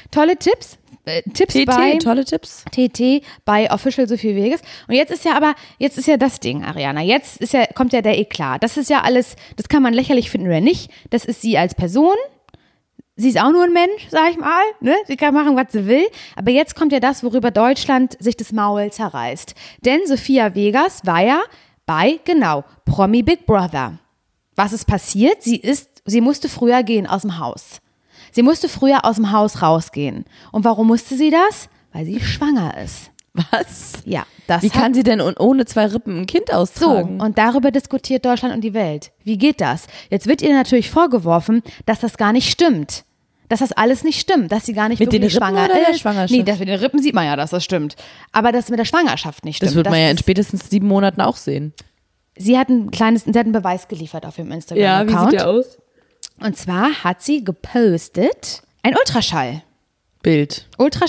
Tipps TT, bei tolle Tipps. TT bei Official Sophie Vegas. Und jetzt ist ja das Ding, Ariana. Kommt ja der Eklat. Das ist ja alles, das kann man lächerlich finden oder nicht. Das ist sie als Person. Sie ist auch nur ein Mensch, sag ich mal. Ne? Sie kann machen, was sie will. Aber jetzt kommt ja das, worüber Deutschland sich das Maul zerreißt. Denn Sophia Vegas war ja bei, Promi Big Brother. Was ist passiert? Sie musste früher gehen aus dem Haus. Sie musste früher aus dem Haus rausgehen. Und warum musste sie das? Weil sie schwanger ist. Was? Ja. Wie kann sie denn ohne 2 Rippen ein Kind austragen? So, und darüber diskutiert Deutschland und die Welt. Wie geht das? Jetzt wird ihr natürlich vorgeworfen, dass das gar nicht stimmt. Dass das alles nicht stimmt, dass sie gar nicht mit wirklich den Rippen schwanger oder ist. der Schwangerschaft? Nee, das mit den Rippen sieht man ja, dass das stimmt. Aber das mit der Schwangerschaft nicht stimmt. Das wird man ja in spätestens 7 Monaten auch sehen. Sie hat einen Beweis geliefert auf ihrem Instagram-Account. Ja, wie sieht der aus? Und zwar hat sie gepostet ein Ultraschallbild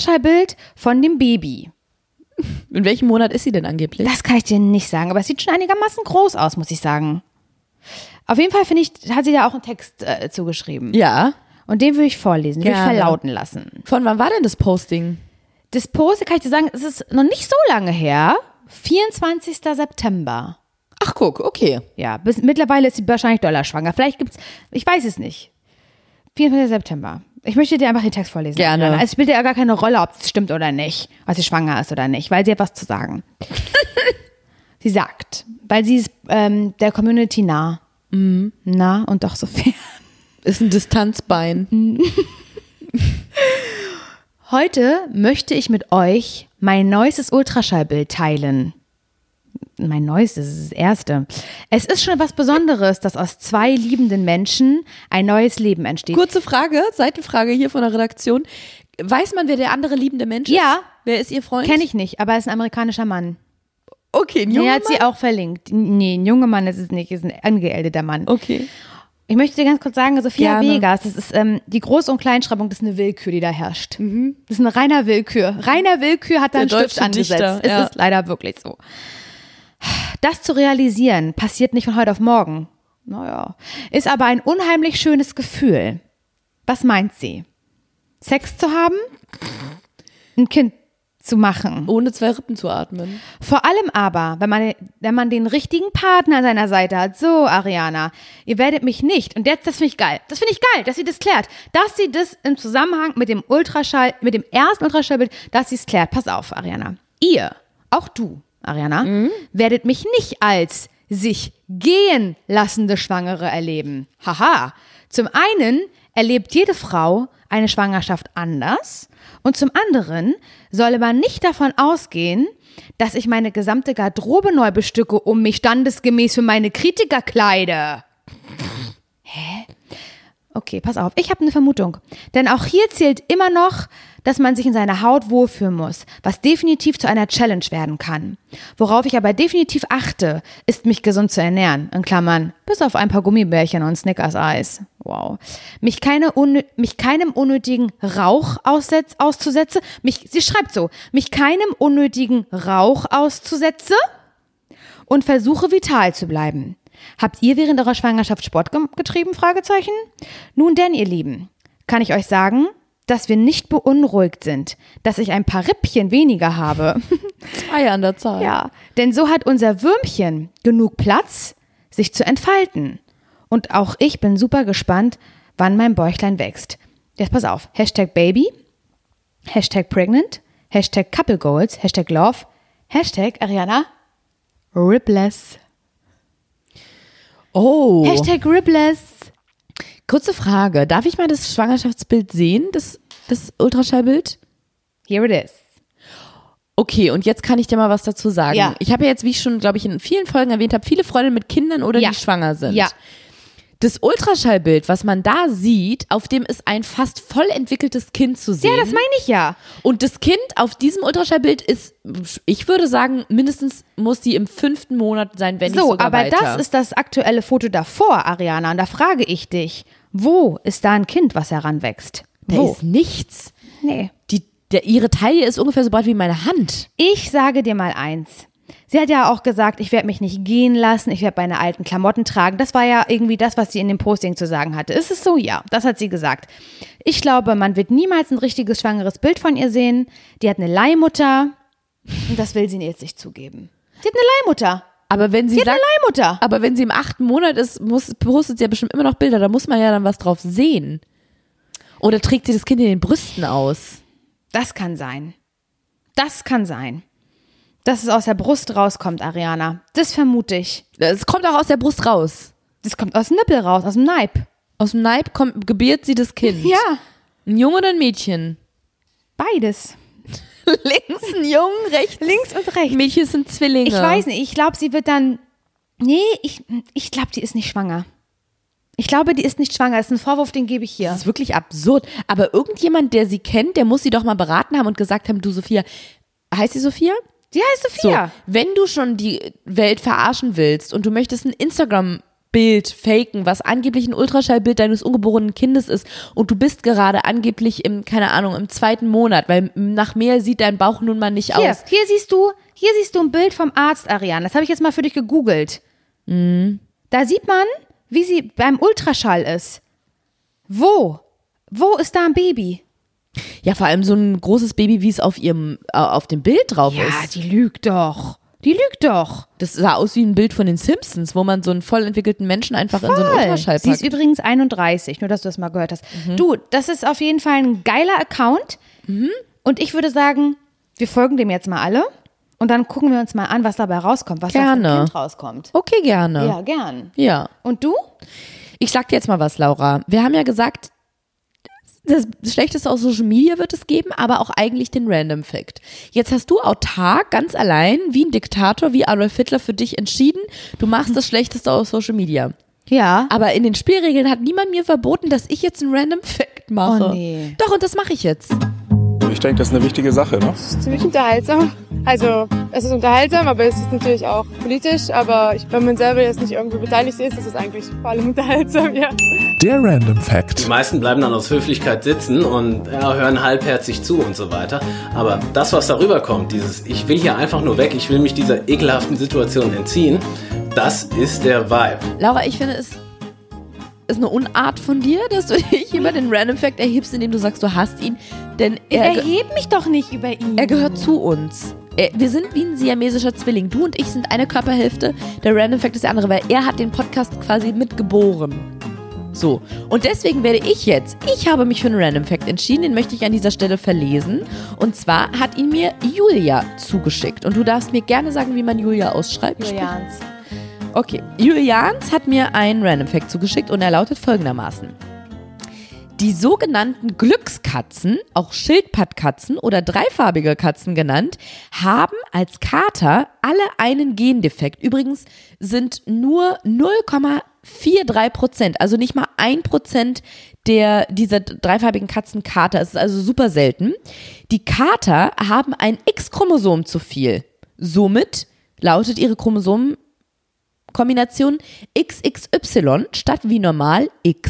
von dem Baby. In welchem Monat ist sie denn angeblich? Das kann ich dir nicht sagen, aber es sieht schon einigermaßen groß aus, muss ich sagen. Auf jeden Fall hat sie da auch einen Text zugeschrieben. Ja. Und den würde ich vorlesen, den würde ich verlauten lassen. Von wann war denn das Posting? Das Posting, kann ich dir sagen, es ist noch nicht so lange her. 24. September. Ach guck, okay. Ja, mittlerweile ist sie wahrscheinlich dollarschwanger. Vielleicht gibt's, ich weiß es nicht. 24. September. Ich möchte dir einfach den Text vorlesen. Gerne. Also es spielt ja gar keine Rolle, ob es stimmt oder nicht, ob sie schwanger ist oder nicht, weil sie hat was zu sagen. Sie sagt, weil sie ist der Community nah. Mhm. Nah und doch so fern. Ist ein Distanzbein. Heute möchte ich mit euch mein neuestes Ultraschallbild teilen. Mein neuestes, das ist das erste. Es ist schon etwas Besonderes, dass aus 2 liebenden Menschen ein neues Leben entsteht. Kurze Frage, Seitenfrage hier von der Redaktion. Weiß man, wer der andere liebende Mensch ist? Ja. Wer ist ihr Freund? Kenne ich nicht, aber er ist ein amerikanischer Mann. Okay, ein junger Er hat Mann? sie auch verlinkt. Nee, ein junger Mann ist es nicht, ist ein angeälteter Mann. Okay. Ich möchte dir ganz kurz sagen, Sophia Gerne. Vegas, das ist die Groß- und Kleinschreibung, das ist eine Willkür, die da herrscht. Das ist eine reiner Willkür. Reiner Willkür hat da einen Der Stift deutsche angesetzt. Dichter, Es ja. ist leider wirklich so. Das zu realisieren, passiert nicht von heute auf morgen. Naja, ist aber ein unheimlich schönes Gefühl. Was meint sie? Sex zu haben? Ein Kind zu machen? Ohne 2 Rippen zu atmen. Vor allem aber, wenn man den richtigen Partner an seiner Seite hat. So, Ariana, ihr werdet mich nicht. Und jetzt, das finde ich geil. Das finde ich geil, dass sie das klärt. Dass sie das im Zusammenhang mit dem mit dem ersten Ultraschallbild, dass sie es klärt. Pass auf, Ariana. Ihr, auch du, Ariana, werdet mich nicht als sich gehen lassende Schwangere erleben. Haha. Zum einen erlebt jede Frau eine Schwangerschaft anders und zum anderen solle man nicht davon ausgehen, dass ich meine gesamte Garderobe neu bestücke, um mich standesgemäß für meine Kritiker kleide. Hä? Okay, pass auf, ich habe eine Vermutung. Denn auch hier zählt immer noch, dass man sich in seiner Haut wohlfühlen muss, was definitiv zu einer Challenge werden kann. Worauf ich aber definitiv achte, ist, mich gesund zu ernähren. In Klammern, bis auf ein paar Gummibärchen und Snickers-Eis. Wow. Mich keinem unnötigen Rauch auszusetzen. Sie schreibt so, mich keinem unnötigen Rauch auszusetzen und versuche vital zu bleiben. Habt ihr während eurer Schwangerschaft Sport getrieben? Fragezeichen. Nun denn, ihr Lieben, kann ich euch sagen, dass wir nicht beunruhigt sind, dass ich ein paar Rippchen weniger habe. 2 an der Zahl. Ja, denn so hat unser Würmchen genug Platz, sich zu entfalten. Und auch ich bin super gespannt, wann mein Bäuchlein wächst. Jetzt pass auf. #Baby, #pregnant, #couple goals, #love, #Ariana, ribless. Oh. #ribless. Kurze Frage. Darf ich mal das Schwangerschaftsbild sehen? Das Ultraschallbild? Here it is. Okay, und jetzt kann ich dir mal was dazu sagen. Ja. Ich habe ja jetzt, wie ich schon, glaube ich, in vielen Folgen erwähnt habe, viele Freundinnen mit Kindern oder Ja. die schwanger sind. Ja. Das Ultraschallbild, was man da sieht, auf dem ist ein fast voll entwickeltes Kind zu sehen. Ja, das meine ich ja. Und das Kind auf diesem Ultraschallbild ist, ich würde sagen, mindestens muss die im 5. Monat sein, wenn nicht sogar weiter. So, aber das ist das aktuelle Foto davor, Ariana. Und da frage ich dich, wo ist da ein Kind, was heranwächst? Da ist nichts. Nee. Ihre Taille ist ungefähr so breit wie meine Hand. Ich sage dir mal eins. Sie hat ja auch gesagt, ich werde mich nicht gehen lassen, ich werde meine alten Klamotten tragen. Das war ja irgendwie das, was sie in dem Posting zu sagen hatte. Ist es so? Ja, das hat sie gesagt. Ich glaube, man wird niemals ein richtiges schwangeres Bild von ihr sehen. Die hat eine Leihmutter und das will sie jetzt nicht zugeben. Sie hat eine Leihmutter. Aber wenn sie hat eine Leihmutter. Aber wenn sie im 8. Monat ist, postet sie ja bestimmt immer noch Bilder. Da muss man ja dann was drauf sehen. Oder trägt sie das Kind in den Brüsten aus? Das kann sein. Das kann sein. Dass es aus der Brust rauskommt, Ariana. Das vermute ich. Es kommt auch aus der Brust raus. Das kommt aus dem Nippel raus, aus dem Neib. Aus dem Neib gebiert sie das Kind. Ja. Ein Junge oder ein Mädchen? Beides. Links ein Jungen, rechts. Links und rechts. Mädchen sind Zwillinge. Ich weiß nicht, ich glaube, sie wird dann. Nee, ich glaube, die ist nicht schwanger. Ich glaube, die ist nicht schwanger. Das ist ein Vorwurf, den gebe ich hier. Das ist wirklich absurd. Aber irgendjemand, der sie kennt, der muss sie doch mal beraten haben und gesagt haben, du Sophia, heißt sie Sophia? Die heißt Sophia. So, wenn du schon die Welt verarschen willst und du möchtest ein Instagram-Bild faken, was angeblich ein Ultraschallbild deines ungeborenen Kindes ist und du bist gerade angeblich im 2. Monat, weil nach mehr sieht dein Bauch nun mal nicht aus. Hier siehst du ein Bild vom Arzt, Ariane. Das habe ich jetzt mal für dich gegoogelt. Mhm. Da sieht man, wie sie beim Ultraschall ist. Wo? Wo ist da ein Baby? Ja, vor allem so ein großes Baby, wie es auf dem Bild drauf ist. Ja, die lügt doch. Die lügt doch. Das sah aus wie ein Bild von den Simpsons, wo man so einen voll entwickelten Menschen einfach in so einen Ultraschall packt. Sie ist übrigens 31, nur dass du das mal gehört hast. Du, das ist auf jeden Fall ein geiler Account. Und ich würde sagen, wir folgen dem jetzt mal alle. Und dann gucken wir uns mal an, was dabei rauskommt, was da für ein Kind rauskommt. Okay, gerne. Ja, gern. Ja. Und du? Ich sag dir jetzt mal was, Laura. Wir haben ja gesagt, das Schlechteste aus Social Media wird es geben, aber auch eigentlich den Random Fact. Jetzt hast du autark, ganz allein, wie ein Diktator, wie Adolf Hitler für dich entschieden, du machst das Schlechteste aus Social Media. Ja. Aber in den Spielregeln hat niemand mir verboten, dass ich jetzt einen Random Fact mache. Oh nee. Doch, und das mache ich jetzt. Ich denke, das ist eine wichtige Sache, ne? Es ist ziemlich unterhaltsam. Also, es ist unterhaltsam, aber es ist natürlich auch politisch. Aber wenn man selber jetzt nicht irgendwie beteiligt ist es eigentlich vor allem unterhaltsam, ja. Der Random Fact. Die meisten bleiben dann aus Höflichkeit sitzen und hören halbherzig zu und so weiter. Aber das, was darüber kommt, dieses ich will hier einfach nur weg, ich will mich dieser ekelhaften Situation entziehen, das ist der Vibe. Laura, ich finde, es ist eine Unart von dir, dass du dich über den Random Fact erhebst, indem du sagst, du hasst ihn. Denn erheb mich doch nicht über ihn. Er gehört zu uns. Wir sind wie ein siamesischer Zwilling. Du und ich sind eine Körperhälfte, der Random Fact ist der andere, weil er hat den Podcast quasi mitgeboren. So, und deswegen ich habe mich für einen Random Fact entschieden, den möchte ich an dieser Stelle verlesen. Und zwar hat ihn mir Julia zugeschickt. Und du darfst mir gerne sagen, wie man Julia ausschreibt. Julians. Okay, Julians hat mir einen Random Fact zugeschickt und er lautet folgendermaßen. Die sogenannten Glückskatzen, auch Schildpattkatzen oder dreifarbige Katzen genannt, haben als Kater alle einen Gendefekt. Übrigens sind nur 0,43%, also nicht mal 1% dieser dreifarbigen Katzen Kater. Es ist also super selten. Die Kater haben ein X-Chromosom zu viel. Somit lautet ihre Chromosomenkombination XXY statt wie normal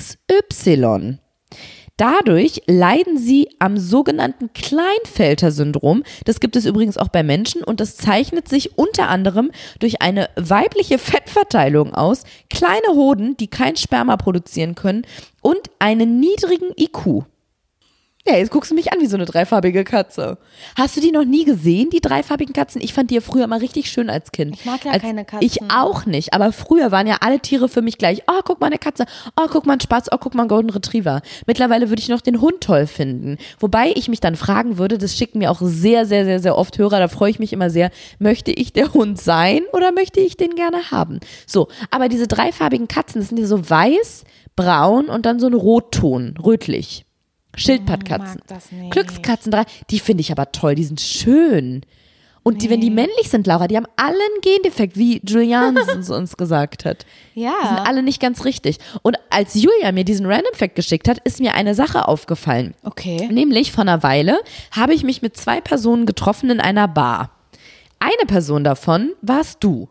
XY. Dadurch leiden sie am sogenannten Klinefelter-Syndrom. Das gibt es übrigens auch bei Menschen und das zeichnet sich unter anderem durch eine weibliche Fettverteilung aus, kleine Hoden, die kein Sperma produzieren können und einen niedrigen IQ. Ja, jetzt guckst du mich an wie so eine dreifarbige Katze. Hast du die noch nie gesehen, die dreifarbigen Katzen? Ich fand die ja früher mal richtig schön als Kind. Ich mag ja keine Katzen. Ich auch nicht, aber früher waren ja alle Tiere für mich gleich. Oh, guck mal eine Katze. Oh, guck mal ein Spatz. Oh, guck mal einen Golden Retriever. Mittlerweile würde ich noch den Hund toll finden. Wobei ich mich dann fragen würde, das schicken mir auch sehr, sehr, sehr, sehr oft Hörer, da freue ich mich immer sehr, möchte ich der Hund sein oder möchte ich den gerne haben? So, aber diese dreifarbigen Katzen, das sind ja so weiß, braun und dann so ein Rotton, rötlich. Schildpattkatzen, mag das nicht. Glückskatzen, die finde ich aber toll, die sind schön. Und wenn die männlich sind, Laura, die haben alle einen Gendefekt, wie Juliansen uns gesagt hat. Ja. Die sind alle nicht ganz richtig. Und als Julia mir diesen Random Fact geschickt hat, ist mir eine Sache aufgefallen. Okay. Nämlich vor einer Weile habe ich mich mit 2 Personen getroffen in einer Bar. Eine Person davon warst du.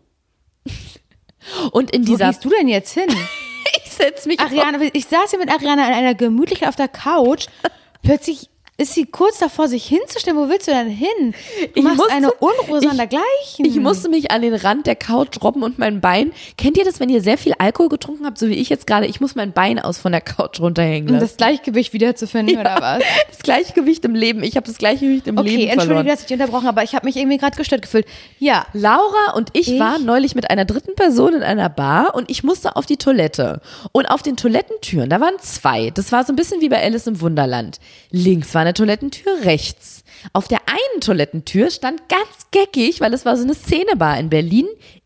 Und in Wo dieser... gehst du denn jetzt hin? Ich setze mich... Ariana, ich saß hier mit Ariana in einer gemütlich auf der Couch. Plötzlich ist sie kurz davor, sich hinzustellen. Wo willst du denn hin? Du machst eine Unruhe sondergleichen. Ich musste mich an den Rand der Couch robben und mein Bein. Kennt ihr das, wenn ihr sehr viel Alkohol getrunken habt, so wie ich jetzt gerade? Ich muss mein Bein aus von der Couch runterhängen Um lassen. das Gleichgewicht wiederzufinden, oder was? Das Gleichgewicht im Leben. Ich habe das Gleichgewicht im Leben Okay, verloren. entschuldige, dass ich dich unterbrochen habe, aber ich habe mich irgendwie gerade gestört gefühlt. Ja. Laura und ich waren neulich mit einer dritten Person in einer Bar und ich musste auf die Toilette. Und auf den Toilettentüren, da waren 2. Das war so ein bisschen wie bei Alice im Wunderland. Links war eine Toilettentür, rechts. Auf der einen Toilettentür stand ganz geckig, weil es war so eine Szenebar in Berlin,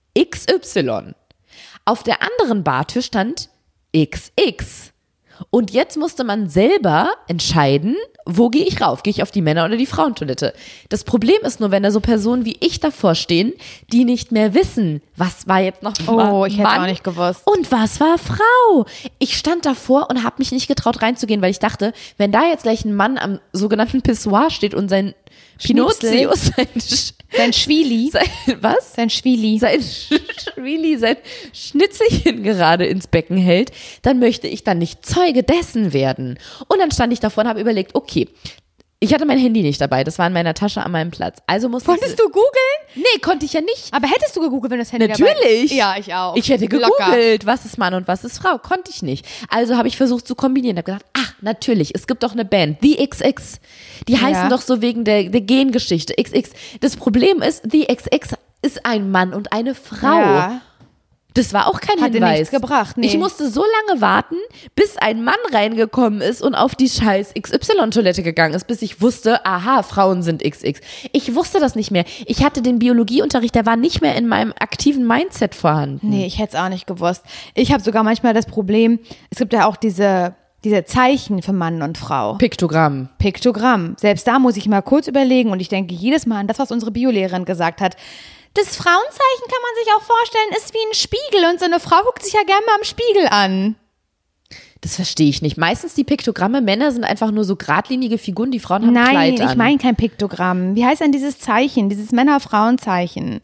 XY. Auf der anderen Bartür stand XX. Und jetzt musste man selber entscheiden, wo gehe ich rauf? Gehe ich auf die Männer- oder die Frauentoilette? Das Problem ist nur, wenn da so Personen wie ich davor stehen, die nicht mehr wissen, was war jetzt noch Oh, ich hätte Mann auch nicht gewusst. und was war Frau. Ich stand davor und habe mich nicht getraut reinzugehen, weil ich dachte, wenn da jetzt gleich ein Mann am sogenannten Pissoir steht und sein Pinocchio, Sein Schwieli. was? Sein Schwieli. Sein Schwieli, sein Schnitzelchen gerade ins Becken hält, dann möchte ich dann nicht Zeuge dessen werden. Und dann stand ich davor und habe überlegt, okay, ich hatte mein Handy nicht dabei, das war in meiner Tasche an meinem Platz. Also musste Konntest du googeln? Nee, konnte ich ja nicht. Aber hättest du gegoogelt, wenn das Handy dabei Natürlich. Ja, ich auch. Ich hätte Locker. gegoogelt, was ist Mann und was ist Frau. Konnte ich nicht. Also habe ich versucht zu kombinieren. Habe gedacht, ach, natürlich, es gibt doch eine Band, The XX. Die heißen doch so wegen der Gengeschichte, XX. Das Problem ist, The XX ist ein Mann und eine Frau. Ja. Das war auch kein Hat dir Hinweis. nichts gebracht, nee. Ich musste so lange warten, bis ein Mann reingekommen ist und auf die scheiß XY-Toilette gegangen ist, bis ich wusste, aha, Frauen sind XX. Ich wusste das nicht mehr. Ich hatte den Biologieunterricht, der war nicht mehr in meinem aktiven Mindset vorhanden. Nee, ich hätte es auch nicht gewusst. Ich habe sogar manchmal das Problem, es gibt ja auch diese Zeichen für Mann und Frau. Piktogramm. Piktogramm. Selbst da muss ich mal kurz überlegen und ich denke jedes Mal an das, was unsere Biolehrerin gesagt hat. Das Frauenzeichen kann man sich auch vorstellen, ist wie ein Spiegel und so eine Frau guckt sich ja gerne mal am Spiegel an. Das verstehe ich nicht. Meistens die Piktogramme, Männer sind einfach nur so geradlinige Figuren, die Frauen haben ein Nein, Kleid an. ich meine kein Piktogramm. Wie heißt denn dieses Zeichen, dieses Männer-Frauen-Zeichen?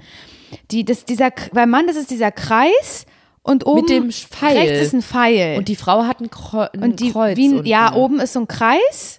Beim Mann ist es dieser Kreis und oben mit dem Pfeil. rechts ist ein Pfeil. Und die Frau hat ein Kreuz. Ja, oben ist so ein Kreis.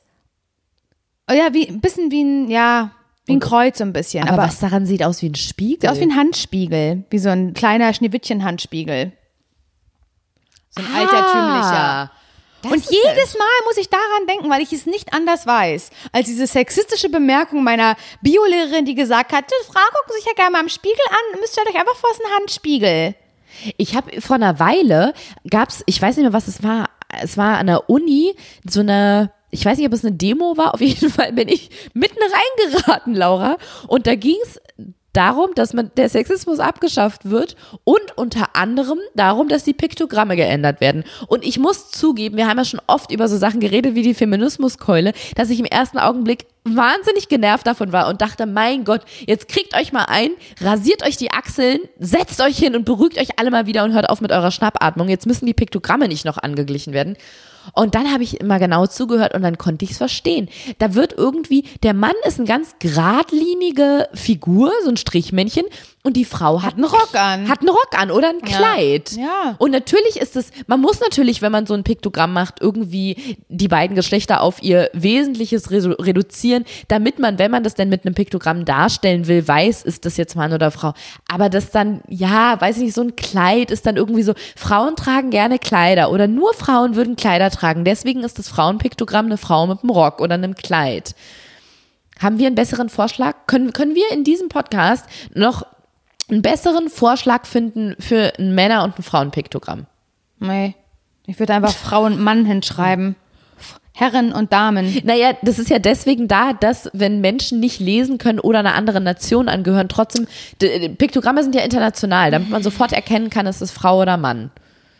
Oh ja, ein bisschen wie ein Kreuz so ein bisschen. Aber was daran sieht aus wie ein Spiegel? Sieht aus wie ein Handspiegel, wie so ein kleiner Schneewittchen-Handspiegel. So ein altertümlicher. Und jedes Mal muss ich daran denken, weil ich es nicht anders weiß, als diese sexistische Bemerkung meiner Biolehrerin, die gesagt hat, die Frauen gucken sich ja gerne mal am Spiegel an, müsst ihr euch einfach vor, es ist ein Handspiegel. Ich habe vor einer Weile, ich weiß nicht mehr, was es war an der Uni, so eine, ich weiß nicht, ob es eine Demo war, auf jeden Fall bin ich mitten reingeraten, Laura, und da ging es darum, dass der Sexismus abgeschafft wird und unter anderem darum, dass die Piktogramme geändert werden. Und ich muss zugeben, wir haben ja schon oft über so Sachen geredet wie die Feminismuskeule, dass ich im ersten Augenblick wahnsinnig genervt davon war und dachte, mein Gott, jetzt kriegt euch mal ein, rasiert euch die Achseln, setzt euch hin und beruhigt euch alle mal wieder und hört auf mit eurer Schnappatmung. Jetzt müssen die Piktogramme nicht noch angeglichen werden. Und dann habe ich immer genau zugehört und dann konnte ich es verstehen. Da wird irgendwie, der Mann ist eine ganz geradlinige Figur, so ein Strichmännchen, und die Frau hat einen Rock an. Hat einen Rock an oder ein Kleid. Ja. Und natürlich ist es, man muss natürlich, wenn man so ein Piktogramm macht, irgendwie die beiden Geschlechter auf ihr Wesentliches reduzieren, damit man, wenn man das denn mit einem Piktogramm darstellen will, weiß, ist das jetzt Mann oder Frau. Aber das dann, ja, weiß ich nicht, so ein Kleid ist dann irgendwie so, Frauen tragen gerne Kleider oder nur Frauen würden Kleider tragen. Deswegen ist das Frauenpiktogramm eine Frau mit einem Rock oder einem Kleid. Haben wir einen besseren Vorschlag? Können wir in diesem Podcast noch einen besseren Vorschlag finden für ein Männer- und ein Frauenpiktogramm? Nee, ich würde einfach Frau und Mann hinschreiben. Herren und Damen. Naja, das ist ja deswegen da, dass wenn Menschen nicht lesen können oder einer anderen Nation angehören, trotzdem, Piktogramme sind ja international, damit man sofort erkennen kann, ist es Frau oder Mann.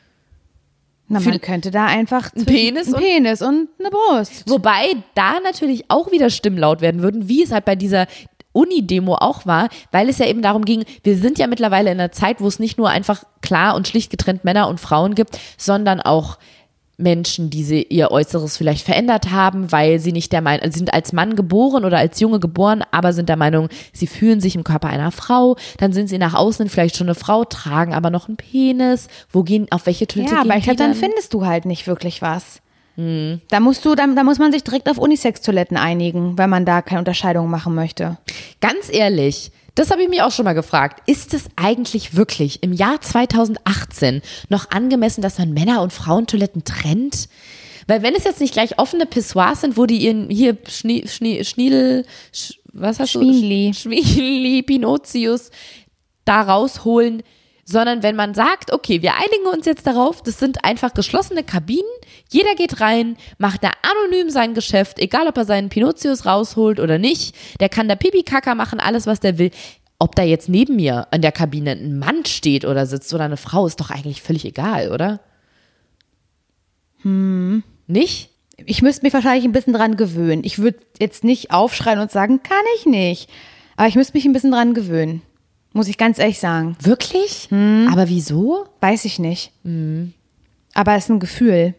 Na, man könnte da einfach ein Penis und eine Brust. Wobei da natürlich auch wieder Stimmen laut werden würden, wie es halt bei dieser Uni-Demo auch war, weil es ja eben darum ging, wir sind ja mittlerweile in einer Zeit, wo es nicht nur einfach klar und schlicht getrennt Männer und Frauen gibt, sondern auch Menschen, die ihr Äußeres vielleicht verändert haben, weil sie nicht der Meinung, sind als Mann geboren oder als Junge geboren, aber sind der Meinung, sie fühlen sich im Körper einer Frau, dann sind sie nach außen vielleicht schon eine Frau, tragen aber noch einen Penis, auf welche Toilette gehen die? Ja, aber ich glaube, dann findest du halt nicht wirklich was. Da muss man sich direkt auf Unisex-Toiletten einigen, wenn man da keine Unterscheidung machen möchte. Ganz ehrlich, das habe ich mich auch schon mal gefragt. Ist es eigentlich wirklich im Jahr 2018 noch angemessen, dass man Männer- und Frauentoiletten trennt? Weil wenn es jetzt nicht gleich offene Pissoirs sind, wo die ihren hier Schniedel, was hast du? Schwienli, Pinotius da rausholen, sondern wenn man sagt, okay, wir einigen uns jetzt darauf, das sind einfach geschlossene Kabinen, jeder geht rein, macht da anonym sein Geschäft, egal ob er seinen Pinotius rausholt oder nicht, der kann da Pipi-Kaka machen, alles was der will. Ob da jetzt neben mir in der Kabine ein Mann steht oder sitzt oder eine Frau, ist doch eigentlich völlig egal, oder? Nicht? Ich müsste mich wahrscheinlich ein bisschen dran gewöhnen. Ich würde jetzt nicht aufschreien und sagen, kann ich nicht. Aber ich müsste mich ein bisschen dran gewöhnen. Muss ich ganz ehrlich sagen. Wirklich? Aber wieso? Weiß ich nicht. Aber es ist ein Gefühl.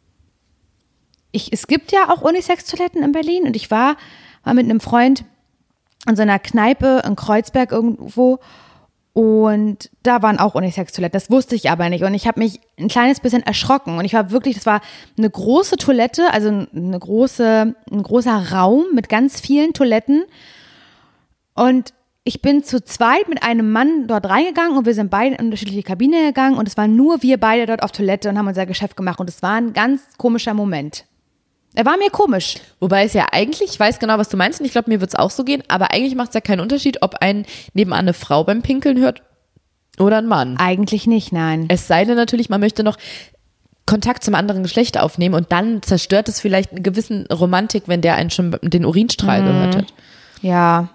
Es gibt ja auch Unisex-Toiletten in Berlin und ich war mit einem Freund in so einer Kneipe in Kreuzberg irgendwo und da waren auch Unisex-Toiletten. Das wusste ich aber nicht und ich habe mich ein kleines bisschen erschrocken und ich war wirklich, das war eine große Toilette, also ein großer Raum mit ganz vielen Toiletten und ich bin zu zweit mit einem Mann dort reingegangen und wir sind beide in unterschiedliche Kabinen gegangen und es waren nur wir beide dort auf Toilette und haben unser Geschäft gemacht und es war ein ganz komischer Moment. Er war mir komisch. Wobei es ja eigentlich, ich weiß genau, was du meinst und ich glaube, mir wird es auch so gehen, aber eigentlich macht es ja keinen Unterschied, ob ein nebenan eine Frau beim Pinkeln hört oder ein Mann. Eigentlich nicht, nein. Es sei denn natürlich, man möchte noch Kontakt zum anderen Geschlecht aufnehmen und dann zerstört es vielleicht eine gewisse Romantik, wenn der einen schon den Urinstrahl gehört hat. Ja.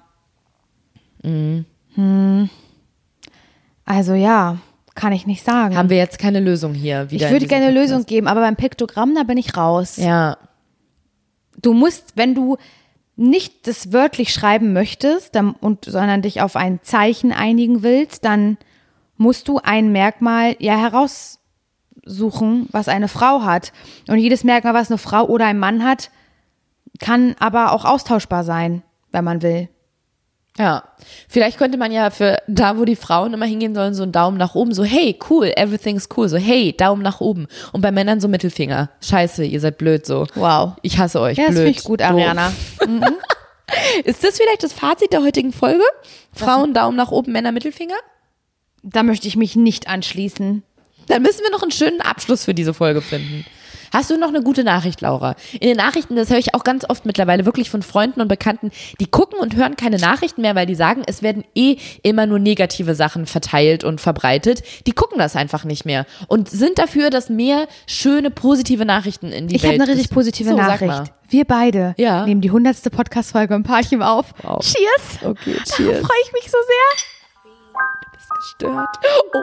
Also ja, kann ich nicht sagen. Haben wir jetzt keine Lösung hier wieder? Ich würde gerne eine Lösung geben, aber beim Piktogramm, da bin ich raus. Ja. Du musst, wenn du nicht das wörtlich schreiben möchtest, sondern dich auf ein Zeichen einigen willst, dann musst du ein Merkmal ja heraussuchen, was eine Frau hat. Und jedes Merkmal, was eine Frau oder ein Mann hat, kann aber auch austauschbar sein, wenn man will. Ja, vielleicht könnte man ja für da, wo die Frauen immer hingehen sollen, so einen Daumen nach oben, so hey, cool, everything's cool, so hey, Daumen nach oben. Und bei Männern so Mittelfinger. Scheiße, ihr seid blöd, so. Wow. Ich hasse euch, ja, blöd. Das finde ich gut, Ariana. Ist das vielleicht das Fazit der heutigen Folge? Frauen Daumen nach oben, Männer Mittelfinger? Da möchte ich mich nicht anschließen. Dann müssen wir noch einen schönen Abschluss für diese Folge finden. Hast du noch eine gute Nachricht, Laura? In den Nachrichten, das höre ich auch ganz oft mittlerweile wirklich von Freunden und Bekannten, die gucken und hören keine Nachrichten mehr, weil die sagen, es werden immer nur negative Sachen verteilt und verbreitet. Die gucken das einfach nicht mehr und sind dafür, dass mehr schöne, positive Nachrichten in die Welt. Ich habe eine richtig positive Nachricht. Wir beide nehmen die 100. Podcast-Folge im Parchim auf. Wow. Cheers! Okay, cheers. Da freue ich mich so sehr. Du bist gestört. Oh.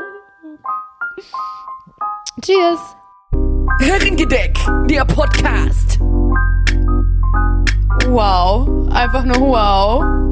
Cheers! Herrengedeck, der Podcast. Wow, einfach nur wow.